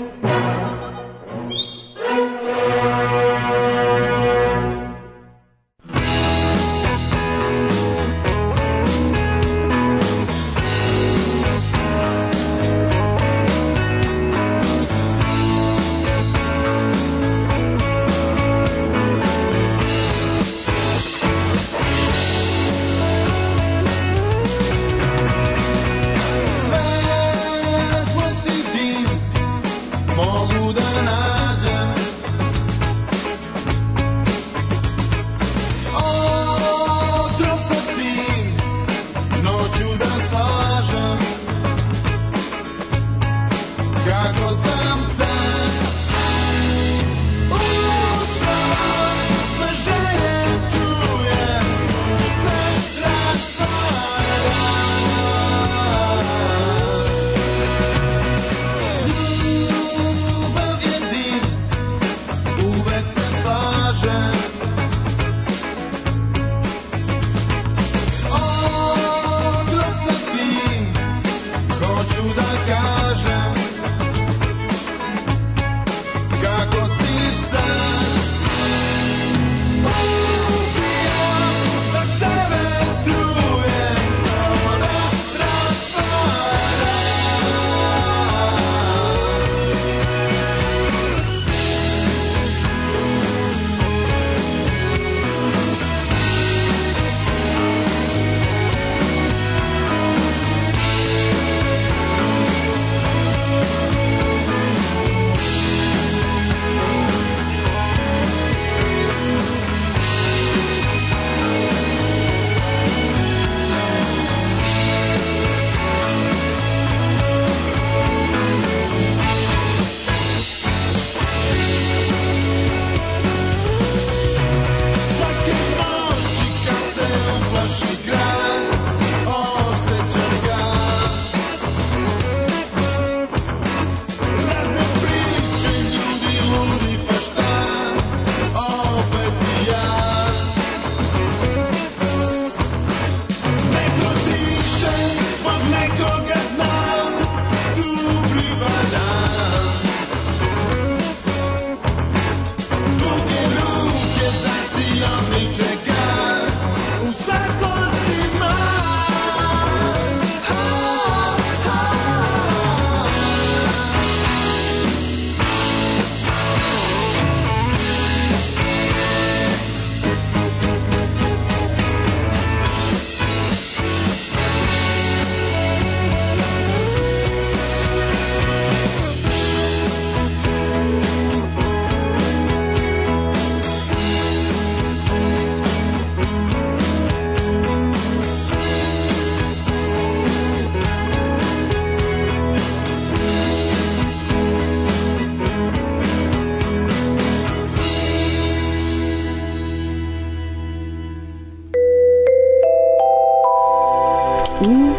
Ljubav jedina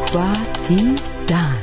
Svaki dan.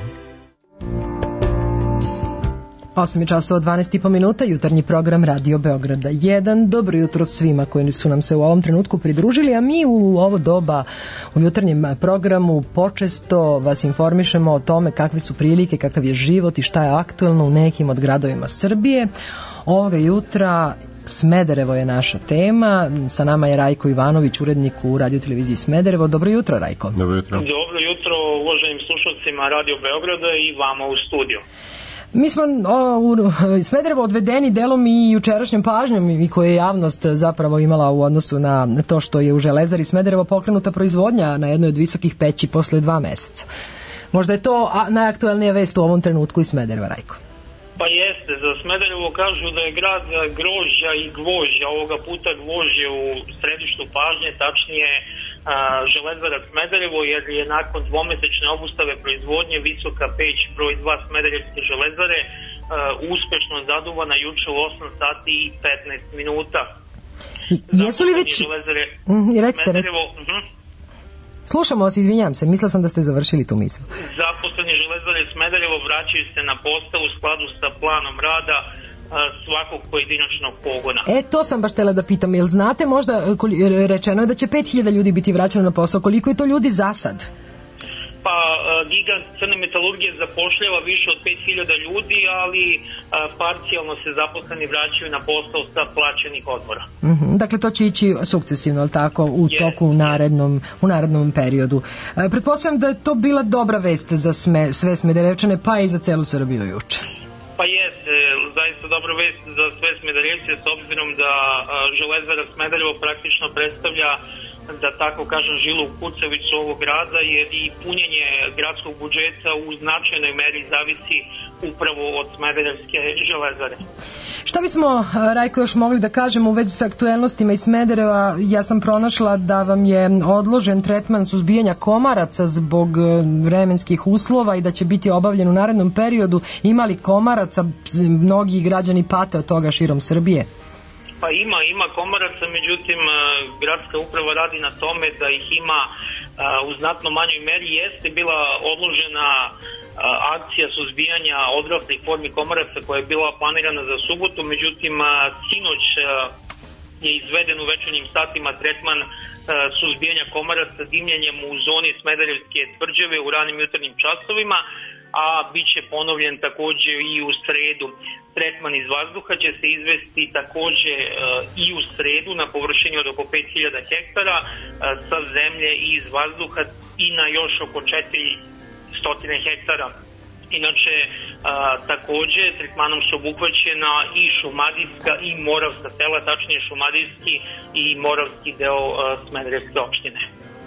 osam je časova dvanaest i po minuta, jutarnji program Radio Beograda jedan. Dobro jutro svima koji su nam se u ovom trenutku pridružili, a mi u ovo doba u jutarnjem programu počesto vas informišemo o tome kakve su prilike, kakav je život i šta je aktuelno u nekim od gradovima Srbije. Ovoga jutra Smederevo je naša tema. Sa nama je Rajko Ivanović, urednik u radioteleviziji Smederevo. Dobro jutro, Rajko. Dobro jutro. Dobro jutro uvaženim slušalcima Radio Beograda i vama u studiju. Mi smo o, u Smederevo odvedeni delom i jučerašnjom pažnjom i koje je javnost zapravo imala u odnosu na to što je u Železari Smederevo pokrenuta proizvodnja na jednoj od visokih peći posle dva meseca. Možda je to najaktuelnija vest u ovom trenutku iz Smedereva, Rajko. Pa jeste, za Smederevo kažu da je grad grožđa i gvožđa, ovoga puta gvožđe u središtu pažnje, tačnije Železara Smederevo, jer je nakon dvomesečne obustave proizvodnje visoka peć broj dva Smederevske železare uspešno zaduvana juče u osam sati i petnaest minuta. Jesu li već... Mm, recite, Smederevo, uh-huh. Slušamo vas, izvinjam se, mislila sam da ste završili tu misl. Zaposleni Železare Smederevo vraćaju se na posao u skladu sa planom rada svakog pojedinačnog pogona. E, to sam baš htjela da pitam, jel znate možda, rečeno je da će pet hiljada ljudi biti vraćano na posao, koliko je to ljudi za sad? Pa gigant crne metalurgije zapošljava više od pet hiljada ljudi, ali parcijalno se zaposleni vraćaju na posao sa plaćenih odmora. Mm-hmm. Dakle, to će ići sukcesivno, ali tako, u yes, toku u narednom, u narednom periodu. E, pretpostavljam da je to bila dobra vest za sme, sve Smederevčane, pa i za celu Srbiju juče. Pa jeste, zaista dobra vest za sve Smederevce, s obzirom da Železara Smederevo praktično predstavlja, da tako kažem, žilu kucavicu ovog grada, jer i punjenje gradskog budžeta u značajnoj meri zavisi upravo od Smederevske železare. Šta bismo, Rajko, još mogli da kažemo u vezi sa aktuelnostima iz Smedereva? Ja sam pronašla da vam je odložen tretman suzbijanja komaraca zbog vremenskih uslova i da će biti obavljen u narednom periodu. Ima li komaraca? Mnogi građani pate od toga širom Srbije. Pa ima, ima komaraca, međutim gradska uprava radi na tome da ih ima u znatno manjoj meri. Jeste bila odložena akcija suzbijanja odraslih formi komaraca koja je bila planirana za subotu, međutim sinoć je izveden u večernjim satima tretman suzbijanja komaraca dimljenjem u zoni Smederevske tvrđave u ranim jutarnjim časovima, a bit će ponovljen takođe i u sredu. Tretman iz vazduha će se izvesti takođe i u sredu na površini od oko pet hiljada hektara sa zemlje i iz vazduha i na još oko četiristo hektara. Inače, a, takođe, tretmanom su obuhvaćena i šumadijska i moravska sela, tačnije šumadijski i moravski deo a, Smederevske opštine.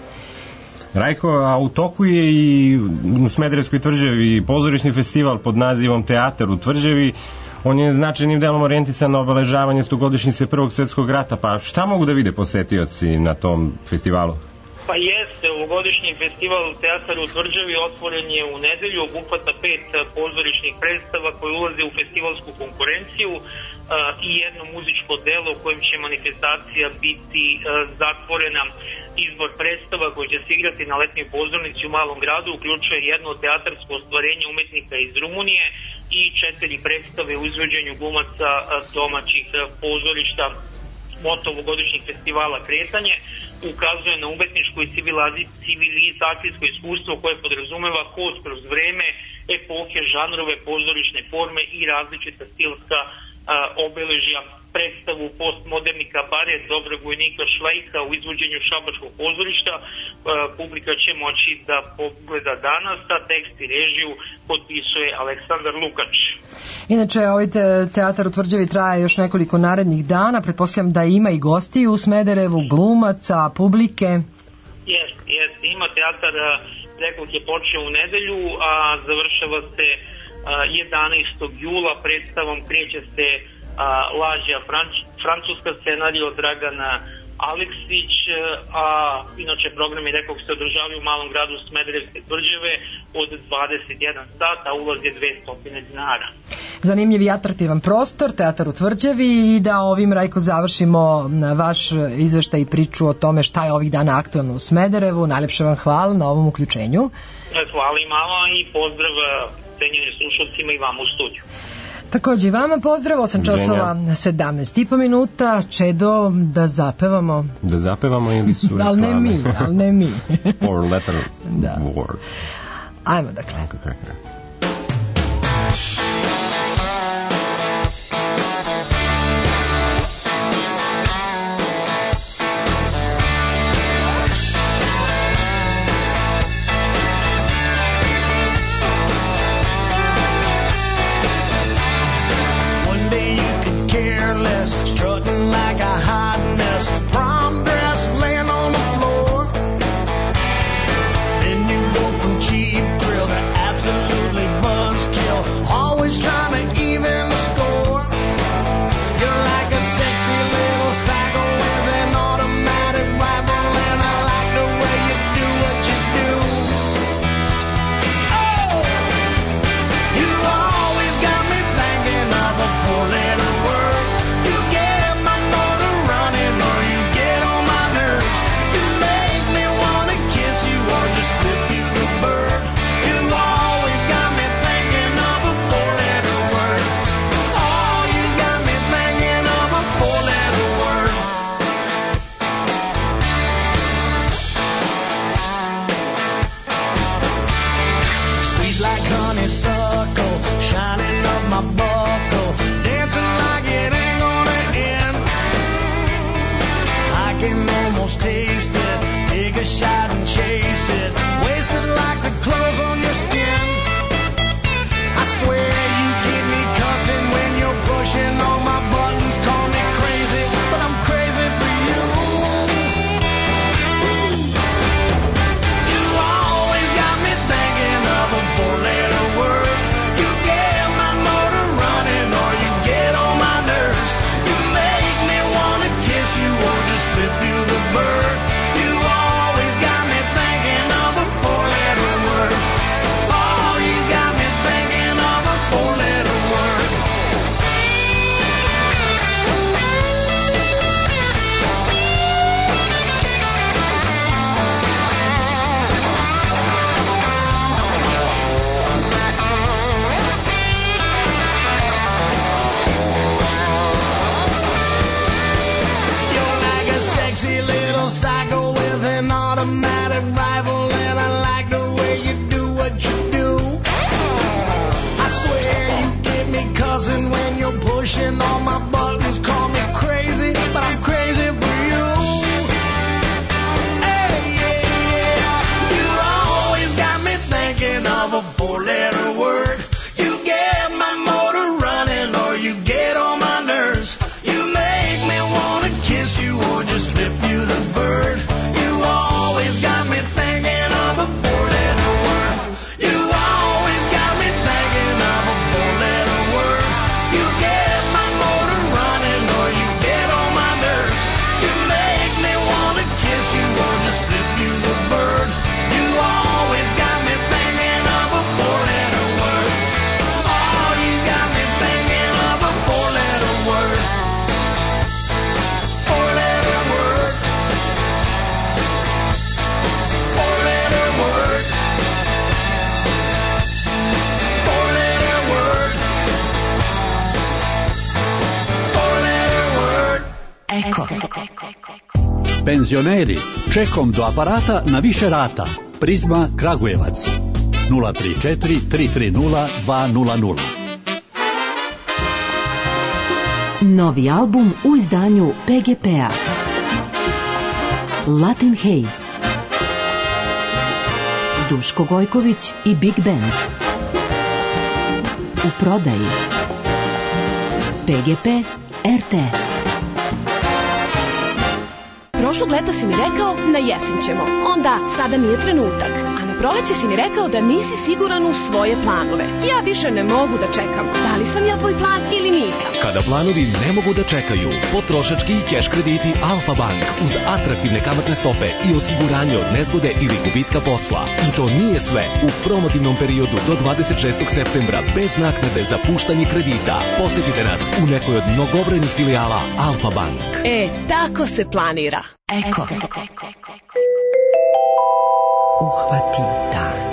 Rajko, a u toku je i u Smederevskoj tvrđavi pozorišni festival pod nazivom Teatar u tvrđavi. On je značajnim delom orijentisan na obeležavanje stogodišnjice Prvog svetskog rata, pa šta mogu da vide posetioci na tom festivalu? Pa jeste, ovogodišnji festival Teatar u tvrđavi otvoren je u nedelju, obuhvata pet pozorišnih predstava koje ulaze u festivalsku konkurenciju i jedno muzičko delo u kojem će manifestacija biti zatvorena. Izbor predstava koji će se igrati na letnjoj pozornici u malom gradu uključuje jedno teatarsko ostvarenje umetnika iz Rumunije i četiri predstave u izvođenju glumaca domaćih pozorišta. Moto ovogodišnjeg festivala Kretanje ukazuje na umetničko i civilizacijsko iskustvo koje podrazumeva hod kroz vreme, epohe, žanrove, pozorišne forme i različita stilska a, obeležja. Predstavu postmoderni kabaret Dobrog vojnika Švajka u izvođenju šabačkog pozorišta a, publika će moći da pogleda danas, a tekst i režiju potpisuje Aleksandar Lukač. Inače, ovaj te, teatar u tvrđavi traje još nekoliko narednih dana. Pretpostavljam da ima i gostiju u Smederevu, glumaca, publike. Jeste, jeste. Ima teatar, rekao je počeo u nedelju, a završava se jedanaestog jula. Predstavom kreće se Lađa, francuska scenarija od Dragana Aleksić, a inače program je rekao se održavaju u malom gradu Smederevske Tvrđave od dvadeset jedan sata, a ulaz je dvesta dinara. Zanimljiv i atraktivan prostor, teatar u Tvrđavi, i da ovim, Rajko, završimo vaš izveštaj i priču o tome šta je ovih dana aktualno u Smederevu. Najlepše vam hvala na ovom uključenju. Hvala i mala i pozdrav cenjenim slušalcima i vama u studiju. Takođe i vama pozdrav, osam časova sedamnaest i po minuta. Čedo, da zapevamo? Da zapevamo ili su reklame? Ali ne mi, ali ne mi. Four letter da. word. Ajmo dakle. Okay, okay, okay. Strutting like a hot mess, prom dress laying on the floor. Then you go from cheap thrill to absolutely buzzkill, always trying to even the score. You're like a sexy little psycho with an automatic rifle, and I like the way you do what you do. Oh, you always got me thinking of a four-letter word. Taste it, take a shot and chase it, wasted like the clothes on your skin. I swear you keep me cussing when you're pushing all my buttons, call me crazy, but I'm crazy for you. You always got me thinking of a four-letter word. You get my motor running or you get on my nerves. You make me wanna kiss you or just flip you the bird. You always got me thinking of a four-letter word. Oh, you got me thinking of a four-letter word. You're like a sexy little psycho with an automatic rifle, and I like the way you do what you do. I swear you get me cussing when you're pushing all my buttons, call me crazy, but I'm crazy for you. Hey, yeah, yeah. You always got me thinking of a four-letter word. You get my motor running or you get on my nerves. You make me wanna kiss you or just flip you the bird. You always got me thinking of a four-letter word. You always got me thinking of a four-letter word. You get my motor running or you get on my nerves. You make me wanna kiss you or just flip you the bird. You always got me thinking of a four-letter word. Oh, you got me thinking of a four-letter word. Four-letter word. Four-letter word. Four-letter word. Four-letter word. Eko. Penzioneri, čekom do aparata na više rata. Prizma Kragujevac. nula tri četiri tri tri nula dva nula nula. Novi album u izdanju P G P-a. Latin Haze. Duško Gojković i Big Band. U prodaji. P G P R T S. Prošlog leta si mi rekao na jesen ćemo, onda sada nije trenutak, a na proleće si mi rekao da nisi siguran u svoje planove. Ja više ne mogu da čekam. Da li sam ja tvoj plan ili nisam? Kada planovi ne mogu da čekaju, potrošački i keš krediti Alfa Bank uz atraktivne kamatne stope i osiguranje od nezgode ili gubitka posla. I to nije sve. U promotivnom periodu do dvadeset šestog septembra bez naknade za puštanje kredita. Posjetite nas u nekoj od mnogobrojnih filijala Alfa Bank. E, tako se planira. Eko. Uhvati dan.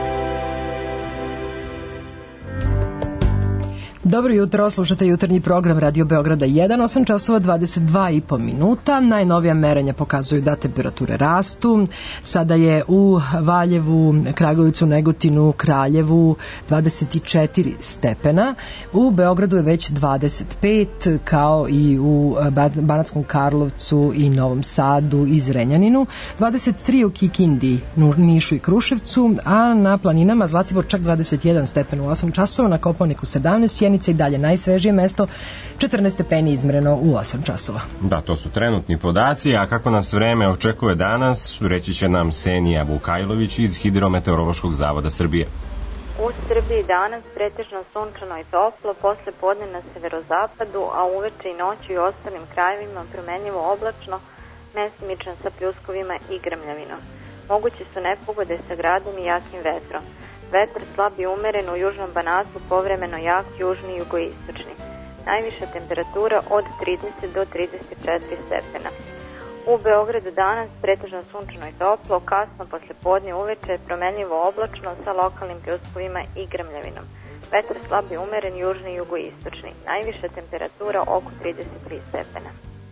Dobro jutro, slušate jutarnji program Radio Beograda jedan, osam časova dvadeset dva i po minuta. Najnovija merenja pokazuju da temperature rastu. Sada je u Valjevu, Kragujevcu, Negotinu, Kraljevu dvadeset četiri stepena. U Beogradu je već dvadeset pet, kao i u Banatskom Karlovcu i Novom Sadu i Zrenjaninu. dvadeset tri u Kikindi, Nišu i Kruševcu, a na planinama Zlatibor čak dvadeset jedan stepen u osam časova, na Kopaoniku sedamnaest, Sjenica i dalje najsvežije mesto, četrnaest stepeni izmereno u osam časova. Da, to su trenutni podaci, a kako nas vreme očekuje danas, reći će nam Senija Vukajlović iz Hidrometeorološkog zavoda Srbije. U Srbiji danas pretežno sunčano i toplo, posle podne na severozapadu, a uveče i noću i ostalim krajevima promenljivo oblačno, mesimičan sa pljuskovima i grmljavinom. Mogući su nepogode sa gradom i jakim vetrom. Vetar slab i umeren u južnom Banatu, povremeno jak južni i jugoistočni. Najviša temperatura od trideset do trideset četiri stepena. U Beogradu danas pretežno sunčano i toplo, kasno posle podne uveče promenljivo oblačno sa lokalnim pljuskovima i grmljavinom. Vetar slab i umeren južni i jugoistočni. Najviša temperatura oko trideset tri stepena.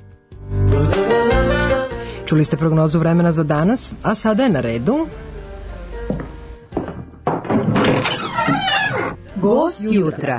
Čuli ste prognozu vremena za danas, a sada je na redu Gost jutra.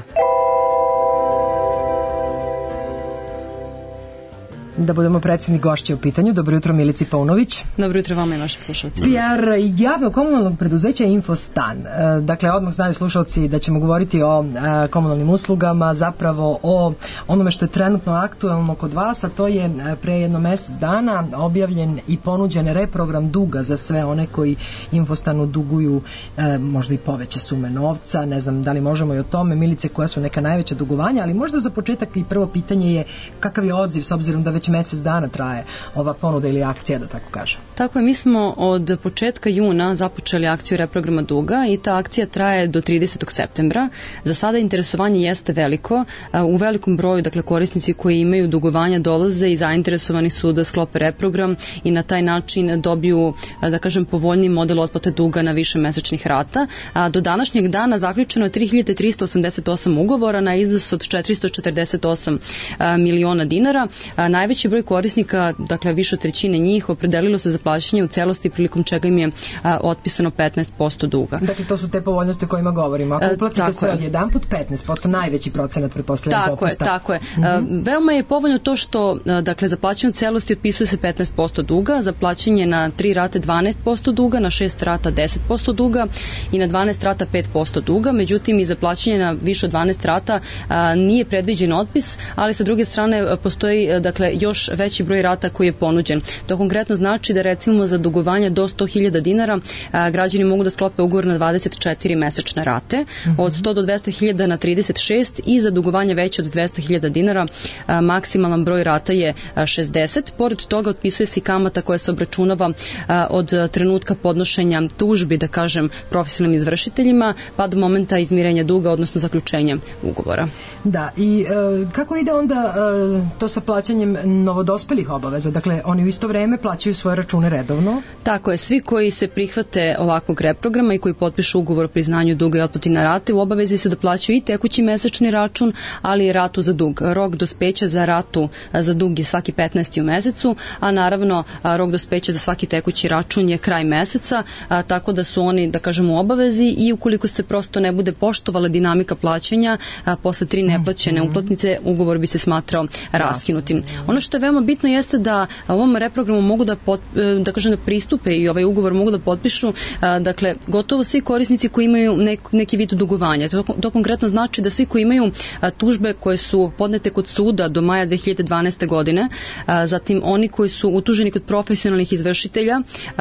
Da budemo predsjednik gošće u pitanju. Dobro jutro Milici Paunović. Dobro jutro vama i vašim slušalcima. P R javnog komunalnog preduzeća Infostan. Dakle, odmah znaju slušalci da ćemo govoriti o komunalnim uslugama, zapravo o onome što je trenutno aktuelno kod vas, a to je pre jedno mjesec dana objavljen i ponuđen reprogram duga za sve one koji Infostanu duguju možda i poveće sume novca. Ne znam da li možemo i o tome, Milice, koja su neka najveća dugovanja, ali možda za početak i prvo pitanje je kakav je odziv, s obzirom da već mjesec dana traje ova ponuda ili akcija, da tako kažem. Tako je, mi smo od početka juna započeli akciju reprograma duga i ta akcija traje do tridesetog septembra. Za sada interesovanje jeste veliko. U velikom broju, dakle, korisnici koji imaju dugovanja dolaze i zainteresovani su da sklope reprogram i na taj način dobiju, da kažem, povoljniji model otplate duga na više mesečnih rata. A do današnjeg dana zaključeno je tri hiljade trista osamdeset osam ugovora na iznos od četiristo četrdeset osam miliona dinara. Najveći broj korisnika, dakle više od trećine njih, opredelilo se za plaćanje u celosti, prilikom čega im je a, otpisano petnaest posto duga. Dakle, to su te povoljnosti o kojima govorimo. Ako uplatite sve od jedan put, petnaest posto, najveći procenat pretpostavljam popusta. Tako je, tako je. Mm-hmm. Veoma je povoljno to što, dakle, za plaćanje u celosti otpisuje se petnaest posto duga, za plaćanje na tri rate dvanaest posto duga, na šest rata deset posto duga i na dvanaest rata pet posto duga. Međutim, i za plaćanje na više od dvanaest rata a, nije predviđen otpis, ali sa druge strane postoji, dakle, još veći broj rata koji je ponuđen. To konkretno znači da, recimo, za dugovanja do sto hiljada dinara a, građani mogu da sklope ugovor na dvadeset četiri mesečne rate, mm-hmm. od sto do dvesta hiljada na trideset šest, i za dugovanje veće od dvesta hiljada dinara a, maksimalan broj rata je a, šezdeset. Pored toga otpisuje se i kamata koja se obračunava a, od trenutka podnošenja tužbi, da kažem, profesionalnim izvršiteljima, pa do momenta izmirenja duga, odnosno zaključenja ugovora. Da, i e, kako ide onda e, to sa plaćanjem novodospelih obaveza? Dakle, oni u isto vreme plaćaju svoje račune redovno? Tako je, svi koji se prihvate ovakvog reprograma i koji potpišu ugovor o priznanju duga i otplati na rate, u obavezi su da plaćaju i tekući mesečni račun, ali i ratu za dug. Rok dospeća za ratu za dug je svaki petnaesti u mesecu, a naravno rok dospeća za svaki tekući račun je kraj meseca, a, tako da su oni, da kažemo, u obavezi, i ukoliko se prosto ne bude poštovala dinamika plaćanja, a, posle tri neplaćene uplatnice, ugovor bi se smatrao raskinutim. Ono što je veoma bitno jeste da ovom reprogramu mogu da pot, da kažem da pristupe i ovaj ugovor mogu da potpišu, dakle gotovo svi korisnici koji imaju nek, neki vid dugovanja. To, to konkretno znači da svi koji imaju tužbe koje su podnete kod suda do maja dve hiljade dvanaeste godine, zatim oni koji su utuženi kod profesionalnih izvršitelja,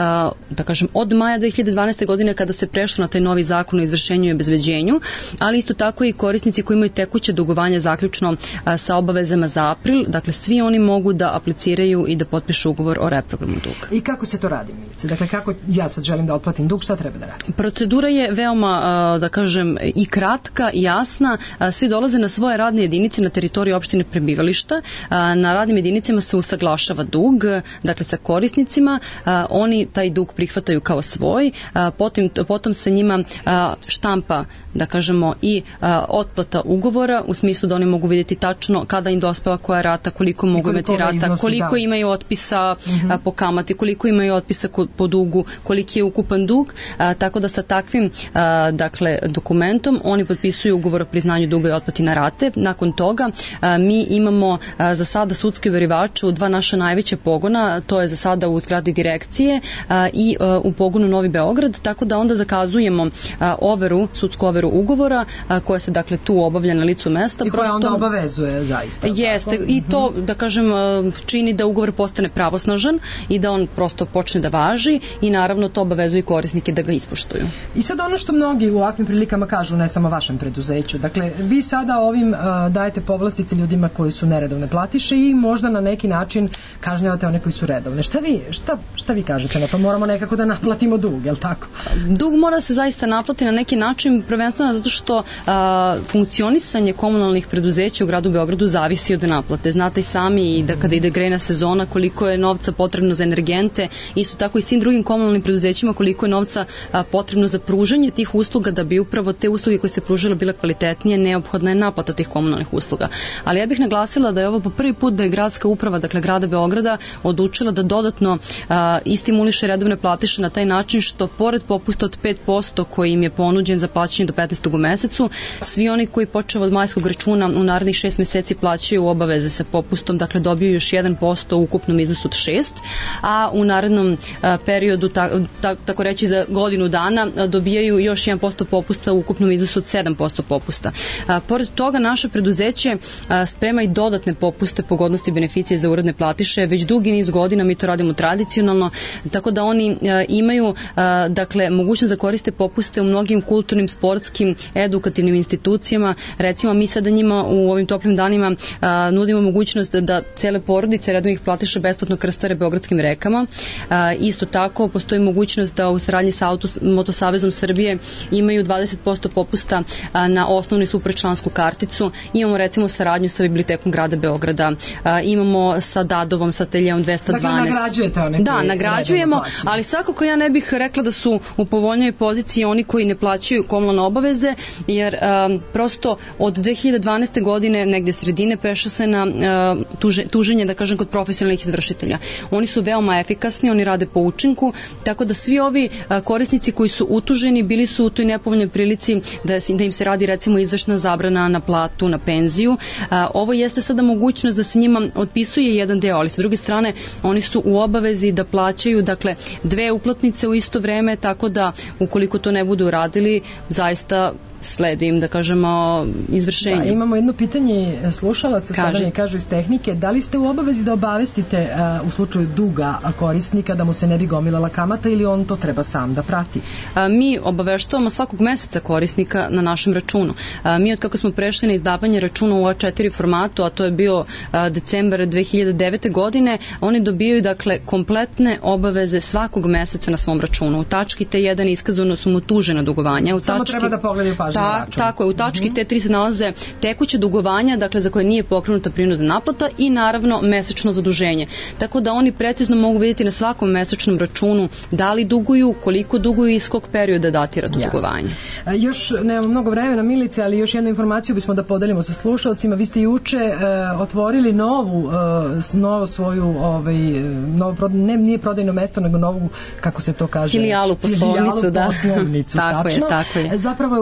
da kažem od maja dve hiljade dvanaeste godine kada se prešlo na taj novi zakon o izvršenju i obezbeđenju, ali isto tako i korisnici koji imaju tekuće dugovanje zaključno sa obavezama za april, dakle svi oni mogu da apliciraju i da potpišu ugovor o reprogramu duga. I kako se to radi, Milice? Dakle, kako ja sad želim da otplatim dug, šta treba da radim? Procedura je veoma, da kažem, i kratka, i jasna. Svi dolaze na svoje radne jedinice na teritoriji opštine prebivališta. Na radnim jedinicama se usaglašava dug, dakle sa korisnicima, oni taj dug prihvataju kao svoj, potom, potom se njima štampa, da kažemo, i a, otplata ugovora, u smislu da oni mogu vidjeti tačno kada im dospeva koja rata, koliko mogu koliko imati rata, iznosi, koliko da. imaju otpisa uh-huh. a, po kamati, koliko imaju otpisa ko, po dugu, koliki je ukupan dug, a, tako da sa takvim a, dakle, dokumentom oni potpisuju ugovor o priznanju duga i otplati na rate. Nakon toga a, mi imamo a, za sada sudske overivače u dva naša najveća pogona, to je za sada u zgradi direkcije a, i a, u pogonu Novi Beograd, tako da onda zakazujemo a, overu, sudsku overu ugovora a, koja se dakle tu obavlja na licu mesta. I koja prosto, onda obavezuje zaista. Jeste, tako? I to da kažem čini da ugovor postane pravosnažan i da on prosto počne da važi i naravno to obavezuje korisnike da ga ispoštuju. I sad ono što mnogi u ovakvim prilikama kažu, ne samo vašem preduzeću, dakle vi sada ovim uh, dajete povlastice ljudima koji su neredovne platiše i možda na neki način kažnjavate one koji su redovne. Šta vi, šta, šta vi kažete na to? Moramo nekako da naplatimo dug, je li tako? Dug mora se zaista naplati na neki način, prvenstveno zato što a, funkcionisanje komunalnih preduzeća u gradu Beogradu zavisi od naplate. Znate i sami i da kada ide grejna sezona koliko je novca potrebno za energente, isto tako i svim drugim komunalnim preduzećima koliko je novca a, potrebno za pružanje tih usluga da bi upravo te usluge koje se pružile bile kvalitetnije, neophodna je naplata tih komunalnih usluga. Ali ja bih naglasila da je ovo po prvi put da je gradska uprava, dakle grada Beograda, odlučila da dodatno a, istimuliše redovne platiše na taj način što pored popusta od pet posto koji im je ponuđen za plaćanje do petnaestog u mesecu, svi oni koji počeo od majskog računa u narednih šest meseci plaćaju obaveze sa popustom, dakle dobiju još jedan posto u ukupnom iznosu od šest, a u narednom a, periodu, ta, ta, tako reći za godinu dana, a, dobijaju još jedan posto popusta u ukupnom iznosu od sedam posto popusta. A, pored toga, naše preduzeće a, sprema i dodatne popuste pogodnosti beneficije za uredne platiše. Već dugi niz godina mi to radimo tradicionalno, tako da oni a, imaju a, dakle, mogućnost da koriste popuste u mnogim kulturnim, sportskim, edukativnim institucijama. Recimo, mi sada njima u ovim toplim danima a, nudimo mogućnost da, da cele porodice redovnih platiša besplatno krstare beogradskim rekama. A, isto tako, postoji mogućnost da u saradnji sa Autos, Motosavezom Srbije imaju dvadeset posto popusta a, na osnovnu i superčlansku karticu. Imamo recimo saradnju sa Bibliotekom grada Beograda. A, imamo sa Dadovom, sa Ateljeom dvesta dvanaest. Dakle, nagrađujete one koji Da, nagrađujemo, ali svakako ja ne bih rekla da su u povoljnoj poziciji oni koji ne plaćaju komunalne obaveze, jer um, prosto od dve hiljade dvanaeste godine negde sredine prešlo se na uh, tuže, tuženje, da kažem, kod profesionalnih izvršitelja. Oni su veoma efikasni, oni rade po učinku, tako da svi ovi uh, korisnici koji su utuženi bili su u toj nepovoljnoj prilici da, da im se radi recimo izvršna zabrana na platu, na penziju. Uh, ovo jeste sada mogućnost da se njima otpisuje jedan deo, ali sa druge strane oni su u obavezi da plaćaju dakle dve uplatnice u isto vreme, tako da ukoliko to ne budu radili, zaista sledi im, da kažemo, izvršenje. Da, imamo jedno pitanje slušalaca, Kaže. sada mi kažu iz tehnike, da li ste u obavezi da obavestite uh, u slučaju duga korisnika da mu se ne bi gomilala kamata ili on to treba sam da prati? A, mi obaveštavamo svakog meseca korisnika na našem računu. A, mi od kako smo prešli na izdavanje računa u A četiri formatu, a to je bio a, decembar dve hiljade devete godine, oni dobijaju dakle kompletne obaveze svakog meseca na svom računu. U tački T jedan iskazano su mu tužena dugovanja. U Samo tački... treba da pogledaju pažnju. Ta, tako je, u tački mm-hmm. T tri se nalaze tekuće dugovanja, dakle za koje nije pokrenuta prinudna naplata i naravno mesečno zaduženje. Tako da oni precizno mogu vidjeti na svakom mesečnom računu da li duguju, koliko duguju i iz kog perioda datira to dugovanje. E, još nemamo mnogo vremena, Milice, ali još jednu informaciju bismo da podelimo sa slušalcima. Vi ste juče e, otvorili novu, e, novu svoju, ovaj, novo, prod, ne, nije prodajno mesto, nego novu, kako se to kaže? Filijalu, poslovnicu, Filijalu, da. poslovnicu, tako tačno. je, tako je. Zapravo je u pitanju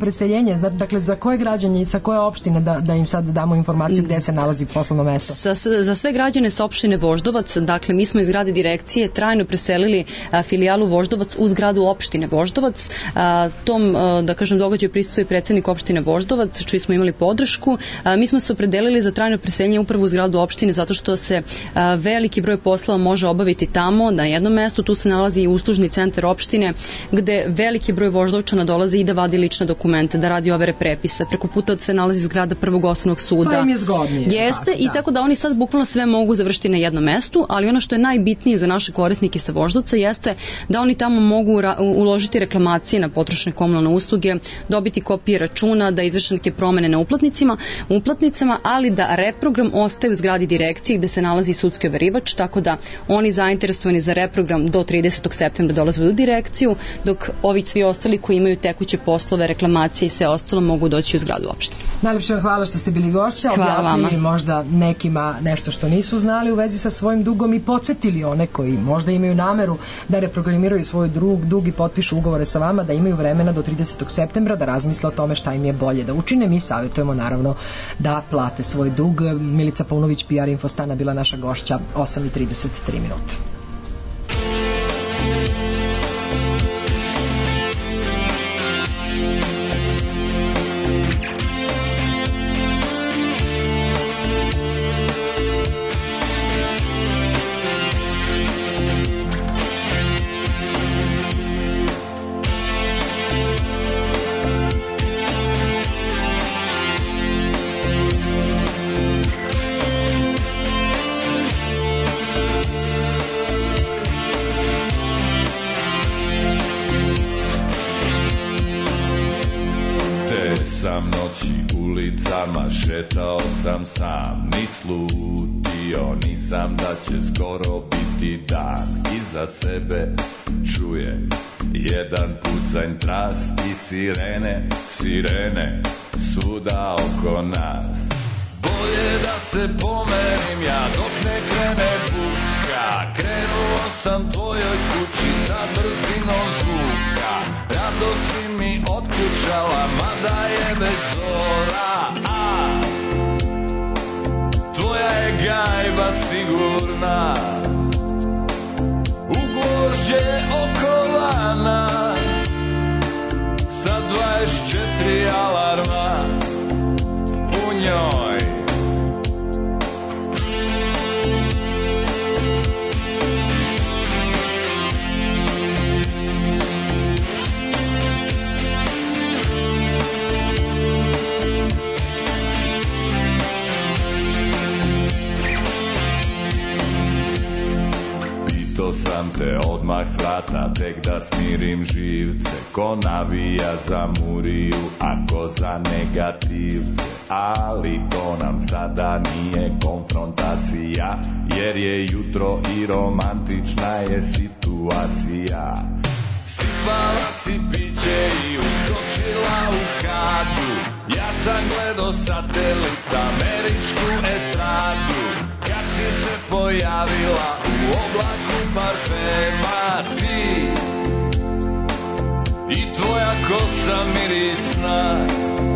preseljenje, dakle za koje građanje i sa koje opštine da, da im sad damo informaciju gde se nalazi poslovno mesto? Sa, za sve građane sa opštine Voždovac, dakle mi smo iz zgrade direkcije trajno preselili a, filijalu Voždovac u zgradu opštine Voždovac. A, tom, a, da kažem, događaju prisustvuje predsednik opštine Voždovac, čiji smo imali podršku. A, mi smo se opredelili za trajno preseljenje upravo u zgradu opštine zato što se a, veliki broj poslova može obaviti tamo, na jednom mestu. Tu se nalazi i uslužni centar opštine gde veliki broj Voždovčana dolazi i da vadi lične dokumente, da radi overe prepisa. Preko puta se nalazi zgrada prvog osnovnog suda. Pa im je zgodnije. Jeste, tako, i da. tako da oni sad bukvalno sve mogu završiti na jednom mestu, ali ono što je najbitnije za naše korisnike sa Voždovca jeste da oni tamo mogu ra- uložiti reklamacije na potrošne komunalne usluge, dobiti kopije računa, da izvrše neke promene na uplatnicima, uplatnicama, ali da reprogram ostaje u zgradi direkcije gde se nalazi sudski overivač, tako da oni zainteresovani za reprogram do tridesetog septembra dolaze u direkciju, dok ovi svi ostali koji imaju tekuće poslove, reklamacije i sve ostalo mogu doći u zgradu opštine. Najlepše hvala što ste bili gošća, objasnili možda nekima nešto što nisu znali u vezi sa svojim dugom i podsjetili one koji možda imaju nameru da reprogramiraju svoj drug, dug i potpišu ugovore sa vama, da imaju vremena do tridesetog septembra da razmisle o tome šta im je bolje da učine. Mi savjetujemo naravno da plate svoj dug. Milica Paunović, P R Infostana, bila naša gošća, osam i trideset tri minuta. sam noći ulicama, šetao sam sam, ni slutio nisam da će skoro biti dan. Iza sebe čuje jedan pucanj, tras i sirene, sirene svuda oko nas. Bolje da se pomerim ja dok ne krene buka. Krenuo sam tvojoj kući da brzinom zvuka. Rado si mi otkućala, mada je već zora. A tvoja je gajba sigurna, u gvožđe okovana, sa dvadeset četiri alarma u njoj. Pitao sam te odmah s vrata, tek da smirim živce, ko navija za Muriju, a ko za negativce. Ali to nam sada nije konfrontacija, jer je jutro i romantična je situacija. Sipala si piće i uskočila u kadu, ja sam gledao satelit, američku estradu. Kad si se pojavila u oblaku parfema, ti i tvoja kosa mirisna,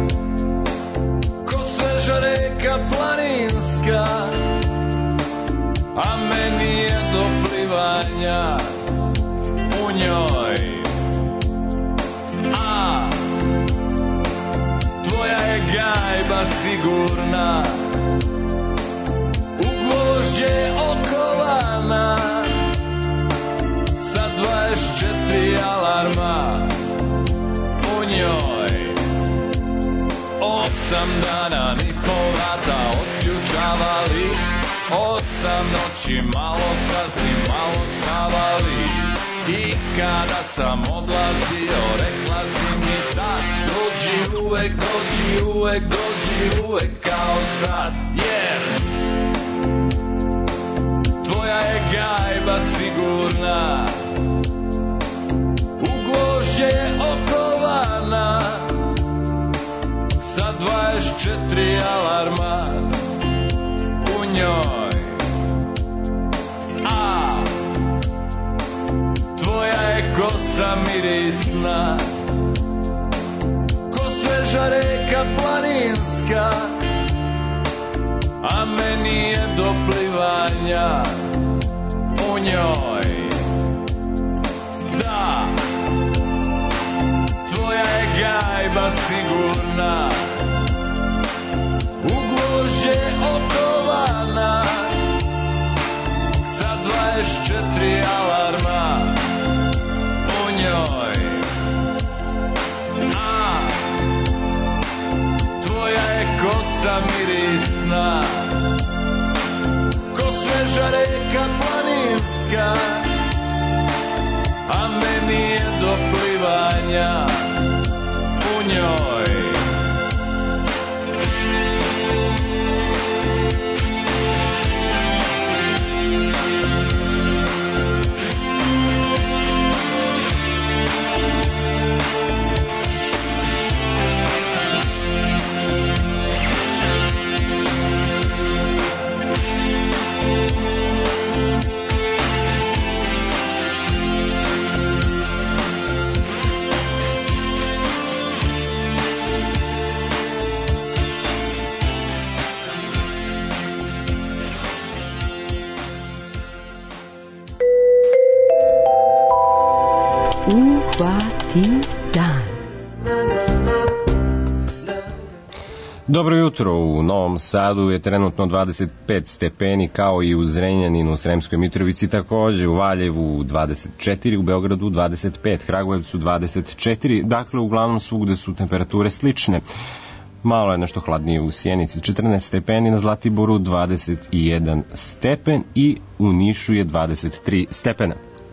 ko sveža reka planinska, a meni je do plivanja u njoj. A tvoja je gajba sigurna, u gvožđe okovana, sa dvadeset četiri alarma u njoj. Osam dana nismo vrata otključavali, osam noći malo sasvim malo spavali. I kada sam odlazio, rekla si mi da dođi uvek, dođi uvek, dođi uvek kao sad. Jer tvoja je gajba sigurna, u gvožđe okovana, sa dvadeset četiri alarma u njoj. A tvoja je kosa mirisna, ko sveža reka planinska, a meni je do plivanja u njoj. Da, tvoja je gajba sigurna, u gvožđe okovana, sa dvadeset četiri alarma u njoj. A tvoja je kosa mirisna, ko sveža reka planinska, a meni je do plivanja u njoj. Uvati dan. Dobro jutro, u Novom Sadu je trenutno dvadeset pet stepeni, kao i u Zrenjaninu, Sremskoj Mitrovici takođe, u Valjevu dvadeset četiri, u Beogradu dvadeset pet, Kragujevcu dvadeset četiri, dakle uglavnom svugde su temperature slične. Malo je nešto hladnije u Sjenici, četrnaest stepeni, na Zlatiboru dvadeset jedan stepen i u Nišu je dvadeset tri stepena.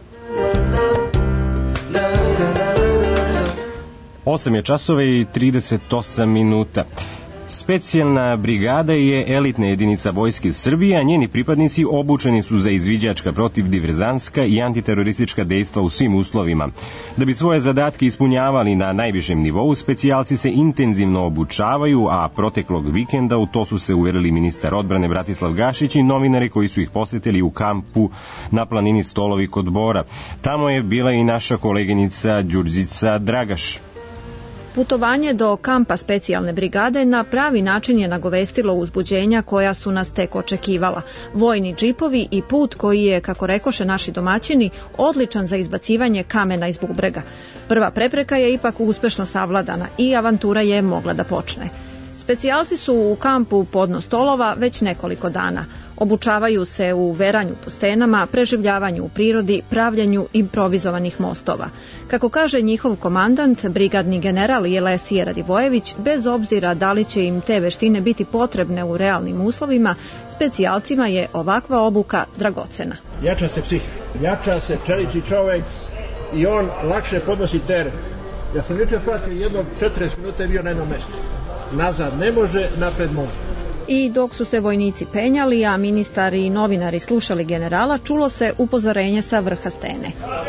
osam je časova i trideset osam minuta. Specijalna brigada je elitna jedinica Vojske Srbije, a njeni pripadnici obučeni su za izviđačka, protivdiverzantska i antiteroristička dejstva u svim uslovima. Da bi svoje zadatke ispunjavali na najvišem nivou, specijalci se intenzivno obučavaju, a proteklog vikenda u to su se uverili ministar odbrane Bratislav Gašić i novinari koji su ih posetili u kampu na planini Stolovi kod Bora. Tamo je bila i naša koleginica Đurđica Dragaš. Putovanje do kampa specijalne brigade na pravi način je nagovestilo uzbuđenja koja su nas tek očekivala. Vojni džipovi i put koji je, kako rekoše naši domaćini, odličan za izbacivanje kamena iz bubrega. Prva prepreka je ipak uspešno savladana i avantura je mogla da počne. Specijalci su u kampu Podno Stolova već nekoliko dana. Obučavaju se u veranju po stenama, preživljavanju u prirodi, pravljanju improvizovanih mostova. Kako kaže njihov komandant, brigadni general Jelesije Radivojević, bez obzira da li će im te veštine biti potrebne u realnim uslovima, specijalcima je ovakva obuka dragocena. Jača se psih, jača se čeliči čovek i on lakše podnosi teret. Ja sam jučer pratio jednog četrdeset minuta je bio na jednom mestu. Nazad ne može, napred može. I dok su se vojnici penjali, a ministari i novinari slušali generala, čulo se upozorenje sa vrha stene.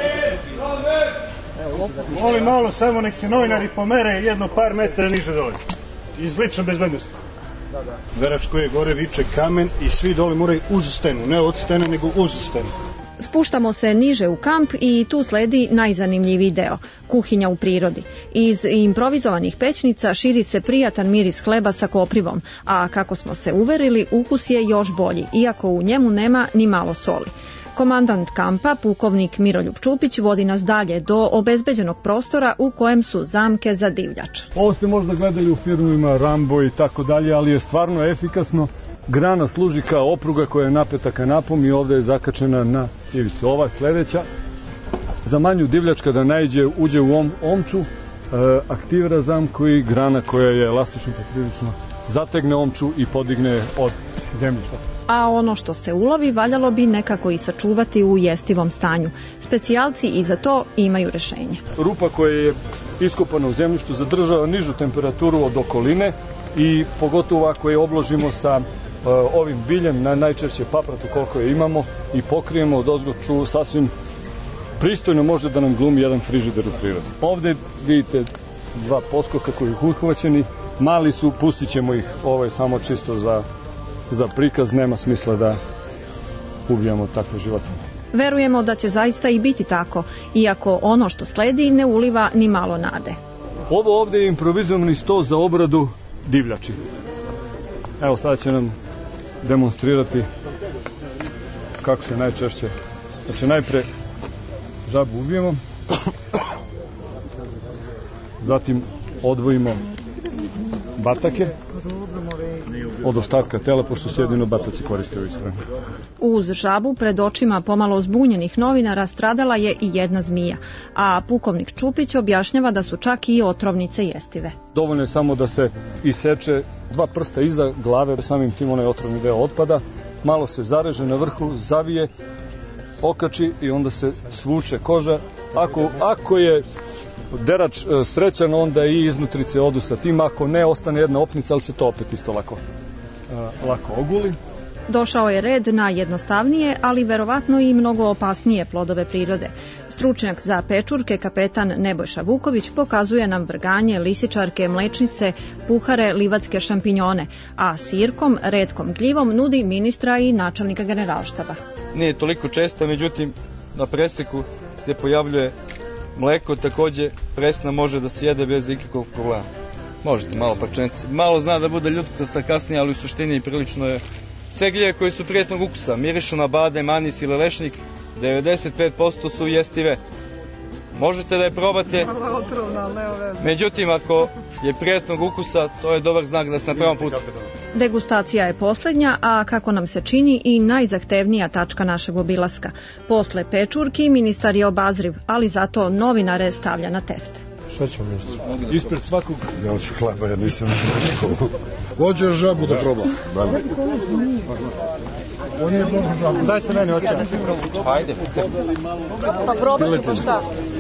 Molim malo, samo nek se novinari pomere jedno par metara niže dole. Iz lične bezbednosti. Verač koji je gore viče kamen i svi dole moraju uz stenu, ne od stene nego uz stenu. Spuštamo se niže u kamp i tu sledi najzanimljiviji deo, kuhinja u prirodi. Iz improvizovanih pećnica širi se prijatan miris hleba sa koprivom, a kako smo se uverili, ukus je još bolji, iako u njemu nema ni malo soli. Komandant kampa, pukovnik Miroljub Čupić, vodi nas dalje do obezbeđenog prostora u kojem su zamke za divljač. Ovo ste možda gledali u filmima Rambo i tako dalje, ali je stvarno efikasno. Grana služi kao opruga koja je napeta kanapom i ovde je zakačena na ivicu. Ova je sledeća. Za manju divljač kada naiđe, uđe u om, omču, e, aktivira zamku i grana koja je elastično poprilično zategne omču i podigne od zemljišta. A ono što se ulovi valjalo bi nekako i sačuvati u jestivom stanju. Specijalci i za to imaju rešenje. Rupa koja je iskopana u zemljištu zadržava nižu temperaturu od okoline i pogotovo ako je obložimo sa uh, ovim biljem, na najčešće papratu koliko je imamo i pokrijemo od ozgoču, sasvim pristojno može da nam glumi jedan frižider u prirodi. Ovde vidite dva poskoka koji ih uhvaćeni, mali su, pustit ćemo ih, ovo je samo čisto za, za prikaz, nema smisla da ubijamo takve životinje. Verujemo da će zaista i biti tako, iako ono što sledi ne uliva ni malo nade. Ovo ovde je improvizovani sto za obradu divljači. Evo sada će nam demonstrirati kako se najčešće. Znači najpre žabu ubijemo, zatim odvojimo batake od ostatka tela, pošto se jedino bataci koriste u Israelu. Uz žabu pred očima pomalo zbunjenih novinara stradala je i jedna zmija, a pukovnik Čupić objašnjava da su čak i otrovnice jestive. Dovoljno je samo da se iseče dva prsta iza glave, samim tim onaj otrovni deo otpada, malo se zareže na vrhu, zavije, okači i onda se svuče koža. Ako, ako je derač e, srećan, onda i iznutrice odu sa tim, ako ne, ostane jedna opnica, ali se to opet isto lako, e, lako oguli. Došao je red na jednostavnije, ali verovatno i mnogo opasnije plodove prirode. Stručnjak za pečurke, kapetan Nebojša Vuković, pokazuje nam vrganje, lisičarke, mlečnice, puhare, livatske šampinjone, a sirkom, retkom gljivom nudi ministra i načelnika generalštaba. Nije toliko često, međutim, na preseku se pojavljuje mleko, takođe presna može da se jede bez ikakvog problema. Možete malo parčenice. Malo zna da bude ljutkasta kasnije, ali u suštini prilično je. Sve gljive koji su prijetnog ukusa, mirišu na badem, anis ili lešnik, devedeset pet posto su jestive. Možete da je probate, međutim ako je prijetnog ukusa, to je dobar znak da se na pravom putu. Degustacija je posljednja, a kako nam se čini i najzahtevnija tačka našeg obilaska. Posle pečurki ministar je obazriv, ali zato novinare stavlja na test. Šta ćemo misliti? Ispred svakog... Ja hoću hleba, ja nisam ništa. Vođe žabu da probam. On je dobro žabu. Dajte meni oče. Ajde. Pa probat ću, pa šta?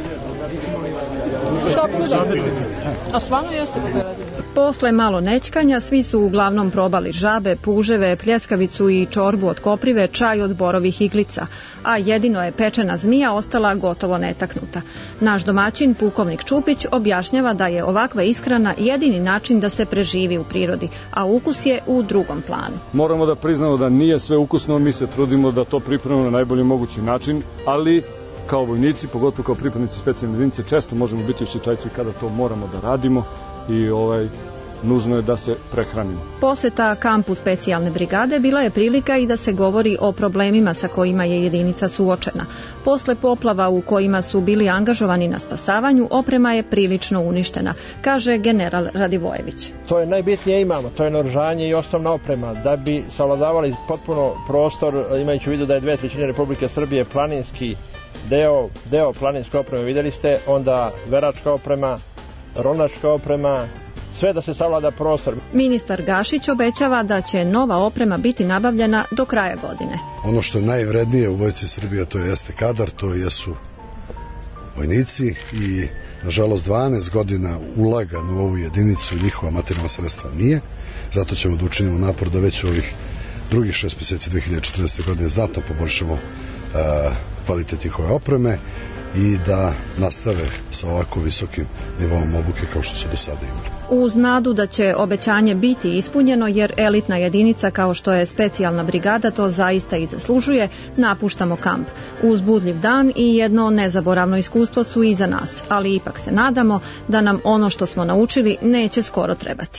Šta bude? A stvarno jeste ga gledati? Posle malo nećkanja, svi su uglavnom probali žabe, puževe, pljeskavicu i čorbu od koprive, čaj od borovih iglica, a jedino je pečena zmija ostala gotovo netaknuta. Naš domaćin, pukovnik Čupić, objašnjava da je ovakva ishrana jedini način da se preživi u prirodi, a ukus je u drugom planu. Moramo da priznamo da nije sve ukusno, mi se trudimo da to pripremimo na najbolji mogući način, ali kao vojnici, pogotovo kao pripadnici specijalne jedinice, često možemo biti u situaciji kada to moramo da radimo i ovaj nužno je da se prehranimo. Poseta kampu specijalne brigade bila je prilika i da se govori o problemima sa kojima je jedinica suočena. Posle poplava u kojima su bili angažovani na spasavanju, oprema je prilično uništena, kaže general Radivojević. To je najbitnije imamo, to je naoružanje i osnovna oprema. Da bi savladavali potpuno prostor, imajući u vidu da je dve trećine Republike Srbije planinski deo, deo planinske opreme, videli ste, onda veračka oprema, rolnačka oprema, sve da se savlada prostor. Ministar Gašić obećava da će nova oprema biti nabavljena do kraja godine. Ono što je najvrednije u Vojsci Srbije, to jeste kadar, to jesu vojnici i nažalost dvanaest godina ulagano u ovu jedinicu i njihova materijalna sredstva nije. Zato ćemo da učinimo napor da već ovih drugih šest meseci dve hiljade četrnaeste. godine znatno poboljšamo uh, kvalitet njihove opreme i da nastave sa ovako visokim nivom obuke kao što su do sada imali. Uz nadu da će obećanje biti ispunjeno, jer elitna jedinica kao što je specijalna brigada to zaista i zaslužuje, napuštamo kamp. Uzbudljiv dan i jedno nezaboravno iskustvo su iza nas, ali ipak se nadamo da nam ono što smo naučili neće skoro trebati.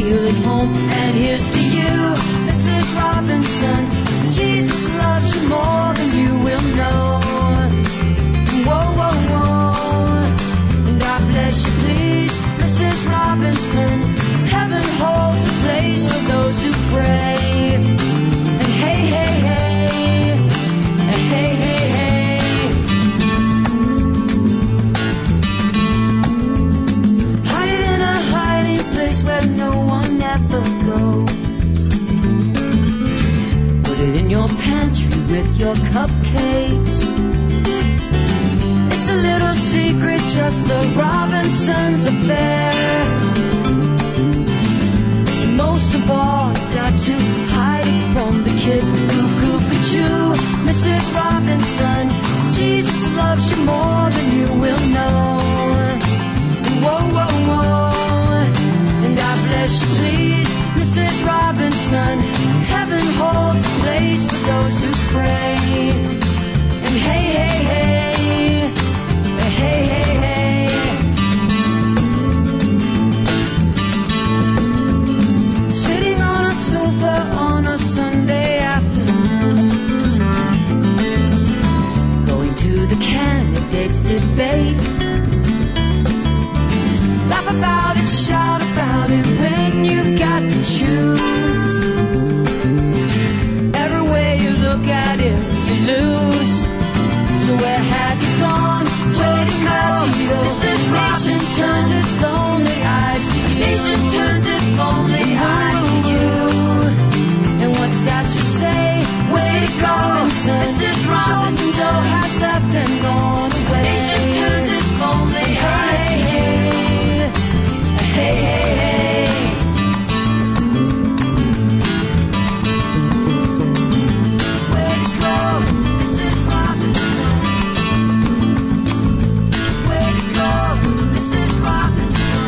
feel at home. And here's to you, Missus Robinson. Jesus loves you more than you will know. Whoa, whoa, whoa. And God bless you, please, Missus Robinson. Heaven holds a place for those who pray. And hey, hey, hey. And hey, hey, hey. Hide it in a hiding place where no one ever goes. Put it in your pantry with your cupcakes. It's a little secret, just the Robinsons' affair. And most of all, you got to hide it from the kids. Cuckoo-cuckoo, Missus Robinson. Jesus loves you more than you will know. Whoa, whoa, whoa. And God bless you, please, Missus Robinson. Heaven holds a place for those who pray. And hey, hey, hey. Hey, hey, hey. Sitting on a sofa on a Sunday afternoon, going to the candidates' debate. Laugh about it, shout about it when you've got to choose. Every way you look at it, you lose. So where have you gone? Where to go? This nation turns its lonely eyes to you. Nation turns its lonely eyes to you. And what's that you say? Where to go? Missus Robinson has left and gone away. Nation turns its lonely eyes to you. Hey, hey, hey. Where to go? Missus Robinson. Where to go? Missus Robinson.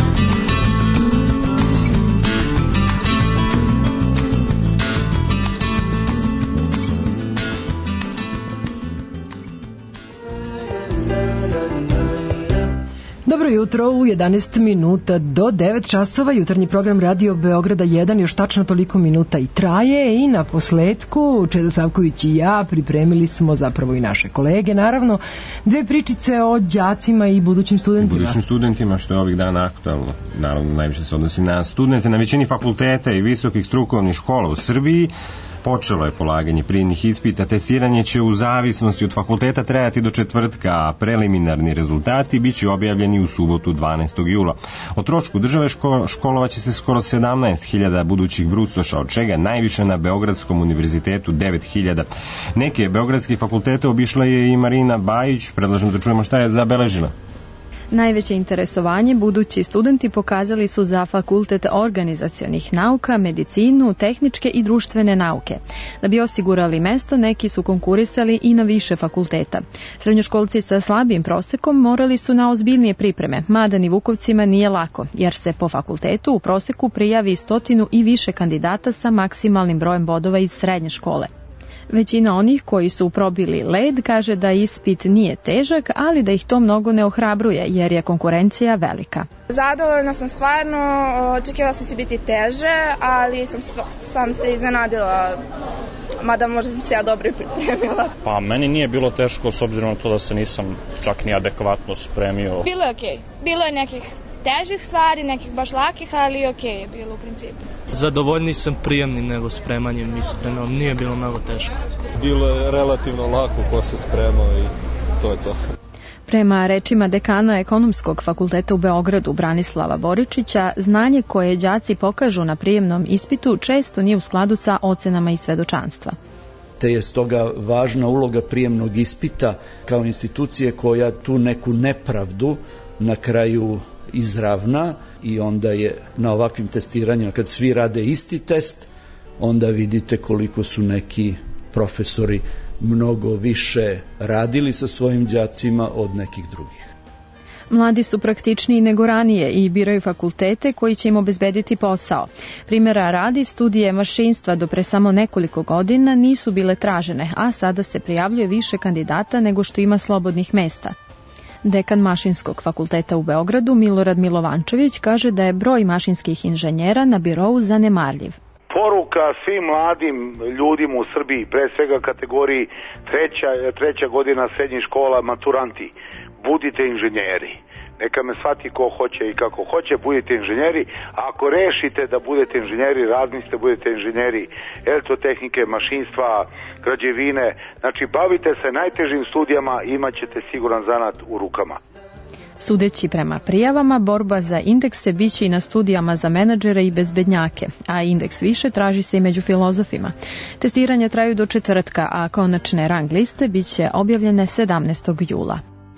Dobro jutro, u jedanaest minuta do devet časova, jutarnji program Radio Beograda jedan još tačno toliko minuta i traje i na posledku Čeda Savković i ja pripremili smo, zapravo i naše kolege naravno, dve pričice o đacima i budućim studentima. Budućim studentima, što je ovih dana aktualno, naravno najviše se odnosi na studente na većini fakulteta i visokih strukovnih škola u Srbiji. Počelo je polaganje prijemnih ispita, testiranje će u zavisnosti od fakulteta trajati do četvrtka, a preliminarni rezultati biće objavljeni u subotu dvanaestog jula. O trošku države ško, školovaće se skoro sedamnaest hiljada budućih brucoša, od čega najviše na Beogradskom univerzitetu devet hiljada. Neke beogradske fakultete obišla je i Marina Bajić, predlažem da čujemo šta je zabeležila. Najveće interesovanje budući studenti pokazali su za Fakultet organizacionih nauka, medicinu, tehničke i društvene nauke. Da bi osigurali mesto, neki su konkurisali i na više fakulteta. Srednjoškolci sa slabijim prosekom morali su na ozbiljnije pripreme, mada ni Vukovcima nije lako, jer se po fakultetu u proseku prijavi stotinu i više kandidata sa maksimalnim brojem bodova iz srednje škole. Većina onih koji su probili led kaže da ispit nije težak, ali da ih to mnogo ne ohrabruje, jer je konkurencija velika. Zadovoljna sam stvarno, očekivala sam će biti teže, ali sam, sam se iznenadila, mada možda sam se ja dobro i pripremila. Pa meni nije bilo teško s obzirom na to da se nisam čak ni adekvatno spremio. Bilo je okej, okay. Bilo je nekih težih stvari, nekih baš lakih, ali okej okay je bilo u principu. Zadovoljniji sam prijemnim nego spremanjem, iskreno, nije bilo mnogo teško. Bilo je relativno lako ko se spremao i to je to. Prema rečima dekana Ekonomskog fakulteta u Beogradu Branislava Boričića, znanje koje đaci pokažu na prijemnom ispitu često nije u skladu sa ocenama i svedočanstva. Te je stoga važna uloga prijemnog ispita kao institucije koja tu neku nepravdu na kraju izravna i onda je na ovakvim testiranjima kad svi rade isti test, onda vidite koliko su neki profesori mnogo više radili sa svojim đacima od nekih drugih. Mladi su praktičniji nego ranije i biraju fakultete koji će im obezbediti posao. Primjera radi, studije mašinstva do pre samo nekoliko godina nisu bile tražene, a sada se prijavljuje više kandidata nego što ima slobodnih mesta. Dekan Mašinskog fakulteta u Beogradu Milorad Milovančević kaže da je broj mašinskih inženjera na birou zanemarljiv. Poruka svim mladim ljudima u Srbiji, pre svega kategoriji treća, treća godina srednjih škola, maturanti, budite inženjeri. Neka me shvati ko hoće i kako hoće, budite inženjeri. A ako rešite da budete inženjeri, razmislite da budete inženjeri elektrotehnike, mašinstva, građevine, znači bavite se najtežim studijama i imat ćete siguran zanat u rukama. Sudeći prema prijavama, borba za indekse biće i na studijama za menadžere i bezbednjake, a indeks više traži se i među filozofima. Testiranja traju do četvrtka, a konačne rang liste biće objavljene sedamnaestog jula.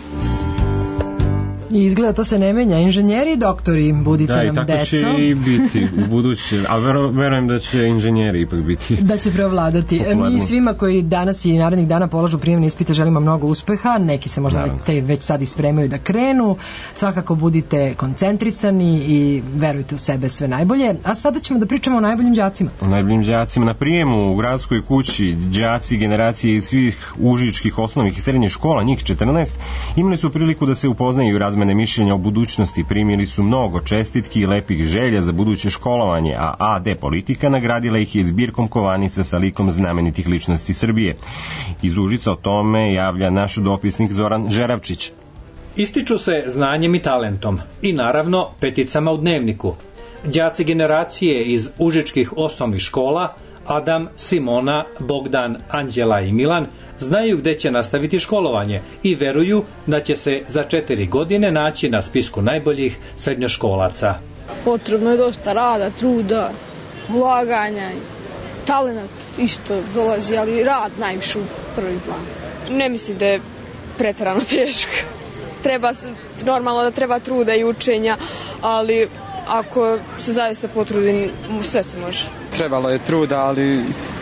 I izgleda to se ne menja. Inženjeri i doktori, budite da, nam deco. Da, i tako će i biti u buduće. A vero, verujem da će inženjeri ipak biti. Da će preovladati. Mi svima koji danas i narednih dana polažu prijemne ispite želimo mnogo uspeha. Neki se možda te već sad ispremaju da krenu. Svakako budite koncentrisani i verujte u sebe sve najbolje. A sada ćemo da pričamo o najboljim đacima. O najboljim đacima. Na prijemu u gradskoj kući đaci generacije iz svih užičkih osnovnih i srednjih škola, njih četrnaest, imali su priliku da se upoznaju i razmene mišljenja o budućnosti, primili su mnogo čestitki i lepih želja za buduće školovanje, a A D politika nagradila ih je zbirkom kovanica sa likom znamenitih ličnosti Srbije. Iz Užica o tome javlja naš dopisnik Zoran Žeravčić. Ističu se znanjem i talentom i naravno peticama u dnevniku. Đaci generacije iz užičkih osnovnih škola Adam, Simona, Bogdan, Anđela i Milan znaju gde će nastaviti školovanje i veruju da će se za četiri godine naći na spisku najboljih srednjoškolaca. Potrebno je dosta rada, truda, ulaganja i talenat isto dolazi, ali rad najviše u prvi plan. Ne mislim da je preterano teško. Treba, normalno da treba truda i učenja, ali ako se zaista potrudi, sve se može. Trebalo je truda, ali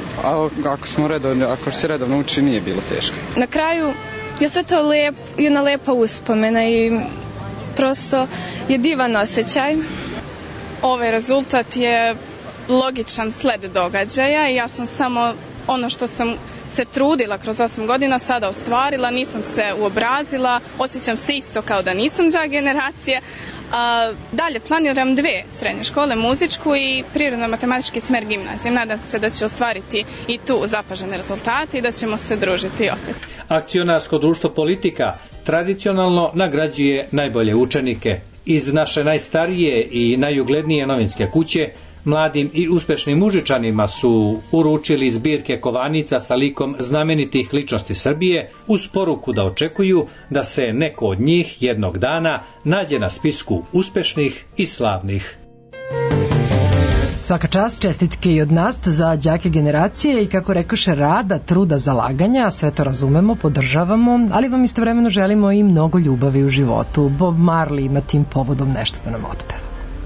ako smo redovno, ako se redovno uči, nije bilo teško. Na kraju je sve to lep, jedna lepa uspomena i prosto je divan osjećaj. Ovaj rezultat je logičan sled događaja i ja sam samo ono što sam se trudila kroz osam godina sada ostvarila, nisam se uobrazila, osjećam se isto kao da nisam đak generacije. A, dalje planiram dve srednje škole, muzičku i prirodno-matematički smer gimnazije. Nadam se da će ostvariti i tu zapažene rezultate i da ćemo se družiti opet. Akcionarsko društvo Politika tradicionalno nagrađuje najbolje učenike. Iz naše najstarije i najuglednije novinske kuće mladim i uspešnim Užičanima su uručili zbirke kovanica sa likom znamenitih ličnosti Srbije uz poruku da očekuju da se neko od njih jednog dana nađe na spisku uspešnih i slavnih. Svaka čast, čestitke i od nas za đake generacije i kako rekoše rada, truda, zalaganja, sve to razumemo, podržavamo, ali vam istovremeno želimo i mnogo ljubavi u životu. Bob Marley ima tim povodom nešto da nam otpeva.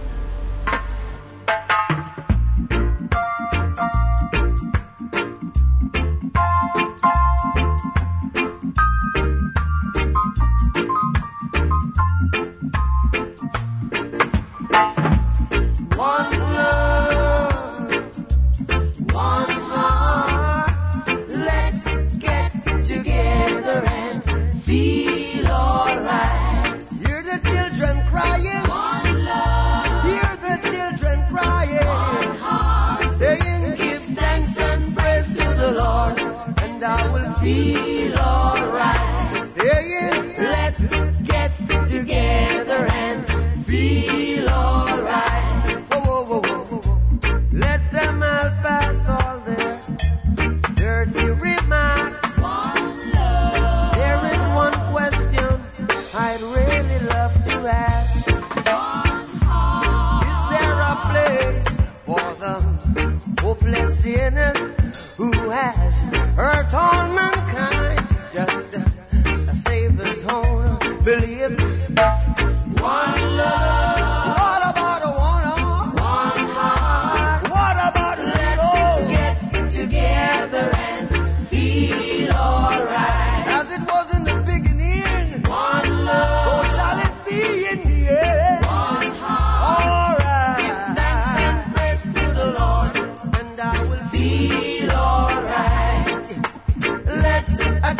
Feel alright, saying let's get together and feel alright. Whoa, whoa, whoa, whoa. Let them all pass all their dirty remarks. One love. There is one question I'd really love to ask. One heart. Is there a place for the hopeless sinners who has hurt all mankind, just a, a Savior's own belief. One love. What about a one, one heart? What about let's all get together and feel alright? As it was in the beginning, one love. So shall it be in the end. One heart. Alright. Give thanks and praise to the Lord, and I will feel alright. Let's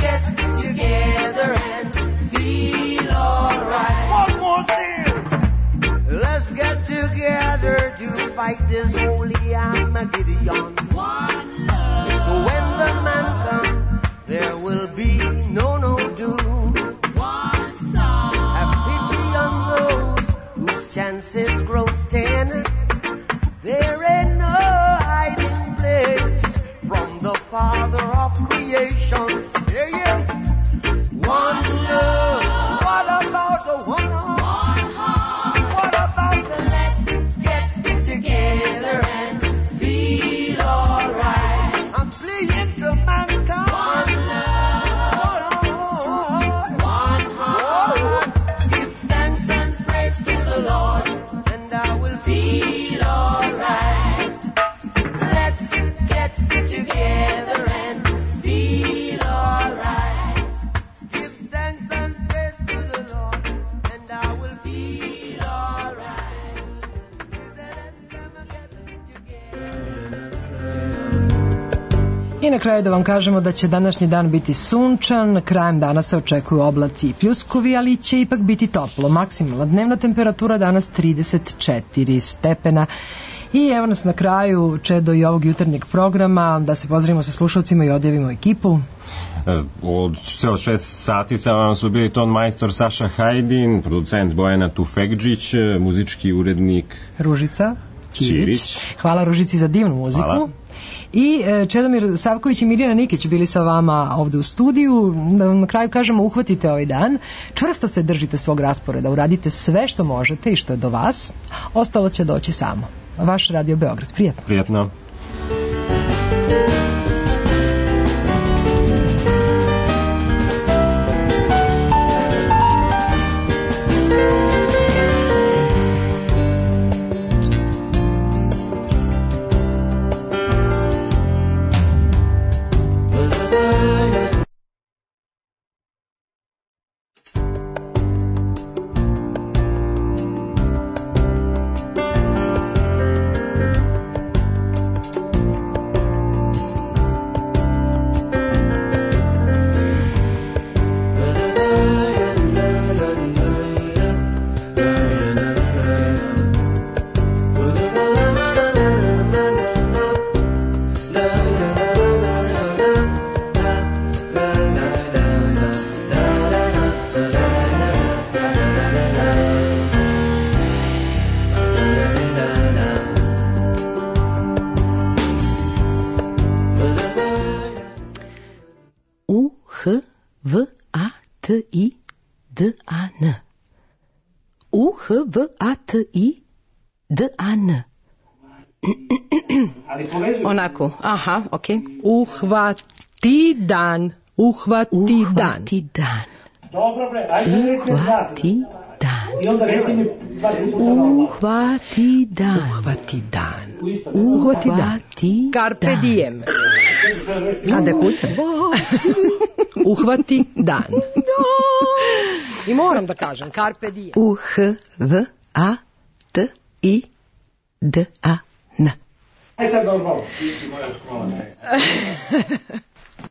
Christ is holy Armageddon. One love. So when the man comes, there will be no, no doom. One song. Have pity on those whose chances grow ten. There ain't no hiding place from the Father of creation. Say it. One love. What about the one heart? What about the let's get together and feel alright? I'm pleading to mankind. One love. One heart. Give thanks and praise to the Lord, and I will feel alright. Let's get together and feel alright. Give thanks and praise to the Lord, and I will feel alright. I na kraju da vam kažemo da će današnji dan biti sunčan, krajem dana se očekuju oblaci i pljuskovi, ali će ipak biti toplo. Maksimalna dnevna temperatura danas trideset četiri stepena. I evo nas na kraju, Čedo, i ovog jutarnjeg programa, da se pozdravimo sa slušalcima i odjavimo ekipu. Od ceo šest sati sa vam su bili ton majstor Saša Hajdin, producent Bojana Tufekđić, muzički urednik Ružica Ćirić. Ćirić. Hvala Ružici za divnu muziku. Hvala. I e, Čedomir Savković i Mirjana Nikić bili sa vama ovde u studiju. Da vam na kraju kažemo, uhvatite ovaj dan, čvrsto se držite svog rasporeda, uradite sve što možete i što je do vas, ostalo će doći samo. Vaš Radio Beograd. Prijatno. Prijatno. U-H-V-A-T-I-D-A-N. U-H-V-A-T-I-D-A-N. Onako, aha, okej. Okay. Uhvatidan. Uhvatidan. Uhvatidan. Dobro bre, aj sad reci Uhvatidan. I onda reci mi Uhvatidan. Uhvatidan. Uhvatidan. Carpe diem. A da kucam? Uhvati dan. I moram da kažem, carpe diem. U-H-V-A-T-I-D-A-N. Aj sad normalno. Ti si moja škola, ne?